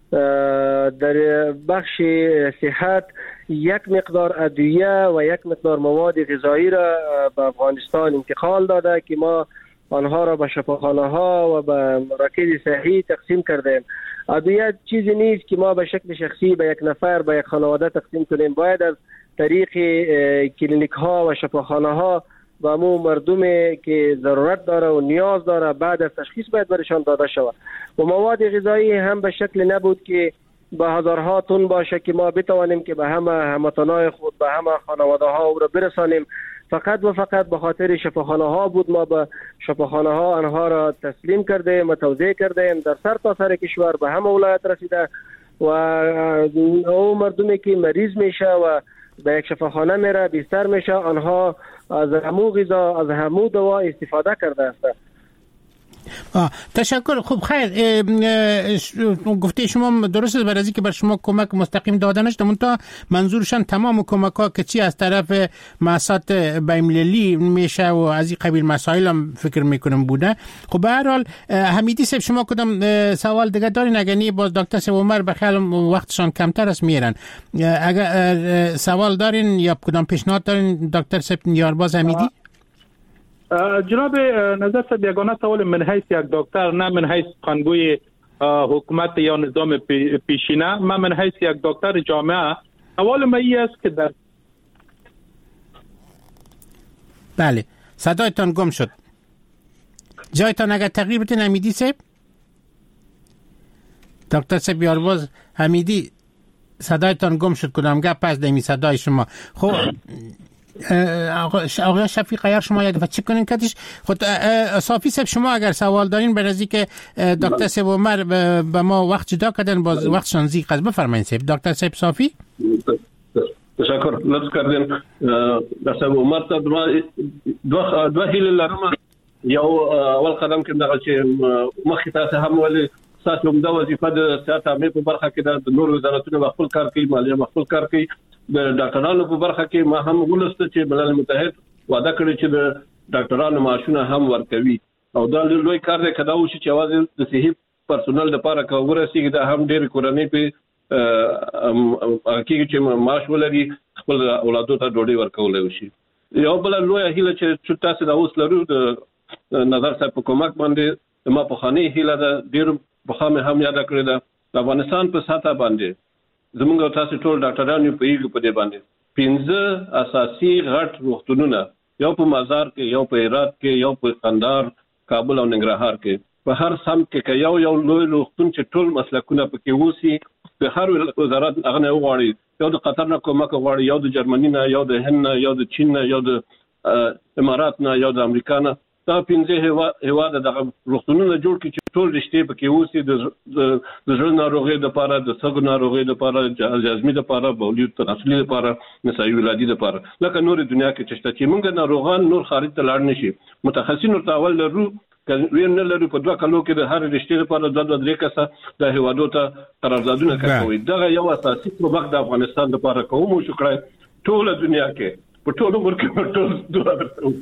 Speaker 11: در بخش صحت یک مقدار ادویه و یک مقدار مواد غذایی را به افغانستان انتقال داده که ما آنها را به شفاخانه ها و به مراکز صحی تقسیم کردیم. ادویه چیزی نیست که ما به شکل شخصی به یک نفر به یک خانواده تقسیم کنیم. باید از طریق کلینیک ها و شفاخانه ها و امو مردمی که ضرورت داره و نیاز داره بعد از تشخیص باید برشان داده شود. و مواد غذایی هم به شکل نبود که به هزارها تن باشه که ما بتوانیم که به همه هموطنان خود به همه خانواده ها او را برسانیم. فقط و فقط به خاطر شفاخانه ها بود ما به شفاخانه ها آنها را تسلیم کردیم و توزیع کردیم. در سر تا سر کشور به همه ولایت رسیده و او مردمی که مریض میشه و به یک شفاخانه میره بیستر میشه آنها از همو غذا از همو دوا استفاده کرده است.
Speaker 13: تشکر. خب خیر، گفته شما درست برای اینکه بر شما کمک مستقیم داده نشده، منتها منظورشان تمام کمک‌ها که چی از طرف مؤسسات بین‌المللی میشه و از این قبیل مسائل هم فکر میکنم بوده. خب به هر حال حمیدی صاحب، شما کدام سوال دیگه دارین؟ اگر باز دکتر صاحب عمر بخیال وقتشان کمتر است میرن. اگر سوال دارین یا کدام پیشنهاد دارین دکتر صاحب یارباز حمیدی؟
Speaker 9: جناب نظر صاحب، یگانه سوال من حیث یک دکتر، نه من حیث خانگوی حکومت یا نظام پیشینه، من حیث یک دکتر جامعه، سوال من این است که در
Speaker 13: بله صدایتان گم شد. جایتان اگر تغییر بتین حمیدی صاحب. دکتر صاحب یارباز حمیدی صدایتان گم شد، کدام گپ پس دمی صدای شما. خب آقای شفیق اگر شما یک دفعه چک کنین کتش. خود صافی صاحب شما اگر سوال دارین برای از اینکه دکتر صاحب عمر به ما وقت جدا کردن، باز وقتشان زیق است، بفرمایید صاحب. دکتر صاحب صافی.
Speaker 14: تشکر. لطف کردین. دکتر عمر ته دو هیله لرم. یو اول قدم کې دغه چې مخکې تاسو هم ولې ساتو د وظیفه د سیاست عامه په برخه کې د نور وزارتونو خپل کار کوي، مالیه خپل کار کوي، د ډاکټرانو په برخه کې ما هم ولسته چې ملل متحد وعده کړی چې د ډاکټرانو معاشونه هم ورکوي او دا لوی کار دی کدا وشي چې اواز د صحي پرسونل لپاره کورسي دا هم ډېر کورنۍ په حقیقت چې معاش ولري خپل اولادو ته ډوډۍ ورکول شي. یو بل لوی هیله چې تاسو دا اوس لرو د نظر صاحب په کومک باندې ما په خاني هیله ده ډېر بخامه هم یاد کړی ده. د افغانستان په ساته باندې زموږ تاسو ټول ډاکټرانو په یوه په دې باندې 15 اساسي غټ روغتونونه، یو په مزار کې، یو په هرات کې، یو په قندهار، کابل او ننګرهار کې، په هر سم کې یو لوی روغتون چې ټول مسلکونه پکې وسی، د هر وزارت هغه نه وغواړي، یو د قطر نه کومک وغواړي، یو د جرمني نه، یو د هند نه، یو د چین نه، یو د امارات نه، یو د امریکا نه. دا 15 هیواد د روغتونونو جوړ کړي چې ټول رشتې پکې وسی، د زړه ناروغي لپاره، د سږو ناروغي لپاره، جزمي لپاره، بولیو تناسلي لپاره، نسایي ولادي لپاره، لکه نور دنیا کې چې موږ ناروغان نور خارج ته لاړ نشي. متخصصین ورته اول لرو وین نه لرو، په 2 کلو کې د هر رشتې لپاره 2-3 کسه د هیوادو ته قراردادونه کوي. دا یو اساسي پروګرام د افغانستان لپاره کوم شکر ټول دنیا کې په ټول عمر کې ټول دوه.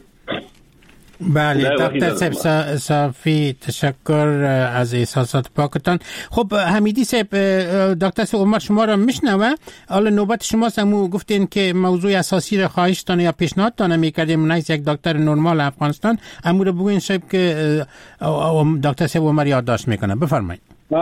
Speaker 13: بله دکتر صاحب صافی، تشکر از احساسات پاکتان. خب حمیدی صاحب، دکتر صاحب عمر شما را میشنوه. حالا نوبت شماست. همو گفتین که موضوع اساسی را خواهشتان یا پیشنهادتان میکردیم نایس یک دکتر نرمال افغانستان، همو را بگوین صاحب که دکتر صاحب عمر یادداشت میکنه. بفرمایید.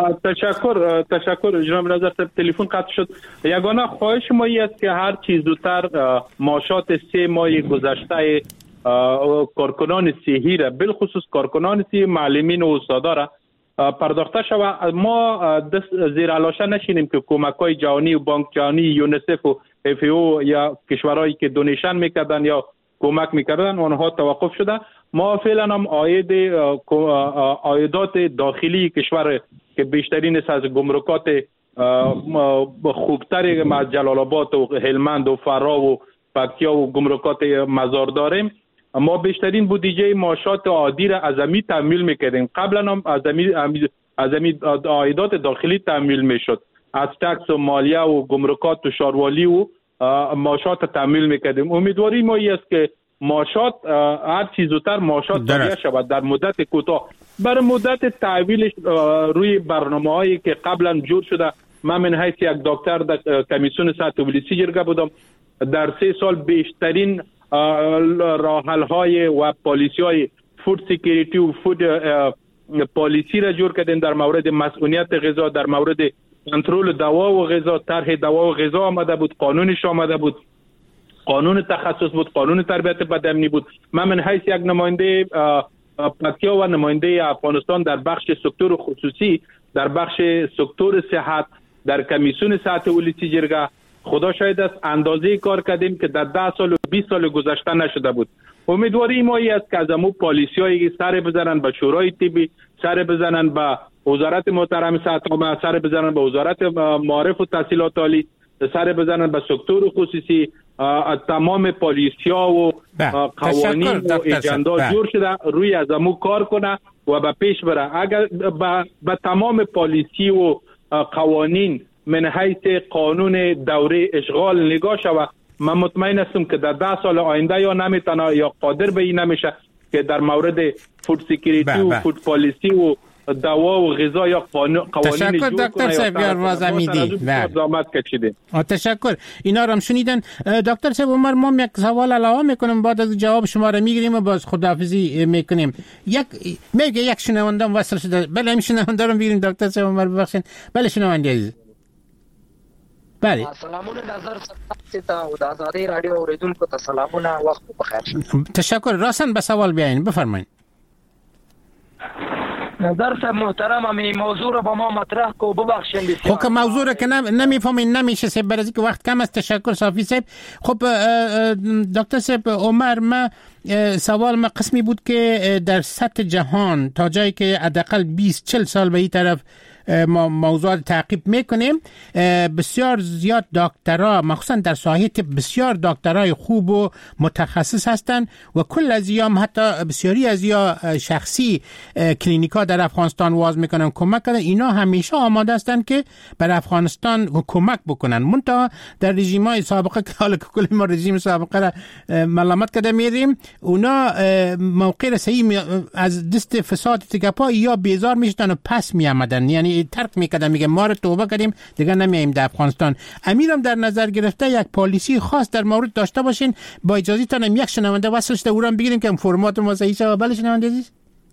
Speaker 9: تشکر جناب نظر صاحب. تلفن قطع شد. یگانه خواهش ما است که هر چیز زودتر معاشات 3 ماه گذشته کارکنان صحی را، بالخصوص کارکنان صحی، معلمین و استادا را پرداخته شود. ما زیر علاشه نشینیم که کمک‌های جهانی و بانک جهانی، یونیسف و FAO یا کشورهایی که دونیشن میکردن یا کمک میکردن اونها توقف شده. ما فعلا هم عایدات داخلی کشور که بیشترین از گمرکات خوبتر از جلال آباد و هلمند و فرا و پکتیا و گمرکات مزار داریم، ما بیشترین بودجه معاشات عادی را از امی تامین میکردیم. قبلا هم از امی عایدات داخلی تامین میشد، از تکس و مالیه و گمرکات و شاروالی و معاشات تامین میکردیم. امیدواری ما است که معاشات هر چیز زودتر معاشات تهیه شود در مدت کوتاه. برای مدت تحویل روی برنامه‌هایی که قبلا جور شده، من من حیث یک دکتر در کمیسیون صحت پلیسی جرگه بودم، در 3 سال بیشترین راه‌حل‌های و پالیسی‌های فود سکیوریتی و فود پالیسی را جور کردیم در مورد مسئولیت غذا، در مورد کنترل دوا و غذا. طرح دوا و غذا آمده بود، قانونش آمده بود، قانون تخصص بود، قانون تربیت بدنی بود. من حیث یک نماینده پکتیا و نماینده افغانستان در بخش سکتور خصوصی، در بخش سکتور صحت، در کمیسیون صحت پلیسی جرگه، خدا شاید است اندازه کار کردیم که در 10 سال و 20 سال گذشته نشده بود. امیدواری ما است که از امو پالیسیایی سر بزنن به شورای طبی، سر بزنن به وزارت محترم صحت عامه، سر بزنن به وزارت معارف و تحصیلات عالی، سر بزنن به سکتور خصوصی، تمام پالیسیا و قوانین و اجندا جور شده روی از امو کار کنه و به پیش بره. اگر به تمام پالیسی و قوانین من حیث قانون دوره اشغال نگاه شود، من مطمئن هستم که در 10 سال آینده یا نمیتونه یا قادر به این نمیشه که در مورد فود سکیوریتی و فود پالیسی و دوا و غذا یا قوانین
Speaker 13: تشکر دکتر صاحب یار امیدی. تشکر. اینا رو هم شنیدن. دکتر صاحب عمر، ما یک سوال علاوه میکنم، بعد از جواب شما رو میگیریم و باز خداحافظی میکنیم. یک شنونده وصل شده. بله این شنونده رو میگیریم دکتر صاحب عمر، ببخشید. بله شنونده عزیز. بله
Speaker 15: سلامونه نظر ستاسو او د آزادۍ رادیو اوریدونکو ته سلامونه، وخت بخیر.
Speaker 13: تشکر. راستن به سوال بیاین، بفرمایید.
Speaker 15: نظر صاحب محترم، می موضوع رو با ما مطرح کو، ببخشید بسیار.
Speaker 13: خب موضوع رو که نمیفهمین نمیشه صاحب، برای که وقت کم است. تشکر صافی صاحب. خب دکتر صاحب عمر، ما سوال ما قسمی بود که در سطح جهان تا جایی که حداقل 20-40 سال به این طرف ما موضوعات تعقیب میکنیم، بسیار زیاد دکترها مخصوصا در ساحه طب بسیار دکترای خوب و متخصص هستند و کل از ایام حتی بسیاری از یا شخصی کلینیکا در افغانستان واز میکنن کمک کردن. اینا همیشه آماده هستند که بر افغانستان کمک بکنن. منتها در رژیم‌های سابقه که حالا کل ما رژیم سابقه را ملامت کرده میریم، اونا موقع صحیح از دست فساد تگپا یا بیزار میشدن و پس میآمدن، یعنی ترک میکردن، میگه ما رو توبه کردیم دیگه نمیایم در افغانستان. امیرم در نظر گرفته یک پالیسی خاص در مورد داشته باشین. با اجازه تانم یک شنونده وصل شده، او رو بگیریم که فرمات ما صحیح شه. بله شنونده عزیز.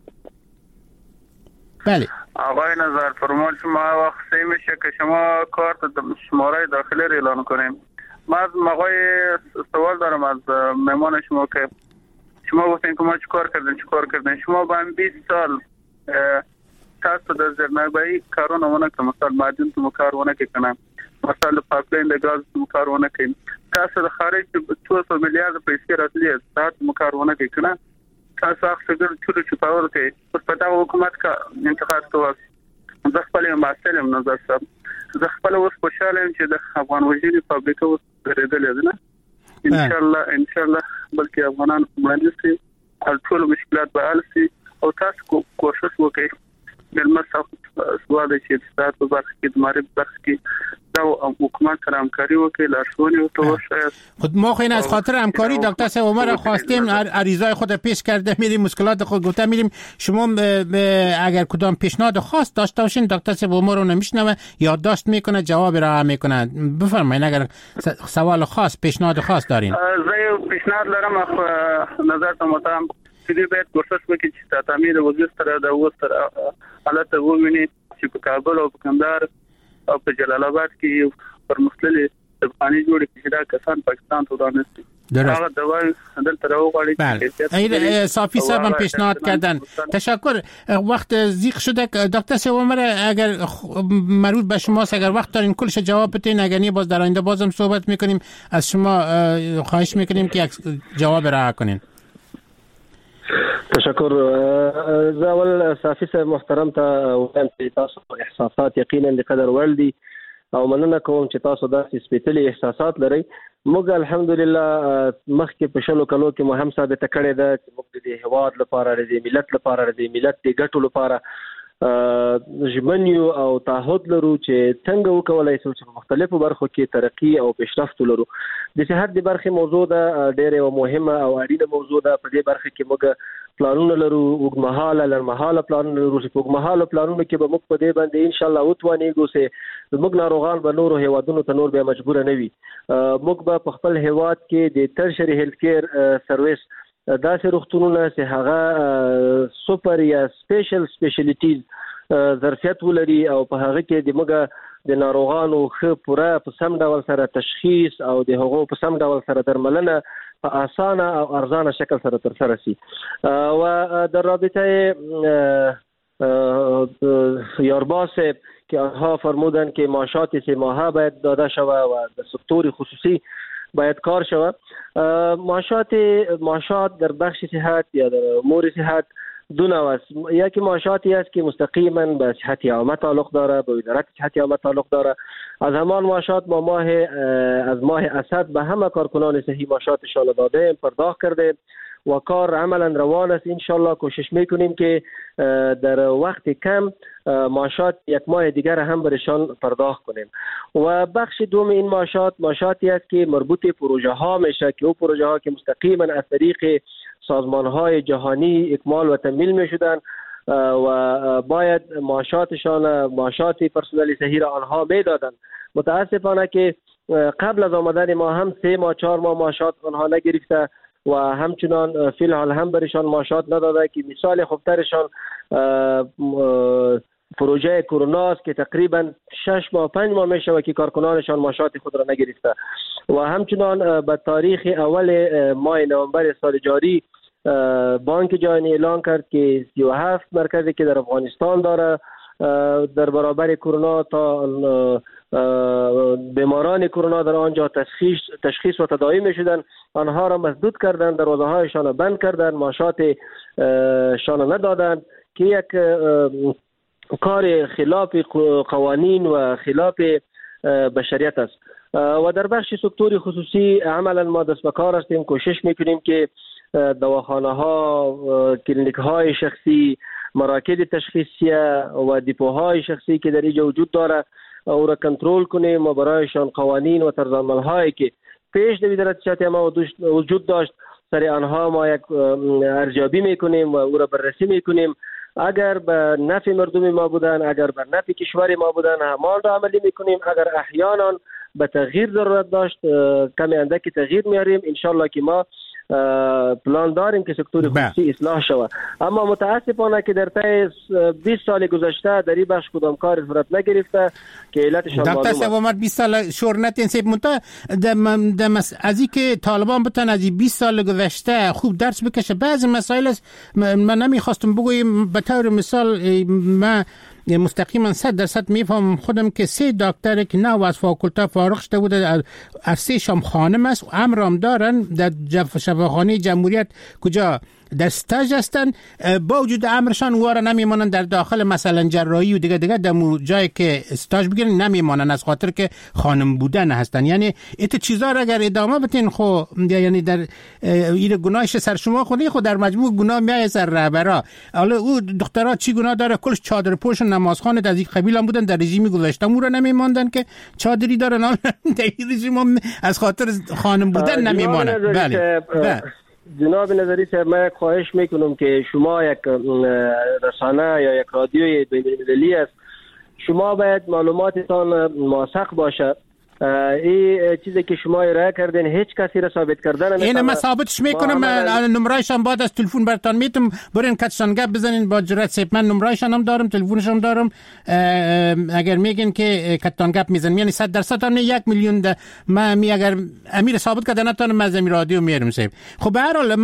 Speaker 13: بله
Speaker 16: آقای نظر فرمان شما وقت صحیح میشه که شما کارت شماره داخلی رو اعلان کنیم. من از آقای سوال دارم از مهمان شما که شما گفتین که ما چیکار کردین. شما با 20 سال تاسو د زرنګبای کارونه ونه کوم، مثلا معدن ته کارونه کوي، مثلا پایپلاین د غاز ته کارونه کوي، تاسو د خارج 200 میلیارډ پیسې راځي تاسو کارونه کوي کنه، تاسو اکثر چورو چپاور کوي. اوس په دا حکومت کا انتخاب کوي. د خپل مسلم نظر صاحب د خپل اوس خوشاله چې د افغان وژنې فابریکه اوس درېدلې ده نه، ان شاء الله بلکې افغانان باندې سي ټول مشکلات به حل سي او تاسو کوشش وکړئ. المسح سوال چې ستاسو په برخه کې د مارب برخه کې دا حکومت سره همکاري وکړي، لارښوونې وکړي.
Speaker 13: خود ما خو این از خاطر همکاری دکتر صاحب عمر خواستیم عریضای خود پیش کرده میریم، مشکلات خود گفته میریم. شما اگر کدام پیشنهاد خاص داشته باشین دکتر صاحب عمر رو نمیشنوه، یادداشت میکنه، جواب را میکنه. بفرمایید اگر سوال خاص پیشنهاد خاص دارین.
Speaker 16: زه پیشنهاد لرم نظر ته محترم چې باید کوشش وکړي چې تعمیر وزیر سره د وستر حالت وویني چې په کابل او په کندهار او په جلال آباد کې پرمختللي افغاني جوړ کړي دا کسان پاکستان ته ورانستي. هغه دوای دلته راوغړي.
Speaker 13: این صافی صاحب هم پیشنهاد کردن. تشکر. وقت زیق شده دکتر صاحب عمر، اگر مربوط به شماست، اگر وقت دارین کلش جواب بدین، اگر نه باز در آینده بازم صحبت میکنیم. از شما خواهش میکنیم که یک جواب را کنین.
Speaker 11: تشکر. زاول صافي صاحب محترم ته وایم چې تاسو احساسات یقینا د قدر وړ دي او مننه کوم چې تاسو داسې سپیشلي احساسات لرئ. موږ الحمدلله مخکې په شلو کلو کې مهم ثابت کړی ده چې موږ د هواد لپاره، د ملت لپاره، د ملت د ګټو لپاره ژمنیو او تعهد لرو چې څنګه وکولای شو چې مختلفو برخو کې ترقی او پیشرفت ولرو. د صحت د برخې موضوع ده ډېره مهمه او اړینه موضوع ده. په دې برخه کې موږ پلانونه لرو، وګمحاله لړمحاله پلانونه لرو چې په وګمحاله پلانونو کې به موږ په دې باندې ان شاء الله وتوانیږو چې موږ ناروغان به نورو هیوادونو ته نور بیا مجبور نه وي. موږ به په خپل هیواد کې د ترشري هیلث کیر سرویس داسې روغتونونه چې هغه سوپر یا سپیشلیټیز ظرفیت ولري او په هغه کې د موږ د ناروغانو ښه پوره په سم ډول سره تشخیص او د هغو په سم ډول سره درملنه په اسانه او ارزانه شکل سره ترسره شي. و در رابطه یارباس که آنها فرمودن که معاشات 3 ماهه باید داده شود و در سکتور خصوصی باید کار شود. معاشات در بخش صحت یا در امور صحت دو نوع است. یکی معاشاتی است که مستقیما به صحت عامه تعلق داره، به اداره صحت عامه تعلق داره. از همان معاشات ما از ماه اسد به همه کارکنان صحی معاشاتشان داده پرداخت کرده و کار عملا روان است. انشالله کوشش میکنیم که در وقت کم معاشات یک ماه دیگر هم برشان پرداخت کنیم. و بخش دوم این معاشاتی است که مربوط پروژه ها میشه که او پروژه ها که مستقیما از طریق سازمان های جهانی اکمال و تمویل میشدن و باید معاشات پرسنل صحی را آنها میدادن. متاسفانه که قبل از آمدن ما هم 3 ماه 4 ماه معاشات آنها نگرفته و همچنان فی الحال هم برشان معاشات نداده که مثال خوبترشان پروژه کرونا است که تقریبا 6 ماه 5 ماه میشه که کارکنانشان معاشات خود را نگرفته و همچنان به تاریخ اول ماه نوامبر سال جاری بانک جهانی اعلان کرد که 37 مرکزی که در افغانستان داره در برابر کرونا تا بیماران کرونا در آنجا تشخیص و تداوی میشدن آنها را مسدود کردند، دروازه هایشان بند کردند، معاشات شان ندادند که یک کار خلاف قوانین و خلاف بشریت است. و در بخش سکتور خصوصی عملا ما دست به کار هستیم، کوشش میکنیم که دواخانه ها، کلینیک های شخصی، مراکز تشخیصیه و دیپوهای شخصی که در اینجا وجود داره او را کنترل کنیم و برایشان قوانین و طرزالعمل هایی که پیش در وزارت صحت ما وجود داشت سر آنها ما یک ارزیابی میکنیم و او را بررسی میکنیم. اگر به نفع مردم ما بودن، اگر به نفع کشور ما بودن همان را عملی میکنیم. اگر احیانا به تغییر ضرورت داشت کمی اندکی تغییر میاریم. انشالله که ما پلان داریم که سکتور خصوصی اصلاح شود. اما متاسفانه که در طی 20 سال گذشته در این بخش کدام کار صورت نگرفته که علتشان معلومه.
Speaker 13: دکتر صاحب 20 سال شور نتین منتها از این که طالبان بتن از 20 سال گذشته خوب درس بکشه بعضی مسائل است. من نمیخواستم بگویم به طور مثال ما مستقیما 100% میفهم خودم که 3 دکتر که نه از فاکولته فارغ شده بوده از 3 شام خانم است و امرام دارن در شفاخانه جمهوریت کجا در استاژ هستن، با وجود امرشان واره نمیمانن در داخل مثلا جراحی و دیگه در جایی که استاژ بگیرن نمیمانن از خاطر که خانم بودن هستن. یعنی ایت چیزا را اگر ادامه بتین خو یعنی در این گناهش سر شما خود در مجموع گناه میای سر رهبرا. حالا او دخترها چی گناه داره؟ کلش چادر پوش نمازخوان از این قبیل هم بودن در رژیم گذشته مو را نمیماندن که چادری دارن در رژیم از خاطر خانم بودن نمیمانن. بله
Speaker 11: جناب نظری صاحب من یک خواهش میکنم که شما یک رسانه یا یک رادیوی بین‌المللی است، شما باید معلوماتتان موثق باشه. این چیزی که شما ارائه کردین هیچ کسی را ثابت کردن نمیتونه.
Speaker 13: این من ثابتش میکنم، نمرهشان بعد از تلفن براتون میتم برین کاتشان گپ بزنین با جرأت صاحب. من نمرهشان هم دارم، تلفنش هم دارم. اگر میگین که کاتشان گپ میزنم یعنی 100% هم 1 میلیون ما می اگر امیر ثابت کردن نتونم از امیر رادیو میارم صاحب. خب به هر حال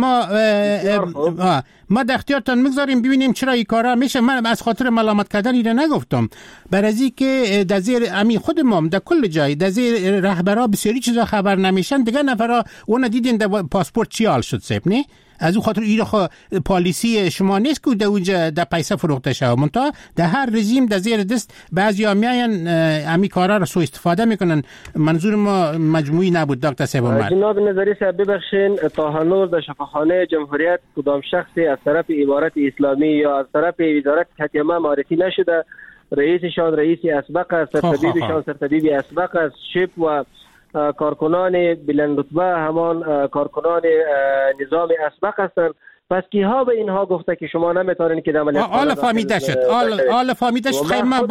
Speaker 13: ما در اختیارتان میگذاریم ببینیم چرا این کارا میشه. من از خاطر ملامت کردن اینا نگفتم، برای که در زیر امیر خود ما در کل جای در زیر رهبرا بسیاری چیزا خبر نمیشن. دیگه نفرا اون دیدین در پاسپورت چی حال شد صاحب نه؟ از اون خاطر اینا پالیسی شما نیست که در اونجا در پیسه فروخته شود. منتها در هر رژیم در زیر دست بعضیا میاین امی کارا رو سوء استفاده میکنن. منظور ما مجموعی نبود دکتر صاحب.
Speaker 11: جناب نظری صاحب ببخشین تا هنوز در شفاخانه جمهوریت کدام شخصی از طرف امارت اسلامی یا از طرف وزارت صحت معرفی نشده. رئیسشان رئیس اسبق است، سرطبیبشان سرطبیب اسبق است، شپ و کارکنان بلند رتبه همان کارکنان نظام اسبق هستند. پس کی ها به اینها گفته که شما نمیتونین که عملیات
Speaker 13: آل فهمیده شد آل فهمیده شد. خیمه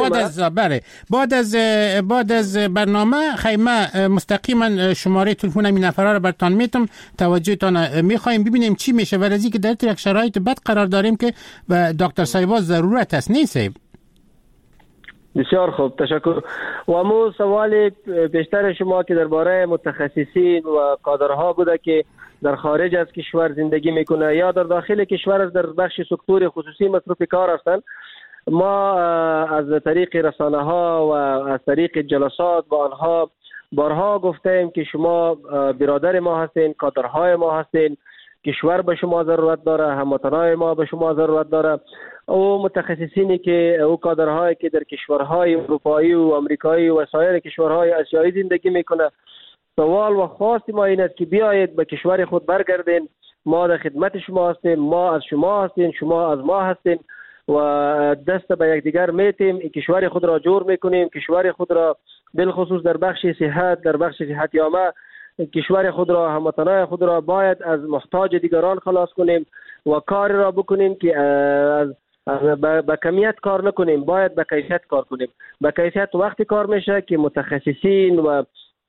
Speaker 13: بعد از برنامه خیمه مستقیما شماره تلفن این نفرا رو براتون میتم توجهتون میخوایم ببینیم چی میشه. ورزی که در یک شرایط بد قرار داریم که به دکتر صاحب ضرورت است نیست.
Speaker 11: بسیار خوب تشکر. و امو سوال بیشتر شما که درباره متخصصین و کادرها بوده که در خارج از کشور زندگی میکنه یا در داخل کشور در بخش سکتور خصوصی مصروف کار هستند. ما از طریق رسانه ها و از طریق جلسات با آنها بارها گفتیم که شما برادر ما هستین، کادرهای ما هستین، کشور به شما ضرورت داره، هموطنای ما به شما ضرورت داره. او متخصصینی که او کادرهایی که در کشورهای اروپایی و امریکایی و سایر کشورهای آسیایی زندگی میکنه، سوال و خواست ما این است که بیایید به کشور خود برگردین ما در خدمت شما هستیم، ما از شما هستیم، شما از ما هستیم و دست به یکدیگر میتیم. کشور خود را جور میکنیم، کشور خود را بالخصوص در بخش صحت، در بخش صحت عامه کشور خود را، هموطنان خود را باید از محتاج دیگران خلاص کنیم و کار را بکنیم که با کمیت کار نکنیم، باید با کیفیت کار کنیم. با کیفیت وقتی کار میشه که متخصصین و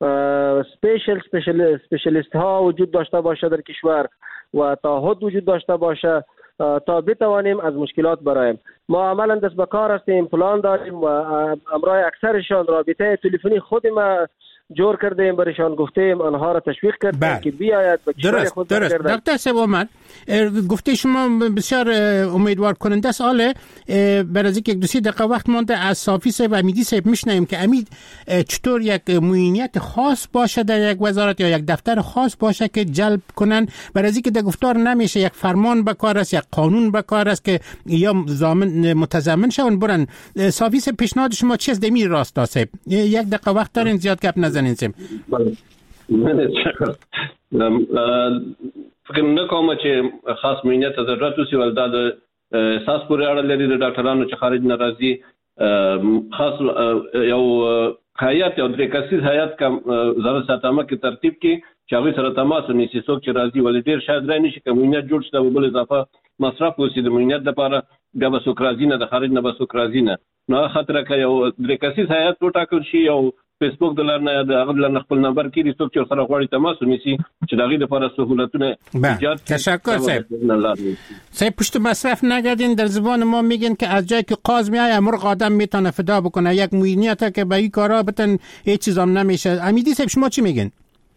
Speaker 11: اسپشیالیست ها وجود داشته باشه در کشور و تعهد وجود داشته باشه تا بتوانیم از مشکلات برایم. ما عملا دست به کار هستیم، پلان داریم و امرای اکثرشان رابطه تلفنی خود ما جور کردیم، برایشان گفتیم، آنها را تشویق کردیم که بیاید به کشور خود برگردند.
Speaker 13: دکتر صاحب عمر، گفته شما بسیار امیدوار کننده است. حالا برای از یک دو سه دقیقه وقت مونده از صافی صاحب و امیدی صاحب میشنویم که امید چطور یک معینیت خاص باشه در یک وزارت یا یک دفتر خاص باشه که جلب کنن، برای از اینکه در گفتار نمیشه یک فرمان به کار است، یک قانون به کار است که یا متضمن شون برن. صافی صاحب پیشنهاد شما چیست دمی راست صاحب؟ یک دقیقه وقت دارین، زیاد گپ نزنین.
Speaker 14: فکر نه کوم چې خاص مینیت ضرورت وسی ولدا د احساس پورې اړه لري د ډاکټرانو چې خارج ناراضي خاص یو هیئت او درې کسیز هیئت کا وزارت ساتامه کې ترتیب کې چې هغه سره تماس ونیسي څوک چې راضي ولې ډیر شاید رانه شي کمونیت جوړ شته بل اضافه مصرف وسی د مونیت لپاره بیا به څوک راضي نه د خارج نه به څوک راضي نه نو خطر کوي یو درې کسیز هیئت وټاکل شي یو فیسبوک دلار نه د هغه لن خپل نمبر کې څوک چې سره غواړي تماس ونیسي چې دغه لپاره سہولتونه ایجاد.
Speaker 13: تشکر صاحب. پشت مصرف نگردین، در زبان ما میگن که از جایی که قاز میای مرغ آدم میتونه فدا بکنه، یک موینیت که به این کارا بتن هیچ چیزام نمیشه. امیدی صاحب شما چی میگن؟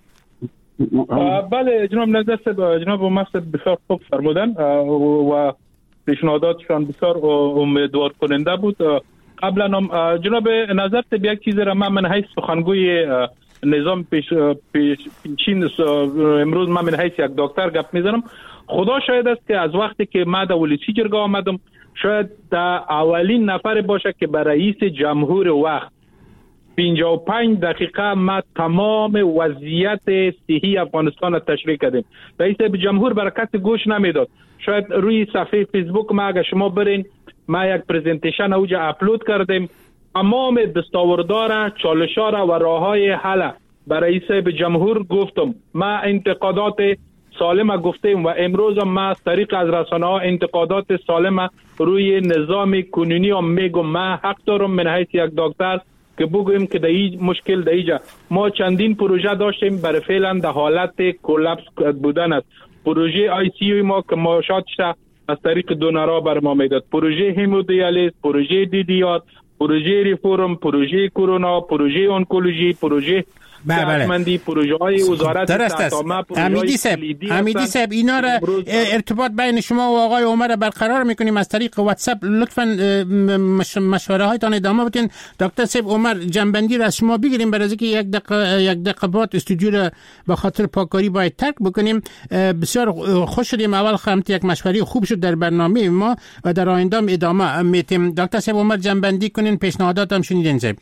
Speaker 6: بله جناب نظر صاحب، جناب مصر بسیار خوب فرمودن و پیشنهاداتشان بسیار امیدوار کننده بود. قبلا هم جناب نظر صاحب یک چیز را من حیث سخنگوی نظام پیشین امروز من حیث یک دکتر گپ میزنم. خدا شاید است که از وقتی که من در ولسی جرگه آمدم شاید در اولین نفر باشه که به رئیس جمهور وقت 55 دقیقه ما تمام وضعیت صحی افغانستان را تشریح کردیم. رئیس جمهور برکت گوش نمیداد. شاید روی صفحه فیسبوک ما اگر شما برین ما یک پرزنتیشن اوجا اپلود کردیم، تمام دستاوردها، چالش‌ها و راه‌های حل برای رئیس جمهور گفتم. ما انتقادات سالم گفتیم و امروز ما از طریق از رسانه‌ها انتقادات سالم روی نظام کنونی هم میگم. ما حق دارم من حیث یک دکتر که بگویم که در این مشکل در اینجا ما چندین پروژه داشتیم برای فعلا در حالت کلاپس بودن است. پروژه آی سی یو ما که معاشاتش از طریق دونرها بر ما میداد، پروژه همودیالیز، پروژه دیدیات، پروژه ریفورم، پروژه کرونا، پروژه اونکولوژی، پروژه صحتمندی، پروژه های وزارت
Speaker 13: ساتامه. امیدی صاحب اینا را ارتباط بین شما و آقای عمر برقرار میکنیم از طریق واتساپ. لطفاً مشوره هایتان ادامه بدین. دکتر صاحب عمر جنبندی را از شما بگیریم برای اینکه یک دقیقه بعد استودیو را به خاطر پاکاری باید ترک بکنیم. بسیار خوش شدیم اول خامت یک مشوره خوب شد در برنامه ما و در آینده ادامه میتیم. دکتر صاحب عمر جنبندی کنین، پیشنهادات هم شنیدین صاحب.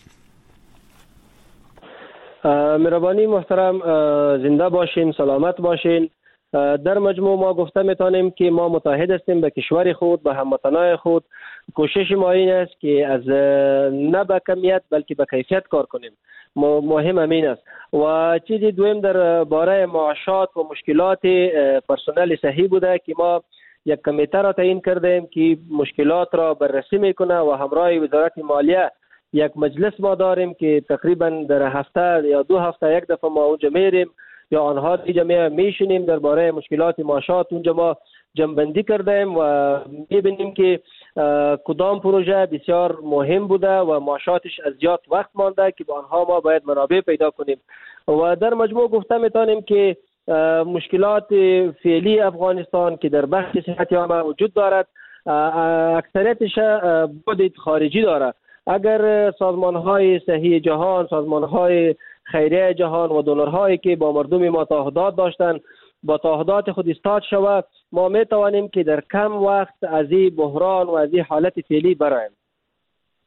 Speaker 11: مهربانی محترم، زنده باشین، سلامت باشین. در مجموع ما گفته میتونیم که ما متحد هستیم به کشور خود، به هموطنان خود. کوشش ما این است که از نه به کمیت بلکه به کیفیت کار کنیم. مهم همین است. و چیز دوم در باره معاشات و مشکلات پرسنل صحی بوده که ما یک کمیته را تعیین کردیم که مشکلات را بررسی میکنه و همراه وزارت مالیه یک مجلس ما داریم که تقریبا در هفته یا 2 هفته یک دفعه ما اونجا میریم یا آنها دیگه میشینیم درباره مشکلات معاشات. اونجا ما جنبندی کردیم و میبینیم که کدام پروژه بسیار مهم بوده و معاشاتش از زیاد وقت مانده که با آنها ما باید منابع پیدا کنیم. و در مجموع گفته میتونیم که مشکلات فعلی افغانستان که در بخش صحت عامه وجود دارد اکثریتش بعد خارجی دارد. اگر سازمان‌های صحی جهان، سازمان‌های خیریه جهان و دونرهایی که با مردم ما تعهدات داشتند با تعهدات خود استاد شود، ما میتوانیم که در کم وقت از این بحران و از این حالت فعلی براییم.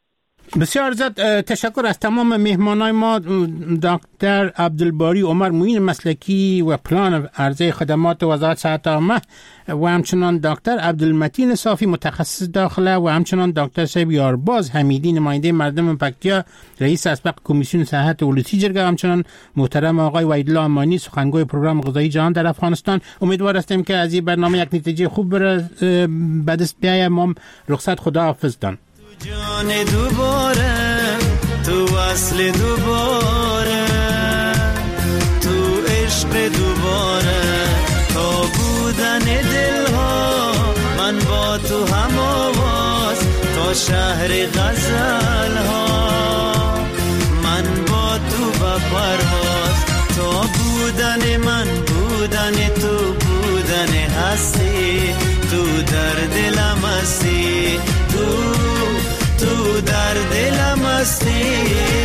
Speaker 13: بسیار زیاد تشکر از تمام مهمانای ما. دکتر عبدالباری عمر معین مسلکی و پلان عرضه خدمات وزارت صحت عامه و همچنان دکتر عبدالمتین صافی متخصص داخله و همچنان دکتر صاحب یارباز حمیدی نماینده مردم پکتیا رئیس اسبق کمیسیون صحت ولسی جرگه، همچنان محترم آقای وحیدالله امانی سخنگوی پروگرام غذایی جهان در افغانستان. امیدوار هستیم که از این برنامه یک نتیجه خوب به دست بیاید. ما رخصت خداحافظ دان.
Speaker 17: جان دوباره تو اصل دوباره تو عشق دوباره تا بودن دلها من با تو هم آواز تا شهر غزل ها من با تو با پرواز تا بودن من بودن تو بودن هستی تو در دلم هستی تو در دلم هستی.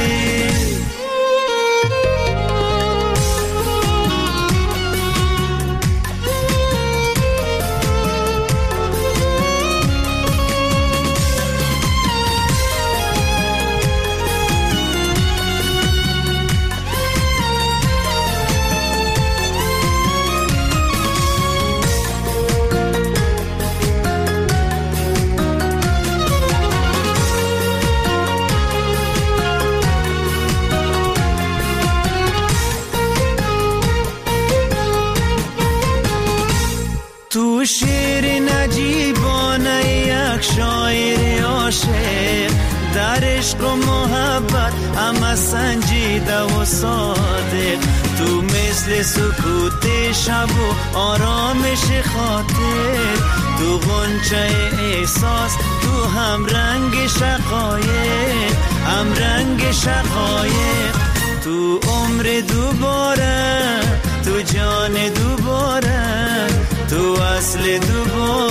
Speaker 17: تو شیر نجیبانه یک شاعر عاشق در عشق و محبت همه سنجیده و صادق تو مثل سکوت شب و آرامش خاطر تو غنچه احساس تو هم رنگ شقایق هم رنگ شقایق تو عمر دوباره تو جان دوباره تو اصل دوباره